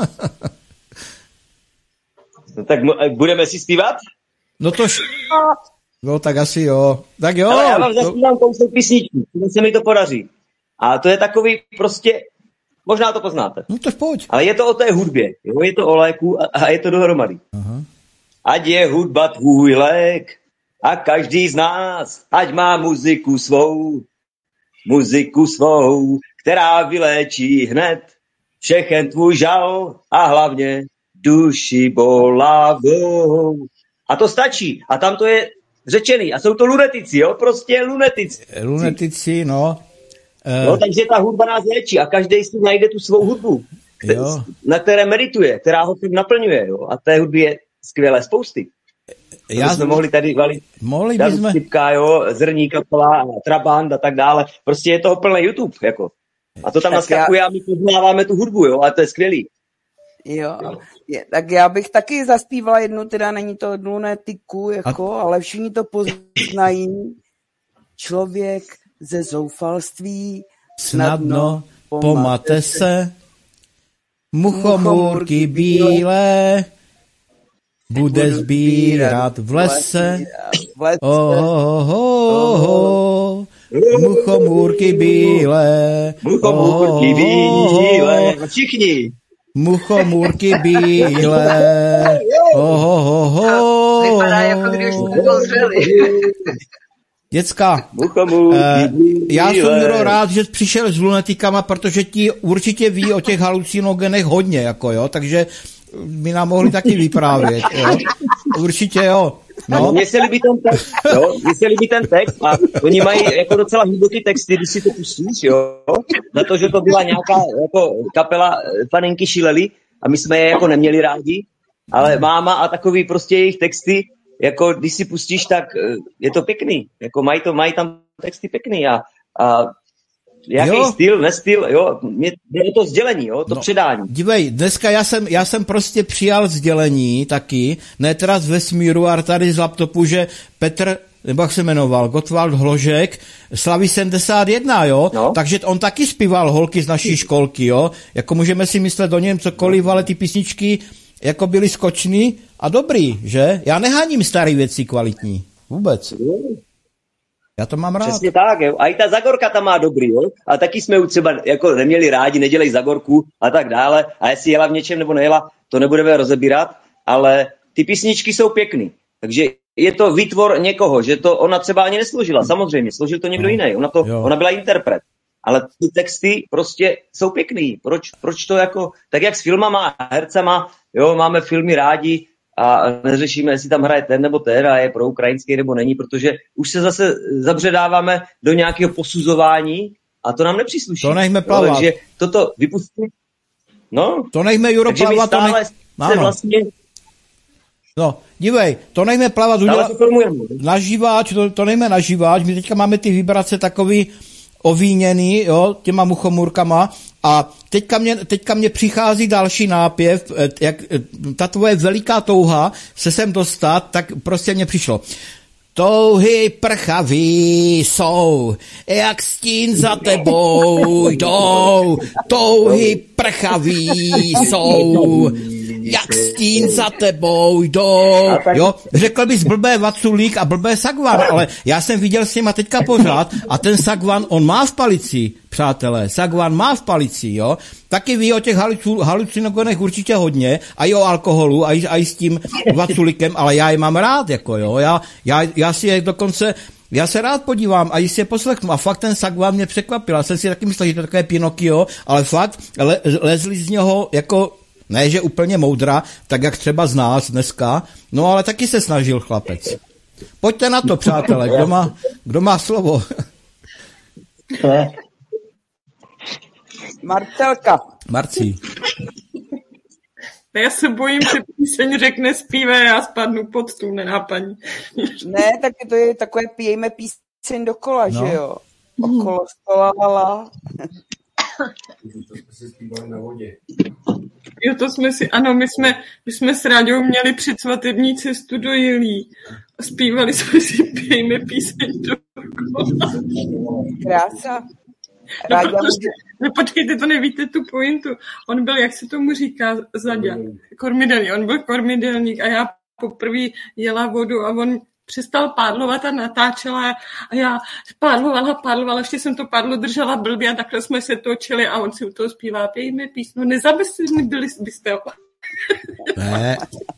Speaker 8: No tak budeme si zpívat?
Speaker 3: No tak asi jo. Tak jo.
Speaker 8: Ale já vám zaspívám kousek písničky, když se mi to podaří. A to je takový prostě, možná to poznáte.
Speaker 3: No to pojď.
Speaker 8: Ale je to o té hudbě, jo? Je to o léku a je to dohromady. Aha. Ať je hudba tvůj lék a každý z nás, ať má muziku svou, která vyléčí hned všechen tvůj žal a hlavně duši bolavou. A to stačí. A tam to je řečený. A jsou to lunetici, jo? Prostě lunetici.
Speaker 3: Lunetici, no.
Speaker 8: No, takže ta hudba nás léčí a každý si najde tu svou hudbu, na které medituje, která ho tím naplňuje. Jo? A té hudby je skvělé spousty. Jsme mohli tady valit Stipka, jo, Zrní kapela, Trabant a tak dále. Prostě je toho plný YouTube. Jako. A to tam naskakuje a my poznáváme tu hudbu, jo, a to je skvělý.
Speaker 6: Jo, tak já bych taky zaspívala jednu, teda není to lunetiku, jako, ale všichni to poznají. Člověk ze zoufalství
Speaker 3: snadno pomate se, muchomůrky bílé bude sbírat v lese. Muchomůrky bílé.
Speaker 8: Muchomůrky bílé. Všichni.
Speaker 3: Muchomůrky bílé.
Speaker 2: Vypadá, jako když jsme pozřeli.
Speaker 3: Děcka, já jsem, Juro, rád, že jsi přišel s lunetikama, protože ti určitě ví o těch halucinogenech hodně, jako jo, takže by nám mohli taky vyprávět, jo. Určitě jo. No.
Speaker 8: Mně se líbí ten text a oni mají jako docela hluboký texty, když si to pustíš, jo, za to, že to byla nějaká jako kapela panenky šilely a my jsme je jako neměli rádi, ale máma a takový prostě jejich texty, jako když si pustíš, tak je to pěkný, jako mají tam texty pěkný a jaký styl, nestyl, jo, je to sdělení, jo, to předání.
Speaker 3: Dívej, dneska já jsem prostě přijal sdělení taky, ne teda z vesmíru, ale tady z laptopu, že Petr, nebo jak se jmenoval, Gottwald Hložek, slaví 71, jo, no. Takže on taky zpíval holky z naší školky, jo, jako můžeme si myslet o něm cokoliv, ale ty písničky jako byly skočný a dobrý, že? Já neháním staré věci kvalitní, vůbec. Já to mám rád.
Speaker 8: Přesně tak, jo. A i ta Zagorka tam má dobrý, jo. A taky jsme ju třeba jako neměli rádi, nedělej Zagorku a tak dále. A jestli jela v něčem nebo nejela, to nebudeme rozebírat, ale ty písničky jsou pěkný. Takže je to výtvor někoho, že to ona třeba ani nesložila, samozřejmě, složil to někdo jiný. Ona byla interpret. Ale ty texty prostě jsou pěkný. Proč to jako, tak jak s filmama a hercema, jo, máme filmy rádi, a neřešíme, jestli tam hraje ten nebo ten a je pro ukrajinský nebo není, protože už se zase zabředáváme do nějakého posuzování a to nám nepřísluší.
Speaker 3: To nechme plavat.
Speaker 8: Takže toto vypustíme. No.
Speaker 3: To nechme, Juro, plavat.
Speaker 8: Vlastně...
Speaker 3: No, dívej, to nechme plavat na živáč, to nechme na živáč. My teďka máme ty vibrace takový ovíněný, jo, těma muchomůrkama a teďka mě přichází další nápěv, jak ta tvoje veliká touha se sem dostat, tak prostě mě přišlo. Touhy prchaví jsou, jak stín za tebou jdou, touhy prchaví jsou, jak stín za tebou jdou. Jo, řekl bys blbé Vaculík a blbé Sagvan, ale já jsem viděl s nima teďka pořád a ten Sagvan, on má v palici, přátelé, Sagvan má v palici, jo. Taky ví o těch halucinogenech určitě hodně, a i o alkoholu, a i s tím Vaculíkem, ale já je mám rád, jako jo. Já si je dokonce, já se rád podívám a jistě poslechnu. A fakt ten Sagvan mě překvapil. Já jsem si taky myslel, že to je takové Pinokio, ale fakt lezli z něho jako, ne, že úplně moudra, tak jak třeba z nás dneska, no ale taky se snažil chlapec. Pojďte na to, přátelé, kdo má slovo?
Speaker 6: Marcelka.
Speaker 3: Marcí.
Speaker 4: Já se bojím, že píseň řekne zpívá, já spadnu pod stůl nenápadně.
Speaker 6: Ne, tak to je takové pijejme píseň dokola, no. Že jo? Okolo stola, hala.
Speaker 4: Jo, to jsme si, ano, my jsme s Ráďou měli předsvatební cestu do Jilí a zpívali jsme si pijejme píseň dokola.
Speaker 6: Krása.
Speaker 4: No počkejte, to nevíte tu pointu. On byl, jak se tomu říká, kormidelník. On byl kormidelník a já poprvé jela vodu a on přestal pádlovat a natáčela a já pádlovala, ještě jsem to pádlo držela blbě a takhle jsme se točili a on si u toho zpívá pijejme písnu. Nezabesili byste ho.
Speaker 3: Ne.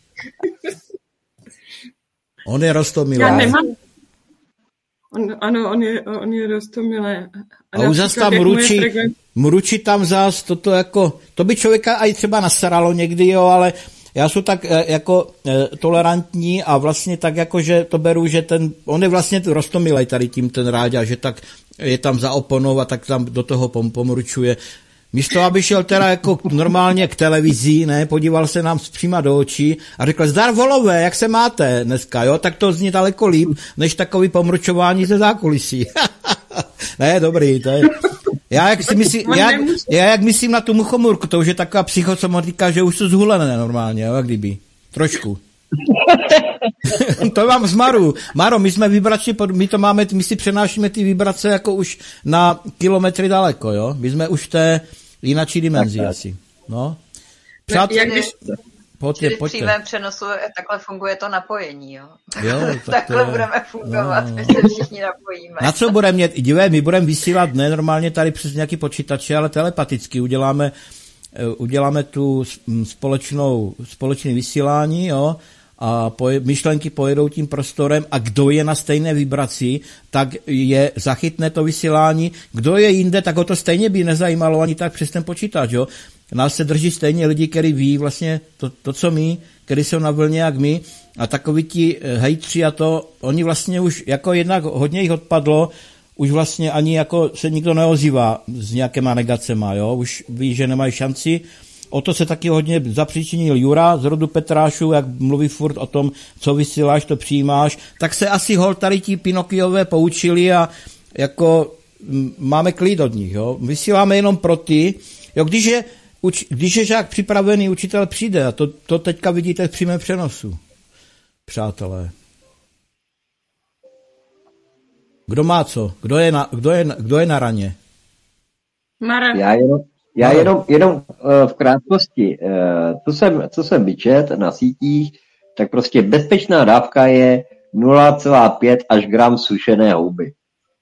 Speaker 3: On je Roztomilé.
Speaker 4: Já nemám. On je Roztomilé.
Speaker 3: A už zase tam mručí tam zás toto jako, to by člověka i třeba nasralo někdy, jo, ale já jsem tak jako tolerantní a vlastně tak jako, že to beru, že on je vlastně roztomilej tady tím ten Ráďa, že tak je tam za oponou a tak tam do toho pomručuje. Místo, aby šel teda jako normálně k televizi, ne, podíval se nám přímo do očí a řekl, zdar volové, jak se máte dneska, jo, tak to zní daleko líp, než takový pomručování ze zákulisí. Ne, dobrý, to je... Já jak myslím na tu muchomurku, to už je taková psychosomatika, že už jsou zhulené normálně, jo, jak kdyby. Trošku. To mám z Maru. Maro, my jsme vibračně, my si přenášíme ty vibrace jako už na kilometry daleko, jo. My jsme už v té jináčí dimenzi asi. No.
Speaker 2: Pojďte. V přímém přenosu takhle funguje to napojení, jo. Takhle budeme fungovat, my se všichni napojíme.
Speaker 3: Na co budeme mít? Dívej, my budeme vysílat ne normálně tady přes nějaký počítače, ale telepaticky uděláme tu společné vysílání, jo, a myšlenky pojedou tím prostorem a kdo je na stejné vibraci, tak je zachytne to vysílání. Kdo je jinde, tak ho to stejně by nezajímalo ani tak přes ten počítač, jo. Nás se drží stejně lidi, kteří ví vlastně to, co my, kteří jsou na vlně jak my, a takoví ti hejtři a to, oni vlastně už, jako jednak hodně jich odpadlo, už vlastně ani jako se nikdo neozývá s nějakýma negacema, jo, už ví, že nemají šanci. O to se taky hodně zapříčinil Jura z rodu Petrášů, jak mluví furt o tom, co vysíláš, to přijímáš, tak se asi hol tady ti Pinokiové poučili a jako máme klid od nich, jo. Vysíláme jenom pro ty, jo, když je žák připravený, učitel přijde a to teďka vidíte v přímém přenosu, přátelé. Kdo má co? Kdo je na raně?
Speaker 4: Mara.
Speaker 5: Já jenom v krátkosti, co jsem vyčet na sítích, tak prostě bezpečná dávka je 0,5 až gram sušené houby.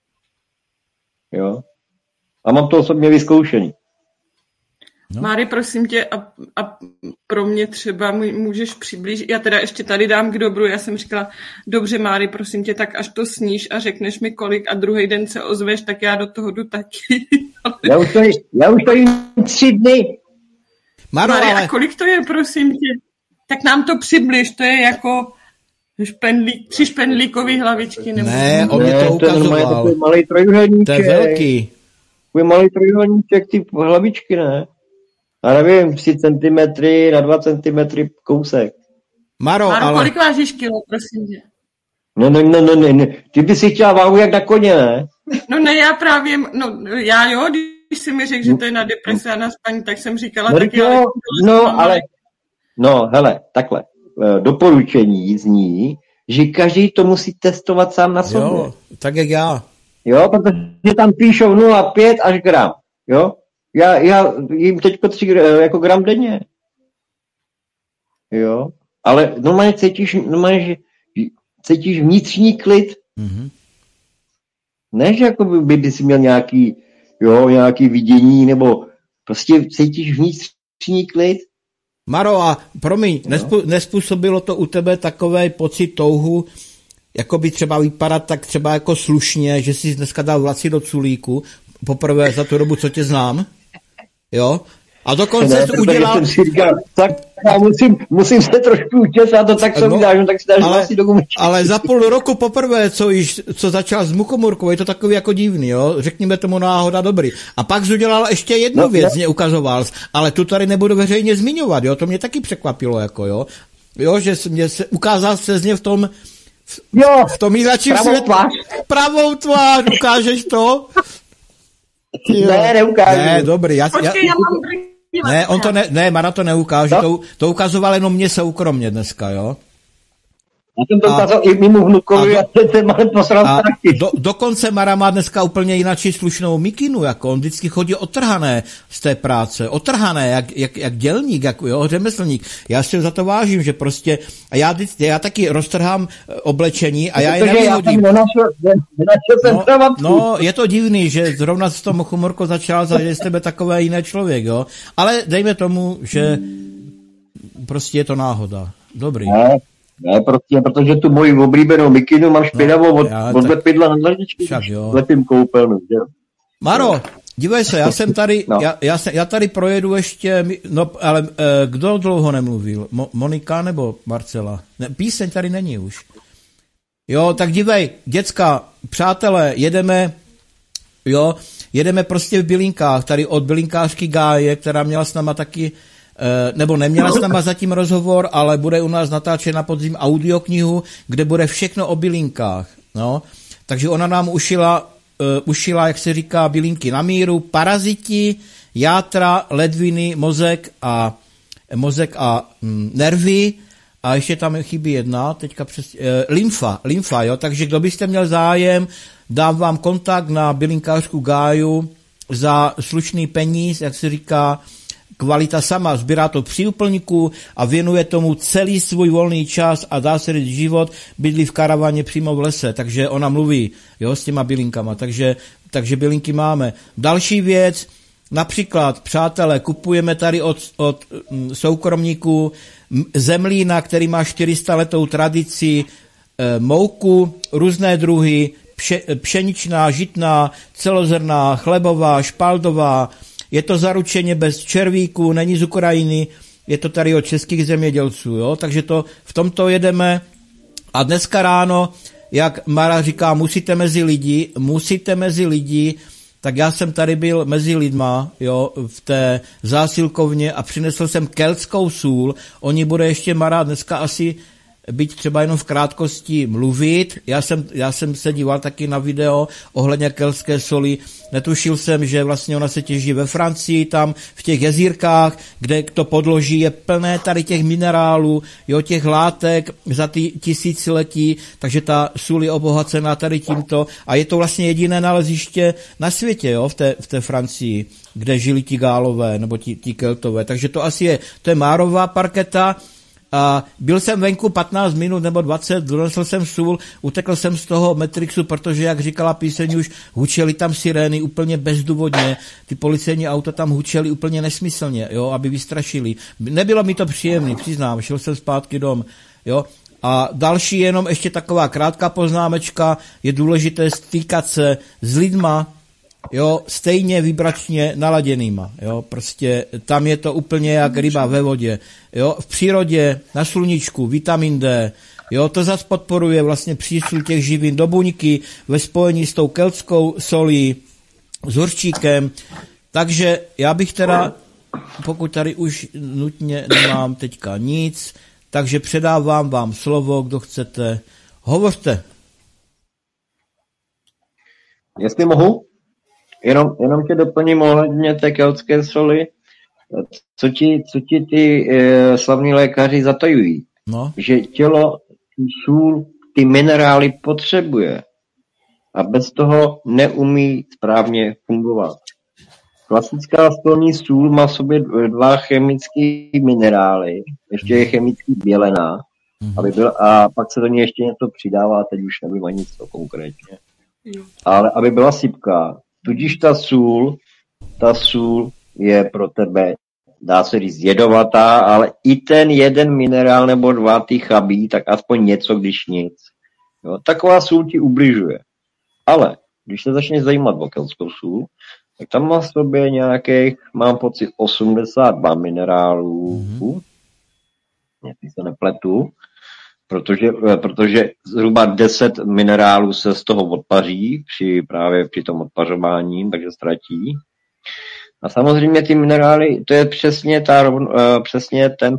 Speaker 5: Jo? A mám to osobně vyzkoušený.
Speaker 4: No. Máry, prosím tě, a pro mě třeba můžeš přiblížit, já teda ještě tady dám k dobru, já jsem říkala, dobře Máry, prosím tě, tak až to sníš a řekneš mi kolik a druhý den se ozveš, tak já do toho jdu taky.
Speaker 5: Já už to jím 3 dny.
Speaker 4: Máry, a kolik to je, prosím tě? Tak nám to přibliž, to je jako 3 špendlíkový hlavičky. Nebo...
Speaker 3: Ne, on mi to ukazoval.
Speaker 5: To je malý trojuhelníček.
Speaker 3: To je velký.
Speaker 5: Takový malý trojuhelníček, ty hlavičky, ne? Já nevím, 3 cm na 2 cm kousek.
Speaker 3: Maro,
Speaker 4: kolik vážíš kilo, prosím tě?
Speaker 5: Ne. Ty bys si chtěla váhu jak na koně, ne?
Speaker 4: No ne, já právě, já jo, když jsi mi řekl, že to je na depresi a na spaní, tak jsem říkala, tak já...
Speaker 5: Hele, takhle. Doporučení zní, že každý to musí testovat sám na sobě.
Speaker 3: Jo, tak jak já.
Speaker 5: Jo, protože tam píšou 0,5 až gram, jo? Já jim teďko 3 jako gram denně. Jo? Ale normálně cítíš vnitřní klid. Mm-hmm. Ne, že jako by si měl nějaký vidění, nebo prostě cítíš vnitřní klid.
Speaker 3: Maro, a promiň, nespůsobilo to u tebe takovej pocit touhu, jako by třeba vypadat tak třeba jako slušně, že jsi dneska dal vlasy do culíku, poprvé za tu dobu, co tě znám? Jo? A dokonce jsi udělal...
Speaker 5: Tak já musím se trošku učesat, tak se mi dáš, tak si dáš vlasy do gumičky.
Speaker 3: Ale za půl roku poprvé, co začal s muchomurkou, je to takový jako divný, jo? Řekněme tomu náhoda dobrý. A pak jsi udělal ještě jednu věc, mě ukazoval, ale tu tady nebudu veřejně zmiňovat, jo? To mě taky překvapilo, jako, jo? Jo, že mě se ukázal se z něj v tom jináčím světlu. Pravou tvář, ukážeš to?
Speaker 5: Ne, neukážu.
Speaker 3: Ne, dobrý.
Speaker 4: Počkej, já mám
Speaker 3: Mara to neukáže, to ukazoval jenom mě soukromně dneska, jo?
Speaker 5: Já jsem to ukázal i mimo vnukovi a ten malý posral taky.
Speaker 3: Dokonce Mara má dneska úplně jináčí slušnou mikinu, jako on vždycky chodí otrhané z té práce, otrhané, jak dělník, jak řemeslník. Já si za to vážím, že prostě, a já taky roztrhám oblečení a já je nevyhodím. No, je to divný, že zrovna s tom humorkou začal, že z tebe takové jiné člověk, jo. Ale dejme tomu, že prostě je to náhoda. Dobrý.
Speaker 5: Ne, prostě, protože tu moji oblíbenou mikinu mám špinavou od lepidla na dlaždičky. Lepím koupelnu, že?
Speaker 3: Maro, Dívej se, já jsem tady,
Speaker 5: No.
Speaker 3: já tady projedu ještě, no, ale kdo dlouho nemluvil? Monika nebo Marcela? Ne, píseň tady není už. Jo, tak dívej, děcka, přátelé, jedeme prostě v bylinkách, tady od bylinkářky Gáje, která měla s náma taky, nebo neměla s náma zatím rozhovor, ale bude u nás natáčet na podzim audioknihu, kde bude všechno o bylinkách, no. Takže ona nám ušila, jak se říká, bylinky na míru, paraziti, játra, ledviny, mozek a nervy, a ještě tam chybí jedna, teďka lymfa, jo, takže kdo byste měl zájem, dám vám kontakt na bylinkářku Gáju za slušný peníz, jak se říká, kvalita sama, sbírá to při úplňku a věnuje tomu celý svůj volný čas a dá se říct život, bydlí v karavaně přímo v lese, takže ona mluví, jo, s těma bylinkama, takže bylinky máme. Další věc, například, přátelé, kupujeme tady od soukromníků zemlína, který má 400 letou tradici, mouku, různé druhy, pšeničná, žitná, celozrnná, chlebová, špaldová, je to zaručeně bez červíků, není z Ukrajiny, je to tady od českých zemědělců, jo? Takže v tomto jedeme. A dneska ráno, jak Mara říká, musíte mezi lidi, tak já jsem tady byl mezi lidma, jo, v té zásilkovně a přinesl jsem keltskou sůl. Oni bude ještě Mara dneska asi byť třeba jenom v krátkosti mluvit. Já jsem se díval taky na video ohledně keltské soli. Netušil jsem, že vlastně ona se těží ve Francii, tam v těch jezírkách, kde to podloží je plné tady těch minerálů, jo, těch látek za ty tisíciletí, takže ta sůl je obohacená tady tímto a je to vlastně jediné naleziště na světě, jo, v té Francii, kde žili ti Gálové nebo ti Keltové. Takže to asi je, to je Márová parketa. A byl jsem venku 15 minut nebo 20, donesl jsem sůl, utekl jsem z toho Matrixu, protože, jak říkala píseň, už hučeli tam sirény úplně bezdůvodně, ty policejní auta tam hučeli úplně nesmyslně, jo, aby vystrašili. Nebylo mi to příjemný, přiznám, šel jsem zpátky dom, jo. A další jenom ještě taková krátká poznámečka, je důležité stýkat se s lidma, jo, stejně vibračně naladěnýma, jo, prostě tam je to úplně jak ryba ve vodě, jo, v přírodě, na sluníčku, vitamin D, jo, to zase podporuje vlastně přísun těch živin do buňky ve spojení s tou keltskou solí, s hořčíkem, takže já bych teda, pokud tady už nutně nemám teďka nic, takže předávám vám slovo, kdo chcete, hovořte.
Speaker 5: Jestli mohu? Jenom tě doplním ohledně té keltské soli. Co ti ty slavní lékaři zatajují?
Speaker 3: No.
Speaker 5: Že tělo sůl, ty minerály potřebuje a bez toho neumí správně fungovat. Klasická stolní sůl má v sobě 2 chemické minerály, ještě je chemicky bělená, a pak se do ní ještě něco přidává, teď už nevím ani co konkrétně. Ale aby byla sypká. Tudíž ta sůl je pro tebe, dá se říct, jedovatá, ale i ten jeden minerál nebo 2 ty chabí, tak aspoň něco, když nic. Jo, taková sůl ti ubližuje. Ale když se začneš zajímat o keltskou sůl, tak tam má v sobě nějakých, mám pocit, 82 minerálů, jestli se nepletu, protože zhruba 10 minerálů se z toho odpaří při tom odpařování, takže ztratí. A samozřejmě ty minerály, to je přesně přesně ten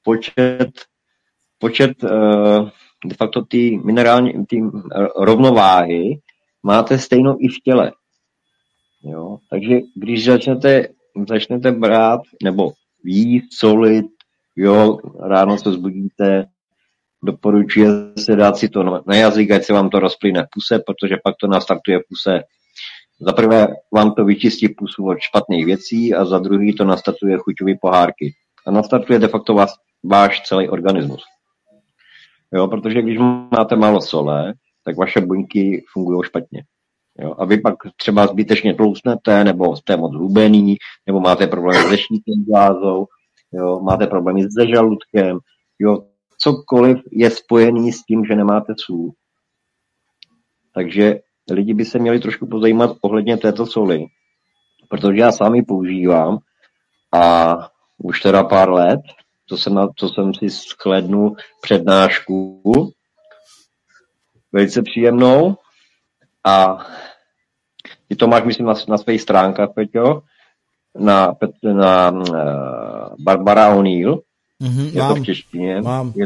Speaker 5: počet de facto ty minerální ty rovnováhy máte stejnou i v těle. Jo? Takže když začnete brát nebo jíst, solit, jo, ráno se zbudíte, doporučuje se dát si to na jazyk, ať se vám to rozplyne v puse, protože pak to nastartuje v puse. Za prvé vám to vyčistí pusu od špatných věcí a za druhý to nastartuje chuťové pohárky. A nastartuje de facto váš celý organismus. Jo, protože když máte málo sole, tak vaše buňky fungují špatně. Jo, a vy pak třeba zbytečně tloustnete, nebo jste moc hubený, nebo máte problémy se štítnou žlázou, jo, máte problémy se žaludkem, jo, cokoliv je spojený s tím, že nemáte sůl. Takže lidi by se měli trošku pozajímat ohledně této soli. protože já sám ji používám a už teda pár let, co jsem si shlédnul přednášku, velice příjemnou a ty to máš, myslím, na svých stránkách, Peťo, na Barbara O'Neill, je to v češtině.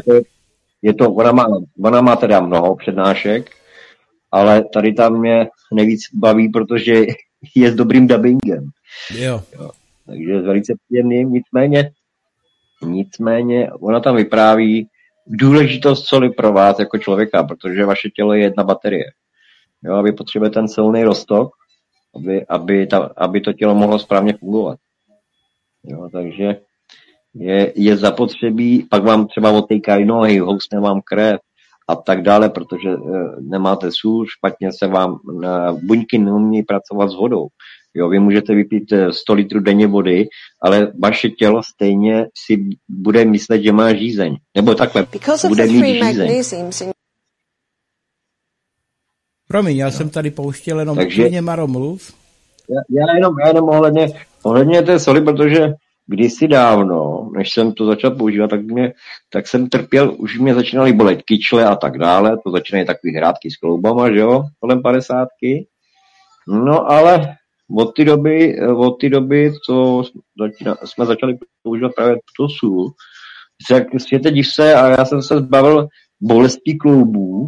Speaker 5: Ona má teda mnoho přednášek, ale tady tam mě nejvíc baví, protože je s dobrým dubbingem.
Speaker 3: Jo.
Speaker 5: Takže je velice příjemný, nicméně ona tam vypráví důležitost soli pro vás jako člověka, protože vaše tělo je jedna baterie. Jo, a vy potřebujete ten silný roztok, aby to tělo mohlo správně fungovat. Jo, takže je zapotřebí, pak vám třeba odtejkají nohy, housne vám krev a tak dále, protože nemáte sůl, špatně se vám buňky neumí pracovat s vodou. Jo, vy můžete vypít 100 litrů denně vody, ale vaše tělo stejně si bude myslet, že má žízeň. Nebo takhle, bude mít žízeň.
Speaker 3: Promiň, já jsem tady pouštěl jenom klidně, Maro, mluv.
Speaker 5: Já jenom ohledně té soli, protože kdysi dávno, než jsem to začal používat, tak jsem trpěl, už mě začínaly bolet kyčle a tak dále, to začínají takový hrátky s kloubama, že jo, kolem 50. No ale od té doby, co jsme začali používat právě tu sůl, tak světe div se a já jsem se zbavil bolestí kloubů,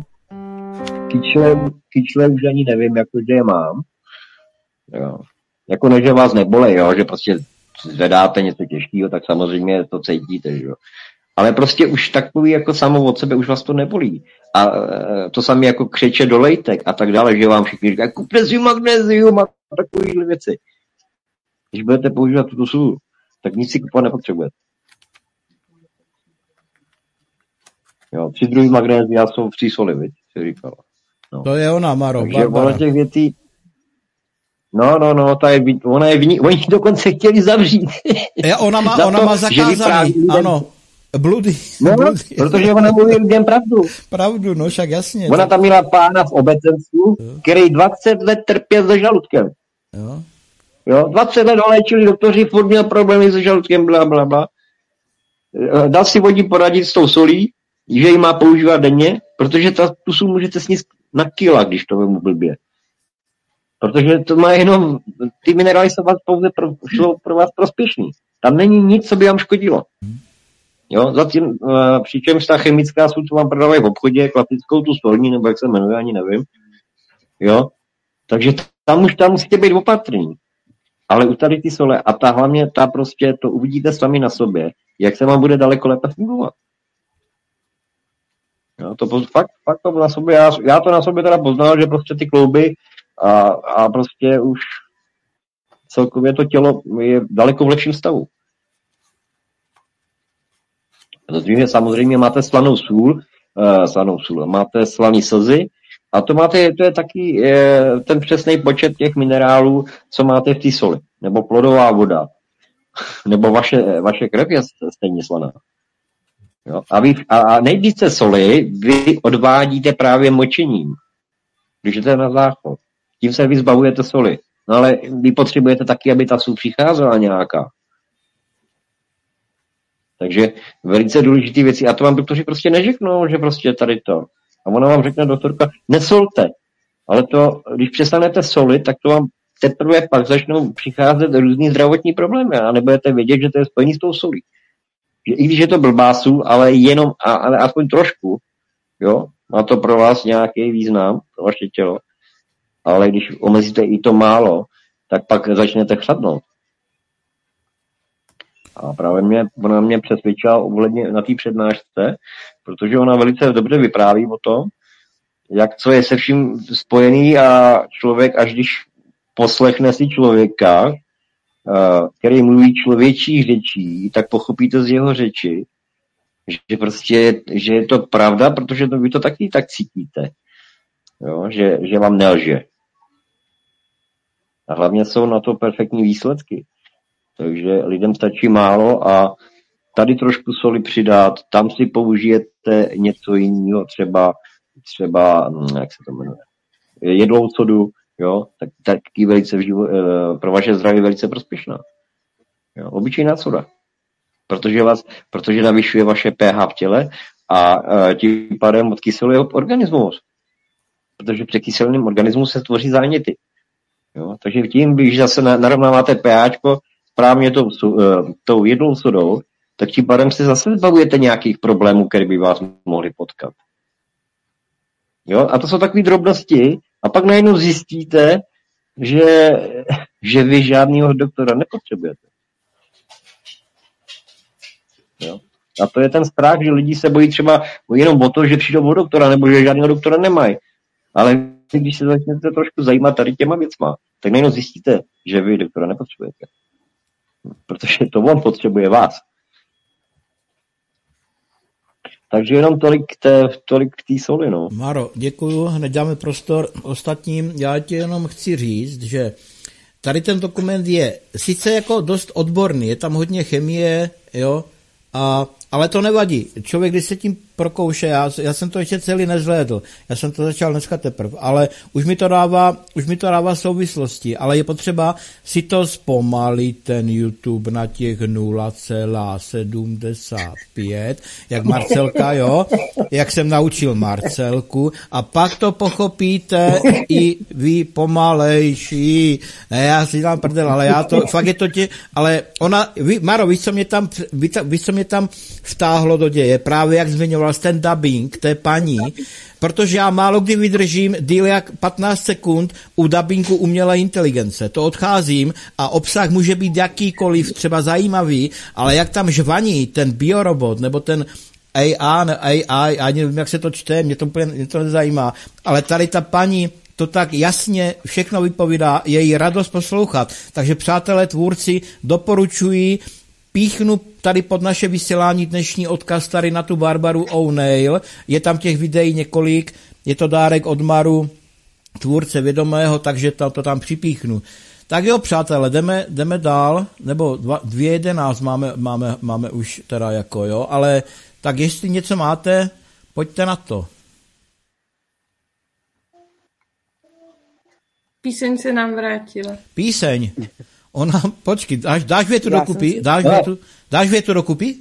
Speaker 5: kyčle už ani nevím, že je mám. Jo. Jako ne, že vás nebolej, jo, že prostě zvedáte něco těžkého, tak samozřejmě to cítíte, jo. Ale prostě už takový jako samo od sebe už vás to nebolí. A to samé jako křeče do lejtek a tak dále, že vám všichni říkají, kupte si magnézium a takovýhle věci. Když budete používat tuto sůl, tak nic si kupovat nepotřebujete. Jo, 3 druhy magnézia jsou v 3 soli, viď, si říkala. No.
Speaker 3: To je ona, Maro,
Speaker 5: takže
Speaker 3: Barbara.
Speaker 5: Ona těch věcí... No, ona je oni dokonce chtěli zavřít.
Speaker 3: Ona má zakázaný, ano. Bludy.
Speaker 5: No, protože ona mluví lidem pravdu.
Speaker 3: Pravdu, no, však jasně.
Speaker 5: Ona tam měla pána v obecenstvu, který 20 let trpěl se žaludkem. Jo, 20 let ho léčili doktoři, furt měl problémy se žaludkem, blablabla. Dal si vodí poradit s tou solí, že ji má používat denně, protože tu sůl můžete sníst na kila, když to vemu blbě. Protože to má jenom, ty minerály jsou vás pouze pro vás prospěšný. Tam není nic, co by vám škodilo. Jo, zatím, přičemž ta chemická sůl, co vám prodávají v obchodě, klasickou tu solní, nebo jak se jmenuje, ani nevím. Jo, takže tam musíte být opatrní. Ale u tady ty sole, a hlavně prostě, to uvidíte sami na sobě, jak se vám bude daleko lépe fungovat. Jo, to fakt to na sobě, já to na sobě teda poznal, že prostě ty klouby a prostě už celkově to tělo je daleko v lepším stavu. Samozřejmě máte slanou sůl, máte slaný slzy a to je taky ten přesný počet těch minerálů, co máte v té soli. Nebo plodová voda. Nebo vaše krev je stejně slaná. Jo? A nejvíce soli vy odvádíte právě močením. Když jdete na záchod. Tím se vy zbavujete soli. No ale vy potřebujete taky, aby ta sůl přicházela nějaká. Takže velice důležité věci. A to vám doktoři prostě neřeknou, že prostě tady to. A ona vám řekne, doktorka, nesolte. Ale to, když přestanete solit, tak to vám teprve pak začnou přicházet různý zdravotní problémy. A nebudete vědět, že to je spojený s tou solí. Že i když je to blbá sůl, ale jenom, ale aspoň trošku, jo, má to pro vás nějaký význam, pro vaše tělo. Ale když omezíte i to málo, tak pak začnete chřadnout. A právě ona mě přesvědčila ohledně na té přednášce, protože ona velice dobře vypráví o tom, jak co je se vším spojený a člověk, až když poslechne si člověka, který mluví člověčí řečí, tak pochopíte z jeho řeči, že prostě, že je to pravda, protože vy to taky tak cítíte. Jo? Že vám nelže. A hlavně jsou na to perfektní výsledky. Takže lidem stačí málo a tady trošku soli přidat, tam si použijete něco jiného, třeba jak se to jmenuje, jedlou sodu, jo, tak taky velice pro vaše zdraví velice prospěšná. Jo, obyčejná soda. Protože navyšuje vaše pH v těle a tím pádem odkyseluje organismus. Protože při kyselném organismu se tvoří záněty. Jo, takže tím, když zase narovnáváte pH správně tou jednou sodou, tak tím pádem se zase zbavujete nějakých problémů, které by vás mohly potkat. Jo, a to jsou takové drobnosti a pak najednou zjistíte, že vy žádného doktora nepotřebujete. Jo. A to je ten strach, že lidi se bojí třeba jenom o to, že přijdou od doktora, nebo že žádného doktora nemají. Ale když se začnete trošku zajímat tady těma věcma, tak najednou zjistíte, že vy doktora nepotřebujete. Protože to on potřebuje vás. Takže jenom tolik k té soli, no.
Speaker 3: Maro, děkuju, hned dáme prostor ostatním. Já ti jenom chci říct, že tady ten dokument je sice jako dost odborný, je tam hodně chemie, jo, ale to nevadí. Člověk, když se tím prokouše, já jsem to ještě celý nezhlédl, já jsem to začal dneska teprve, ale už mi to dává souvislosti, ale je potřeba si to zpomalit, ten YouTube na těch 0,75, jak Marcelka, jo, jak jsem naučil Marcelku, a pak to pochopíte i vy pomalejší. Ne, já si dám prdel, ale já to, fakt je to ale Maro, víš, co mě tam vtáhlo do děje, právě jak zmiňoval ten dubbing té paní, protože já málo kdy vydržím díl jak 15 sekund u dubbingu umělé inteligence. To odcházím a obsah může být jakýkoliv, třeba zajímavý, ale jak tam žvaní ten biorobot nebo ten AI, ani nevím, jak se to čte, mě to nezajímá, ale tady ta paní to tak jasně všechno vypovídá, je jí radost poslouchat. Takže přátelé tvůrci, doporučuji, píchnu tady pod naše vysílání dnešní odkaz tady na tu Barbaru O'Neill. Je tam těch videí několik, je to dárek od Maru, tvůrce vědomého, takže to tam připíchnu. Tak jo, přátelé, jdeme dál, nebo 2.11 máme už teda jako, jo, ale tak jestli něco máte, pojďte na to.
Speaker 4: Píseň se nám vrátila.
Speaker 3: Píseň? Ona, počkej, dáš větu dokupy? Dáš větu dokupy?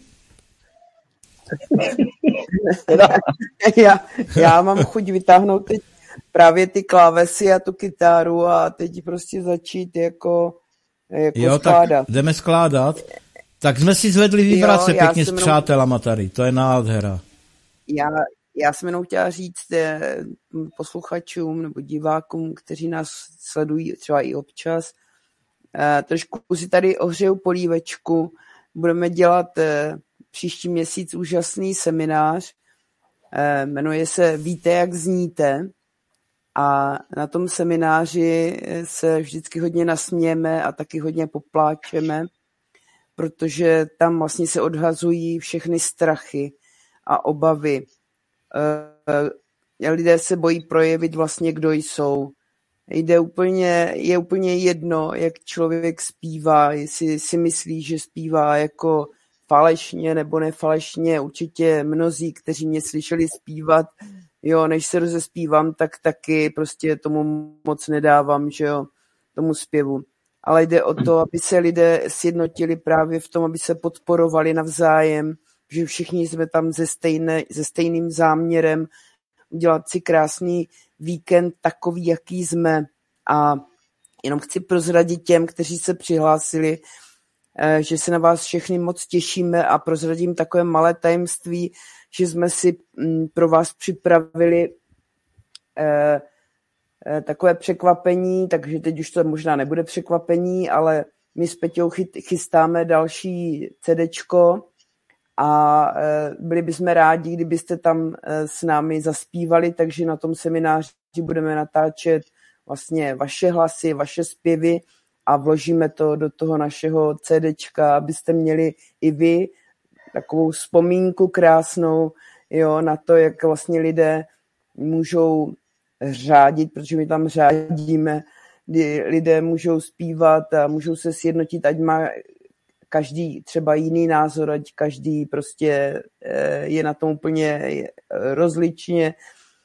Speaker 6: Já mám chuť vytáhnout teď právě ty klávesy a tu kytáru a teď prostě začít jako
Speaker 3: jo, skládat. Tak jdeme skládat. Tak jsme si zvedli vibrace pěkně s přátelama tady, to je nádhera.
Speaker 6: Já jsem jenom chtěla říct posluchačům nebo divákům, kteří nás sledují třeba i občas, trošku si tady ohřeju polívečku. Budeme dělat příští měsíc úžasný seminář. Jmenuje se Víte, jak zníte. A na tom semináři se vždycky hodně nasmějeme a taky hodně popláčeme, protože tam vlastně se odhazují všechny strachy a obavy. Lidé se bojí projevit vlastně, kdo jsou. Je úplně jedno, jak člověk zpívá, jestli si myslí, že zpívá jako falešně nebo nefalešně. Určitě mnozí, kteří mě slyšeli zpívat, jo, než se rozespívám, tak taky prostě tomu moc nedávám, že jo, tomu zpěvu. Ale jde o to, aby se lidé sjednotili právě v tom, aby se podporovali navzájem, že všichni jsme tam se stejným záměrem udělat si krásný víkend takový, jaký jsme. A jenom chci prozradit těm, kteří se přihlásili, že se na vás všechny moc těšíme a prozradím takové malé tajemství, že jsme si pro vás připravili takové překvapení, takže teď už to možná nebude překvapení, ale my s Peťou chystáme další CDčko a byli bychom rádi, kdybyste tam s námi zaspívali, takže na tom semináři budeme natáčet vlastně vaše hlasy, vaše zpěvy a vložíme to do toho našeho CDčka, abyste měli i vy takovou vzpomínku krásnou, jo, na to, jak vlastně lidé můžou řádit, protože my tam řádíme, kdy lidé můžou zpívat a můžou se sjednotit, ať má každý třeba jiný názor, ať každý prostě je na tom úplně rozličně,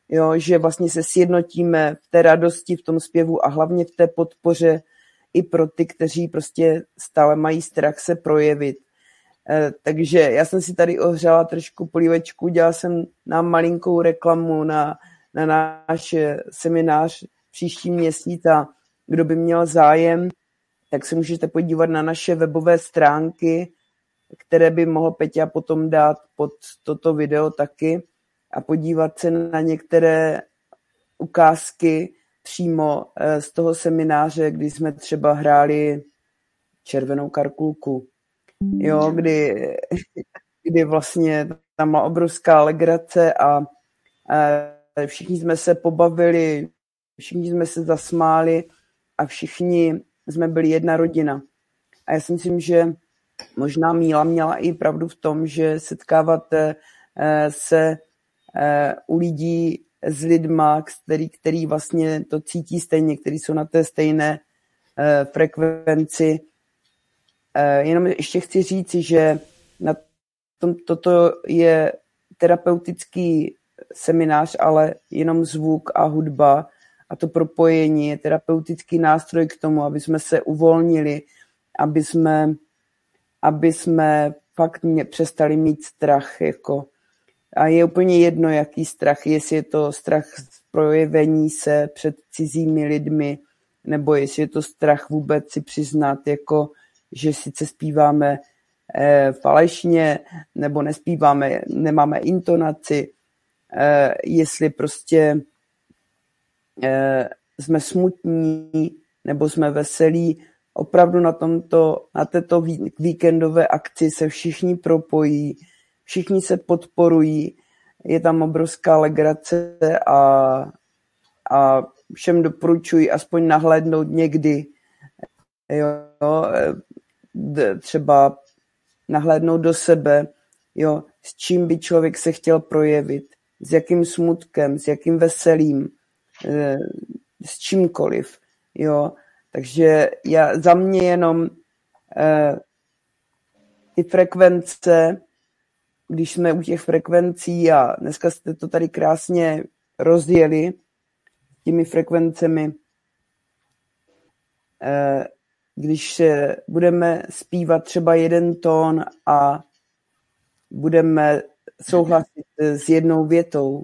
Speaker 6: jo, že vlastně se sjednotíme v té radosti, v tom zpěvu a hlavně v té podpoře i pro ty, kteří prostě stále mají strach se projevit. Takže já jsem si tady ohřela trošku polívečku, dělala jsem nám malinkou reklamu na náš seminář příští měsíc a kdo by měl zájem, tak se můžete podívat na naše webové stránky, které by mohl Peťa potom dát pod toto video taky a podívat se na některé ukázky přímo z toho semináře, kdy jsme třeba hráli Červenou karkulku. Jo, kdy vlastně tam byla obrovská legrace a všichni jsme se pobavili, všichni jsme se zasmáli a všichni jsme byli jedna rodina. A já si myslím, že možná Míla měla i pravdu v tom, že setkávat se u lidí s lidma, který vlastně to cítí stejně, který jsou na té stejné frekvenci. Jenom ještě chci říci, že toto je terapeutický seminář, ale jenom zvuk a hudba a to propojení je terapeutický nástroj k tomu, aby jsme se uvolnili, aby jsme fakt přestali mít strach. Jako. A je úplně jedno, jaký strach, jestli je to strach z projevení se před cizími lidmi, nebo jestli je to strach vůbec si přiznat, jako, že sice zpíváme falešně, nebo nespíváme, nemáme intonaci, jestli prostě jsme smutní, nebo jsme veselí. Opravdu na této víkendové akci se všichni propojí, všichni se podporují, je tam obrovská legrace a všem doporučuji aspoň nahlédnout někdy, jo, třeba nahlédnout do sebe, jo, s čím by člověk se chtěl projevit, s jakým smutkem, s jakým veselím, s čímkoliv, jo. Takže za mě jenom ty frekvence, když jsme u těch frekvencí a dneska jste to tady krásně rozjeli těmi frekvencemi, když budeme zpívat třeba jeden tón a budeme souhlasit s jednou větou,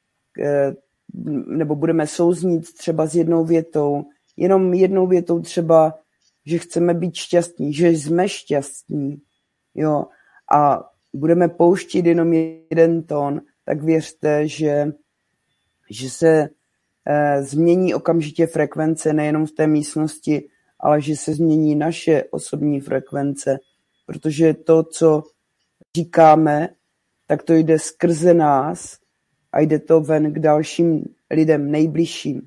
Speaker 6: nebo budeme souznít třeba s jednou větou, jenom jednou větou třeba, že chceme být šťastní, že jsme šťastní, jo, a budeme pouštět jenom jeden tón, tak věřte, že se změní okamžitě frekvence nejenom v té místnosti, ale že se změní naše osobní frekvence, protože to, co říkáme, tak to jde skrze nás a jde to ven k dalším lidem, nejbližším.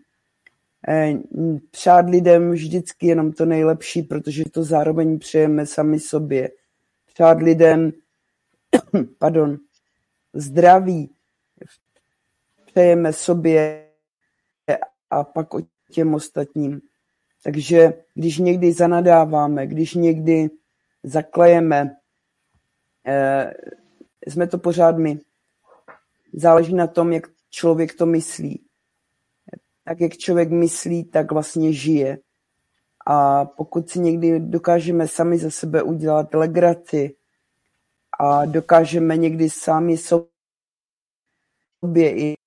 Speaker 6: Přát lidem vždycky jenom to nejlepší, protože to zároveň přejeme sami sobě. Přát lidem zdraví přejeme sobě a pak o těm ostatním. Takže když někdy zanadáváme, když někdy zaklejeme, jsme to pořád my. Záleží na tom, jak člověk to myslí. Tak, jak člověk myslí, tak vlastně žije. A pokud si někdy dokážeme sami za sebe udělat legraci a dokážeme někdy sami sobě i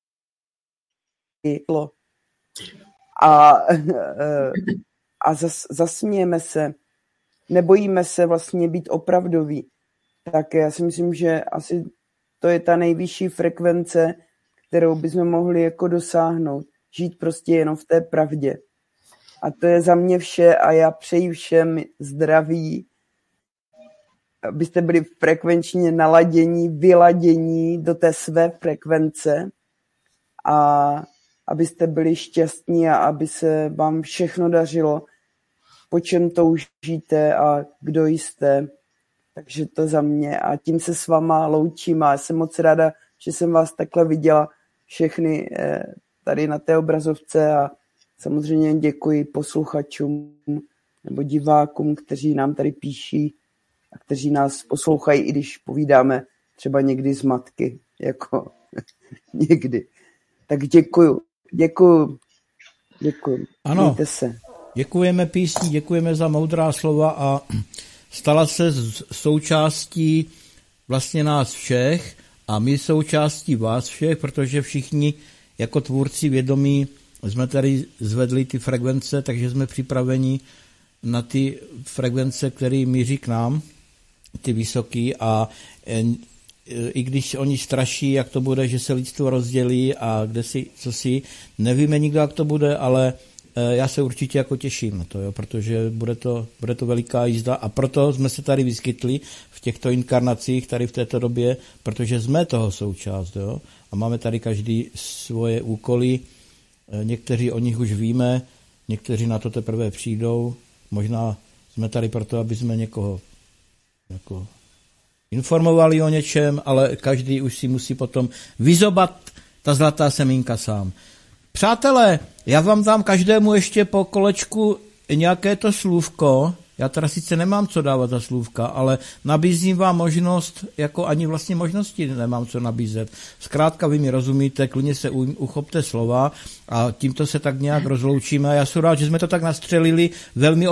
Speaker 6: zasmějeme se, nebojíme se vlastně být opravdoví, tak já si myslím, že asi to je ta nejvyšší frekvence, kterou bychom mohli jako dosáhnout. Žít prostě jenom v té pravdě. A to je za mě vše a já přeji všem zdraví, abyste byli frekvenčně naladění, vyladění do té své frekvence a abyste byli šťastní a aby se vám všechno dařilo, po čem toužíte a kdo jste. Takže to za mě a tím se s váma loučím a jsem moc ráda, že jsem vás takhle viděla všechny tady na té obrazovce a samozřejmě děkuji posluchačům nebo divákům, kteří nám tady píší a kteří nás poslouchají, i když povídáme třeba někdy z matky, jako někdy. Tak děkuju.
Speaker 3: Ano,
Speaker 6: Mějte se.
Speaker 3: děkujeme písni, děkujeme za moudrá slova a stala se součástí vlastně nás všech a my součástí vás všech, protože všichni jako tvůrci vědomí jsme tady zvedli ty frekvence, takže jsme připraveni na ty frekvence, které míří k nám, ty vysoký a i když oni straší, jak to bude, že se lidstvo rozdělí a kde si, co si, nevíme nikdo, jak to bude, ale já se určitě jako těším na to, jo, protože bude to veliká jízda a proto jsme se tady vyskytli v těchto inkarnacích tady v této době, protože jsme toho součást, jo, a máme tady každý svoje úkoly, někteří o nich už víme, někteří na to teprve přijdou, možná jsme tady proto, aby jsme někoho jako informovali o něčem, ale každý už si musí potom vyzobat ta zlatá semínka sám. Přátelé, já vám dám každému ještě po kolečku nějaké to slůvko. Já teda sice nemám co dávat za slůvka, ale nabízím vám možnost, jako ani vlastně možnosti nemám co nabízet. Zkrátka vy mi rozumíte, klidně se uchopte slova a tímto se tak nějak rozloučíme. Já jsem rád, že jsme to tak nastřelili velmi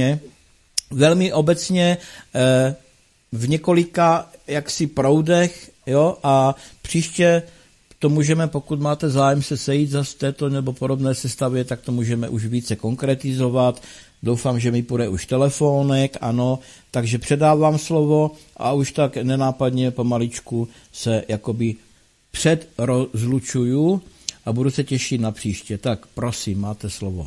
Speaker 3: obecně v několika jaksi proudech, jo, a příště to můžeme, pokud máte zájem se sejít zase této nebo podobné sestavě, tak to můžeme už více konkretizovat. Doufám, že mi půjde už telefonek, ano, takže předávám slovo a už tak nenápadně pomaličku se jakoby předrozlučuju a budu se těšit na příště. Tak prosím, máte slovo.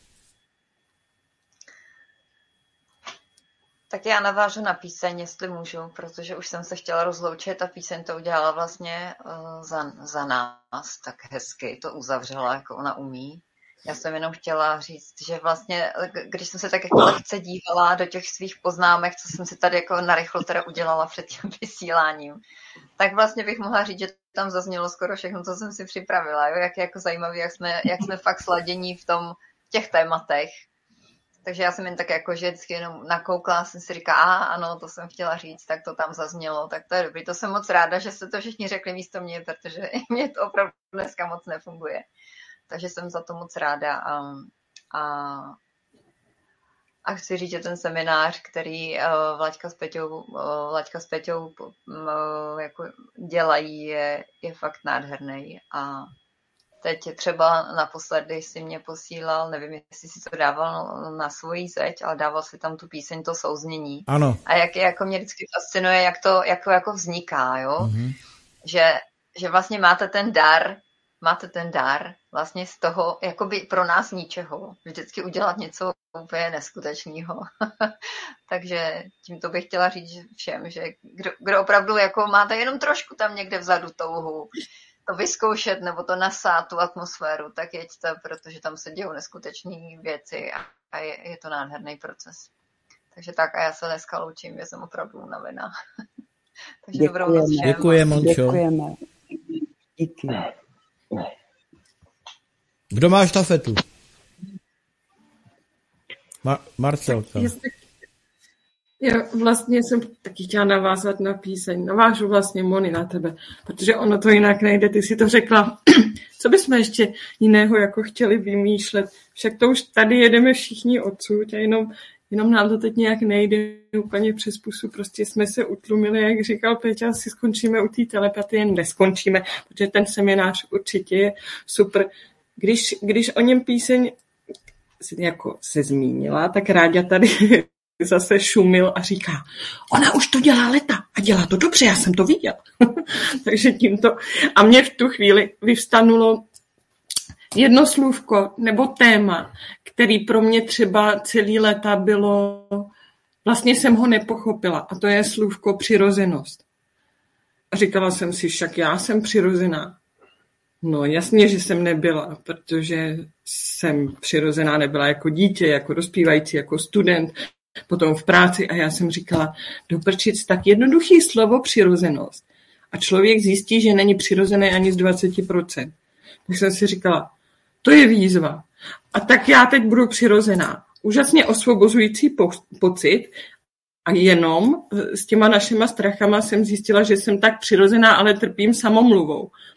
Speaker 2: Tak já navážu na píseň, jestli můžu, protože už jsem se chtěla rozloučit a píseň to udělala vlastně za nás tak hezky, to uzavřela, jako ona umí. Já jsem jenom chtěla říct, že vlastně, když jsem se tak jako lehce dívala do těch svých poznámek, co jsem si tady jako narychlo teda udělala před tím vysíláním, tak vlastně bych mohla říct, že tam zaznělo skoro všechno, co jsem si připravila, jo? Jak je jako zajímavé, jak jsme fakt sladění v těch tématech. Takže já jsem jen tak jako, že vždycky jenom nakoukla, jsem si říkala, ano, to jsem chtěla říct, tak to tam zaznělo, tak to je dobrý. To jsem moc ráda, že jste to všichni řekli místo mě, protože mě to opravdu dneska moc nefunguje. Takže jsem za to moc ráda a chci říct, že ten seminář, který Vlaďka s Peťou jako dělají, je fakt nádherný a teď třeba naposledy si mě posílal, nevím, jestli si to dával na svoji zeď, ale dával si tam tu píseň, to souznění.
Speaker 3: Ano.
Speaker 2: A jak jako mě vždycky fascinuje, jak to jako vzniká, jo? Mm-hmm. Že vlastně máte ten dar vlastně z toho, jakoby pro nás ničeho. Vždycky udělat něco úplně neskutečného. Takže tímto bych chtěla říct všem, že kdo opravdu jako máte jenom trošku tam někde vzadu touhu, to vyzkoušet nebo to nasát tu atmosféru, tak jeďte, protože tam se dějou neskutečné věci a je to nádherný proces. Takže tak a já se dneska loučím, že jsem opravdu unavená. Takže dobrou noc všem.
Speaker 3: Děkujeme, Mončo.
Speaker 6: Děkujeme. Díky.
Speaker 3: Kdo má štafetu? Marcelka.
Speaker 4: Já vlastně jsem taky chtěla navázat na píseň. Navážu vlastně, Moni, na tebe, protože ono to jinak nejde. Ty si to řekla. Co bychom ještě jiného jako chtěli vymýšlet? Však to už tady jedeme všichni odsud a jenom nám to teď nějak nejde úplně přes pusu. Prostě jsme se utlumili, jak říkal Peťa, asi skončíme u té telepatie, neskončíme, protože ten seminář určitě je super. Když o něm píseň jako se zmínila, tak Ráďa tady zase šumil a říká, ona už to dělá leta a dělá to dobře, já jsem to viděl. Takže tímto. A mě v tu chvíli vyvstanulo jedno slůvko nebo téma, který pro mě třeba celý léta bylo, vlastně jsem ho nepochopila a to je slůvko přirozenost. A říkala jsem si, však já jsem přirozená. No jasně, že jsem nebyla, protože jsem přirozená nebyla jako dítě, jako dospívající, jako student, potom v práci a já jsem říkala, doprčic, tak jednoduchý slovo přirozenost. A člověk zjistí, že není přirozený ani z 20%. Tak jsem si říkala, to je výzva. A tak já teď budu přirozená. Úžasně osvobozující pocit a jenom s těma našima strachama jsem zjistila, že jsem tak přirozená, ale trpím samomluvou.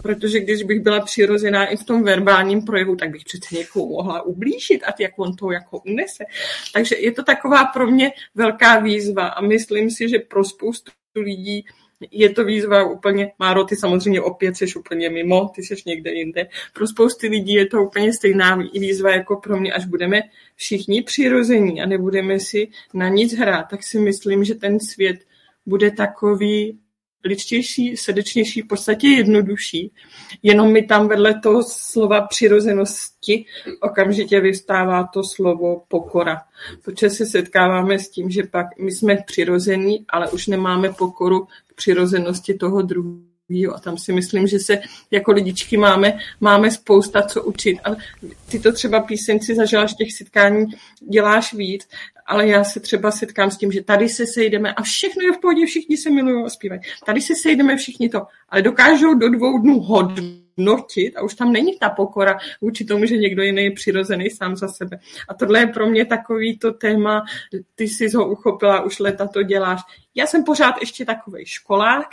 Speaker 4: protože když bych byla přirozená i v tom verbálním projevu, tak bych přece někomu mohla ublížit a jak on to jako unese. Takže je to taková pro mě velká výzva a myslím si, že pro spoustu lidí je to výzva úplně, Máro, ty samozřejmě opět seš úplně mimo, ty seš někde jinde. Pro spousty lidí je to úplně stejná výzva jako pro mě, až budeme všichni přirození a nebudeme si na nic hrát, tak si myslím, že ten svět bude takový lidštější, srdečnější, v podstatě jednodušší. Jenom mi tam vedle toho slova přirozenosti okamžitě vystává to slovo pokora. Protože se setkáváme s tím, že pak my jsme přirození, ale už nemáme pokoru k přirozenosti toho druhého. A tam si myslím, že se jako lidičky máme spousta co učit. Ale ty to třeba píseňci zažila, že těch setkání děláš víc, ale já se třeba setkám s tím, že tady se sejdeme a všechno je v pohodě, všichni se milují a zpívají. Tady se sejdeme všichni to, ale dokážou do 2 dnů hodnotit a už tam není ta pokora vůči tomu, že někdo jiný je přirozený sám za sebe. A tohle je pro mě takový to téma, ty jsi ho uchopila, už leta to děláš. Já jsem pořád ještě takovej školák,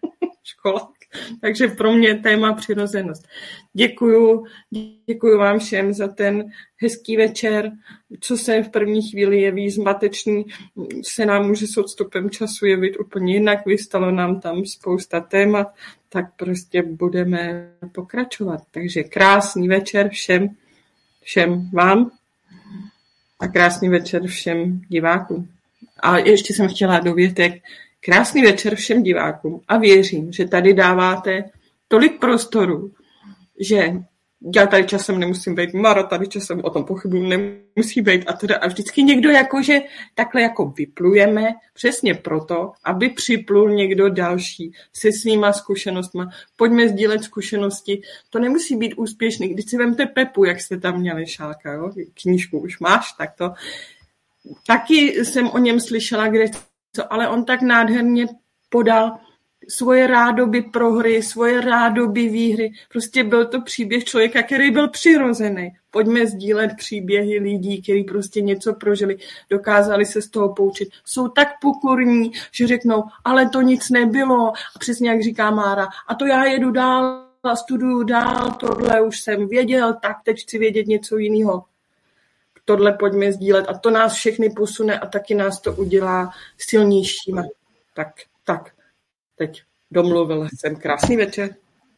Speaker 4: takže pro mě téma přirozenost. Děkuju vám všem za ten hezký večer, co se v první chvíli jeví zmatečný, se nám může s odstupem času jevit úplně jinak, vystalo nám tam spousta témat, tak prostě budeme pokračovat. Takže krásný večer všem vám a krásný večer všem divákům. A ještě jsem chtěla dovětek. Krásný večer všem divákům a věřím, že tady dáváte tolik prostoru, že já tady časem nemusím být, Mara tady časem o tom pochybuju, nemusí být a teda a vždycky někdo jakože takhle jako vyplujeme přesně proto, aby připlul někdo další se svýma zkušenostma. Pojďme sdílet zkušenosti. To nemusí být úspěšný. Když si vemte Pepu, jak jste tam měli, Šálka, jo? Knížku už máš, tak to. Taky jsem o něm slyšela, ale on tak nádherně podal svoje rádoby prohry, svoje rádoby výhry. Prostě byl to příběh člověka, který byl přirozený. Pojďme sdílet příběhy lidí, kteří prostě něco prožili, dokázali se z toho poučit. Jsou tak pokorní, že řeknou, ale to nic nebylo. A přesně jak říká Mára, a to já jedu dál a studuju dál, tohle už jsem věděl, tak teď chci vědět něco jiného. Tohle pojďme sdílet a to nás všechny posune a taky nás to udělá silnějšíma. Tak, teď domluvil jsem. Krásný večer.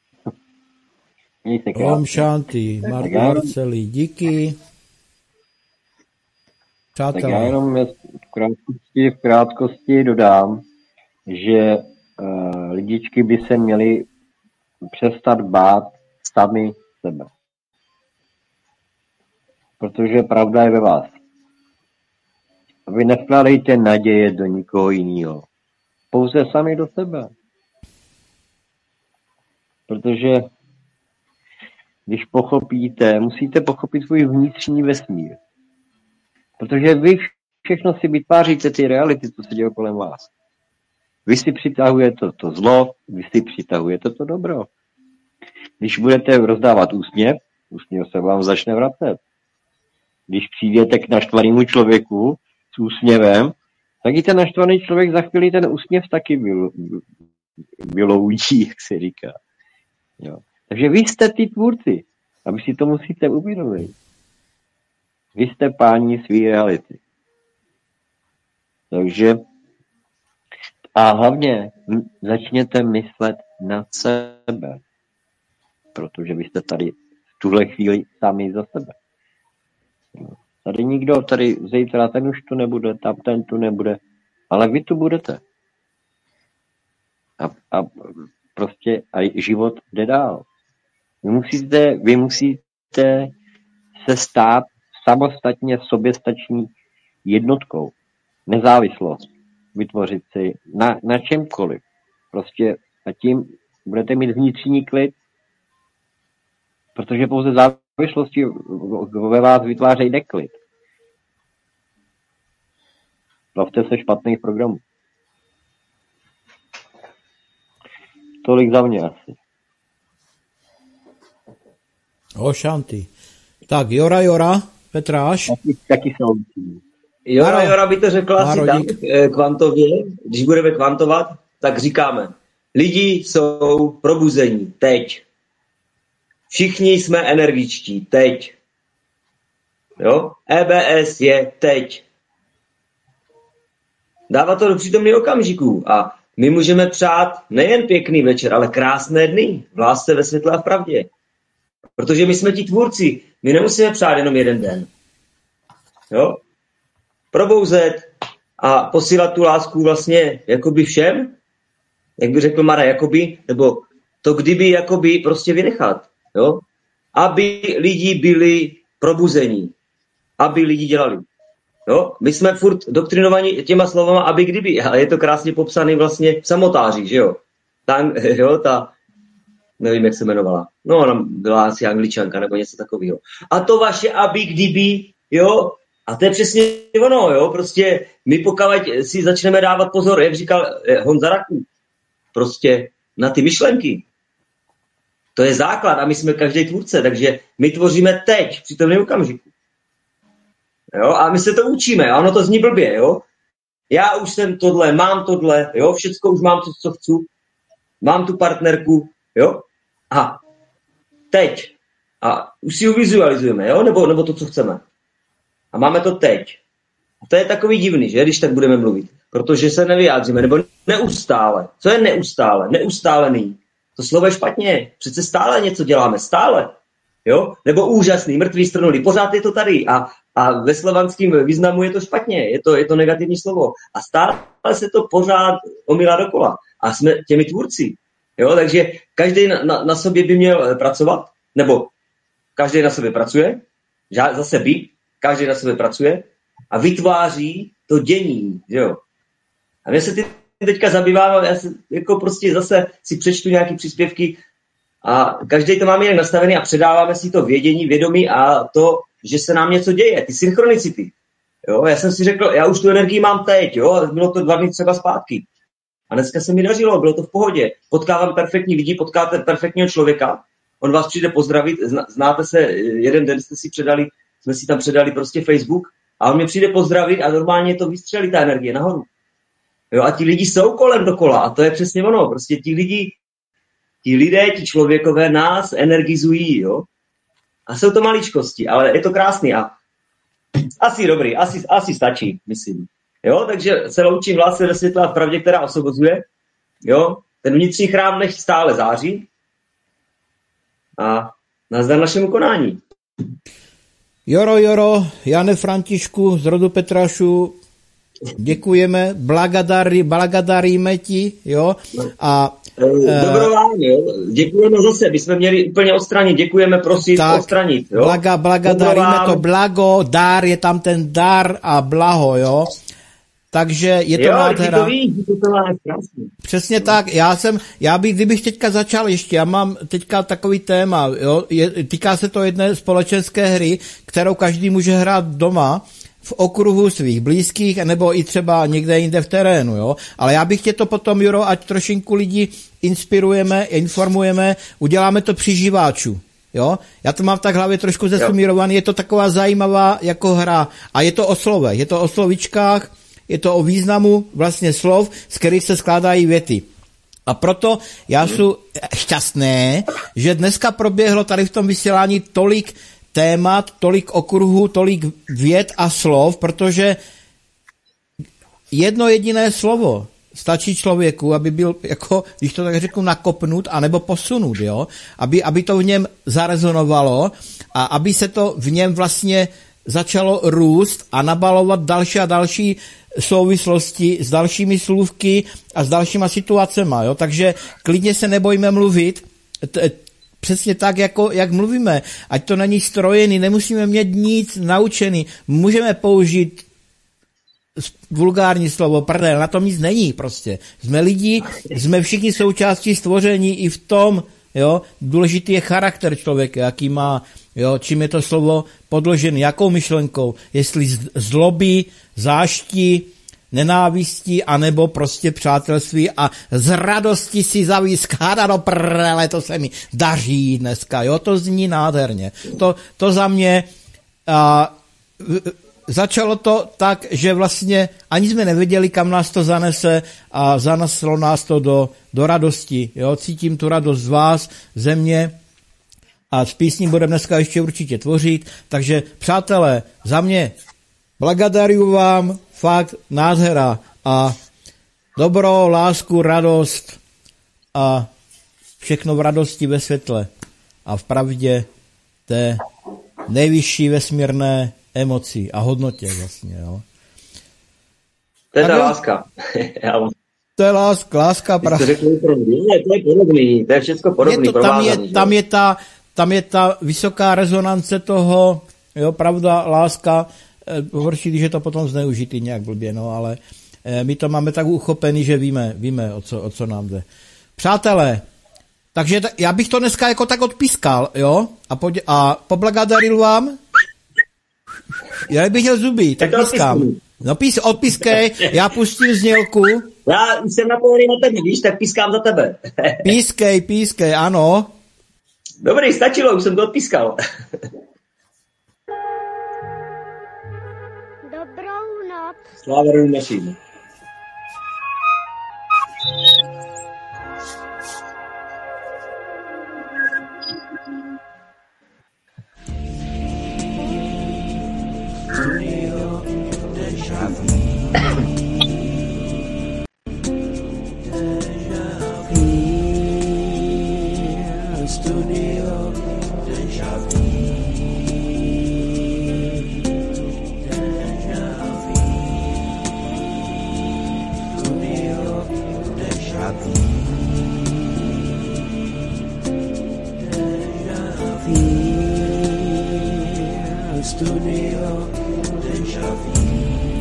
Speaker 3: Om Shanti, Margo Marcelí, díky.
Speaker 5: Tak já jenom v krátkosti dodám, že lidičky by se měly přestat bát sami sebe. Protože pravda je ve vás. A vy nevkládejte naděje do nikoho jiného. Pouze sami do sebe. Protože když pochopíte, musíte pochopit svůj vnitřní vesmír. Protože vy všechno si vytváříte ty reality, co se děje kolem vás. Vy si přitahujete to zlo, vy si přitahujete to dobro. Když budete rozdávat úsměv se vám začne vracet. Když přijdete k naštvanému člověku s úsměvem, tak i ten naštvaný člověk za chvíli ten úsměv taky vyloučí, jak se říká. Jo. Takže vy jste ty tvůrci a vy si to musíte uvědomit. Vy jste páni svý reality. Takže a hlavně začněte myslet na sebe, protože vy jste tady v tuhle chvíli sami za sebe. Tady nikdo, tady zítra ten už tu nebude, tam ten tu nebude, ale vy tu budete. A prostě a život jde dál. Vy musíte se stát samostatně soběstační jednotkou. Nezávislost. Vytvořit si na čemkoliv. Prostě a tím budete mít vnitřní klid, protože pouze závislosti ve vás vytvářejí neklid. Zbavte se špatných programů. Tolik za mě asi.
Speaker 3: O Shanti. Tak Jora, Petráš.
Speaker 5: Taky jsou.
Speaker 8: Jora by to řekla asi tak kvantově. Když budeme kvantovat, tak říkáme, lidi jsou probuzení teď. Všichni jsme energičtí, teď. Jo? EBS je teď. Dává to do přítomných okamžiků a my můžeme přát nejen pěkný večer, ale krásné dny v lásce, ve světle a v pravdě. Protože my jsme ti tvůrci, my nemusíme přát jenom jeden den. Jo? Probouzet a posílat tu lásku vlastně jakoby všem, jak by řekl Mara, jakoby, nebo to kdyby jakoby prostě vynechat. Jo? Aby lidi byli probuzení, aby lidi dělali. Jo? My jsme furt doktrinovaní těma slovama, aby kdyby, ale je to krásně popsaný vlastně v Samotáři, že jo? Ta, nevím, jak se jmenovala. No, ona byla asi Angličanka nebo něco takového. A to vaše aby kdyby, jo? A to je přesně ono, jo? Prostě my pokud si začneme dávat pozor, jak říkal Honza Raků, prostě na ty myšlenky. To je základ a my jsme každý tvůrce, takže my tvoříme teď, při tom okamžiku. Jo? A my se to učíme a ono to zní blbě, jo? Já už jsem tohle, mám tohle, jo? Všecko už mám to, co chci, mám tu partnerku, jo? A teď. A už si ho vizualizujeme, jo? Nebo to, co chceme. A máme to teď. A to je takový divný, že? Když tak budeme mluvit. Protože se nevyjádříme, nebo neustále. Co je neustále? Neustálený. To slovo je špatně. Přece stále něco děláme. Stále. Jo? Nebo úžasný, mrtvý, strnulý. Pořád je to tady. A ve slovanském významu je to špatně. Je to negativní slovo. A stále se to pořád omílá dokola. A jsme těmi tvůrci. Jo? Takže každý na sobě by měl pracovat. Nebo každý na sobě pracuje. Zase každý na sobě pracuje. A vytváří to dění. Jo? A mě se teďka zabývám, já se, jako prostě zase si přečtu nějaké příspěvky a každý to máme jinak nastavený a předáváme si to vědění, vědomí a to, že se nám něco děje, ty synchronicity. Jo? Já jsem si řekl, já už tu energii mám teď, jo? Bylo to 2 dny třeba zpátky. A dneska se mi dařilo, bylo to v pohodě. Potkávám perfektní lidi, potkáte perfektního člověka, on vás přijde pozdravit, znáte se, jeden den jsme si tam předali prostě Facebook a on mě přijde pozdravit a normálně to vystřelí ta energie nahoru. Jo, a ti lidi jsou kolem dokola a to je přesně ono. Prostě ti lidé, ti člověkové nás energizují, jo. A jsou to maličkosti, ale je to krásný a asi dobrý, asi stačí, myslím. Jo, takže se loučím v lásce, ve světle a v pravdě, která osvobozuje. Jo, ten vnitřní chrám nech stále září a nazdar našemu konání.
Speaker 3: Joro, Jane Františku z rodu Petrašu, děkujeme, blagodaríme ti, jo. A
Speaker 8: dobrovolně, jo. Děkujeme zase, bychom měli úplně odstranit, děkujeme, prosím, odstranit, jo.
Speaker 3: Blagodaríme to blago, dar, je tam ten dar a blaho, jo. Takže je to nádhera. Přesně tak, kdybych teďka začal ještě, já mám teďka takový téma, jo, týká se to jedné společenské hry, kterou každý může hrát doma, v okruhu svých blízkých, nebo i třeba někde jinde v terénu, jo. Ale já bych tě to potom, Juro, ať trošinku lidi inspirujeme, informujeme, uděláme to při živáču, jo. Já to mám tak v hlavě trošku zesumírovaný, je to taková zajímavá jako hra a je to o slovech, je to o slovičkách, je to o významu vlastně slov, z kterých se skládají věty. A proto já jsem šťastný, že dneska proběhlo tady v tom vysílání tolik témat, tolik okruhů, tolik vět a slov, protože jedno jediné slovo stačí člověku, aby byl, jako, když to tak řeknu, nakopnut anebo posunut, jo? Aby to v něm zarezonovalo a aby se to v něm vlastně začalo růst a nabalovat další a další souvislosti s dalšími slůvky a s dalšíma situacema, jo? Takže klidně se nebojme mluvit, přesně tak, jako jak mluvíme. Ať to není strojený, nemusíme mít nic naučený. Můžeme použít vulgární slovo prdel, na tom nic není prostě. Jsme lidi, jsme všichni součástí stvoření i v tom, jo, důležitý je charakter člověka, jaký má, jo, čím je to slovo podložený, jakou myšlenkou, jestli zloby, zášti, nenávistí, anebo prostě přátelství a z radosti si zavískáda do prele, to se mi daří dneska, jo, to zní nádherně. To za mě začalo to tak, že vlastně ani jsme nevěděli, kam nás to zanese a zaneslo nás to do radosti, jo, cítím tu radost z vás, ze mě a s písní budeme dneska ještě určitě tvořit, takže přátelé, za mě blagadaruju vám, fakt nádhera a dobro, lásku, radost a všechno v radosti ve světle a v pravdě té nejvyšší vesmírné emoci a hodnotě vlastně, jo.
Speaker 8: To je ta láska.
Speaker 3: To je láska.
Speaker 8: To je podobný, to je všechno podobný.
Speaker 3: Tam je ta vysoká rezonance toho, jo, pravda, láska, horší, když je to potom zneužitý nějak blbě, no, ale my to máme tak uchopený, že víme o co nám jde. Přátelé, takže já bych to dneska jako tak odpískal, jo, a poblagodaril vám. Já bych měl zuby, tak pískám. No odpískej, já pustím znělku.
Speaker 8: Já jsem napojený na tebe, víš, tak pískám za tebe.
Speaker 3: Pískej, ano.
Speaker 8: Dobrý, stačilo, už jsem to odpískal.
Speaker 9: Dobrou noc.
Speaker 8: Sláva Rodu naším.
Speaker 10: Studio Deja Vu.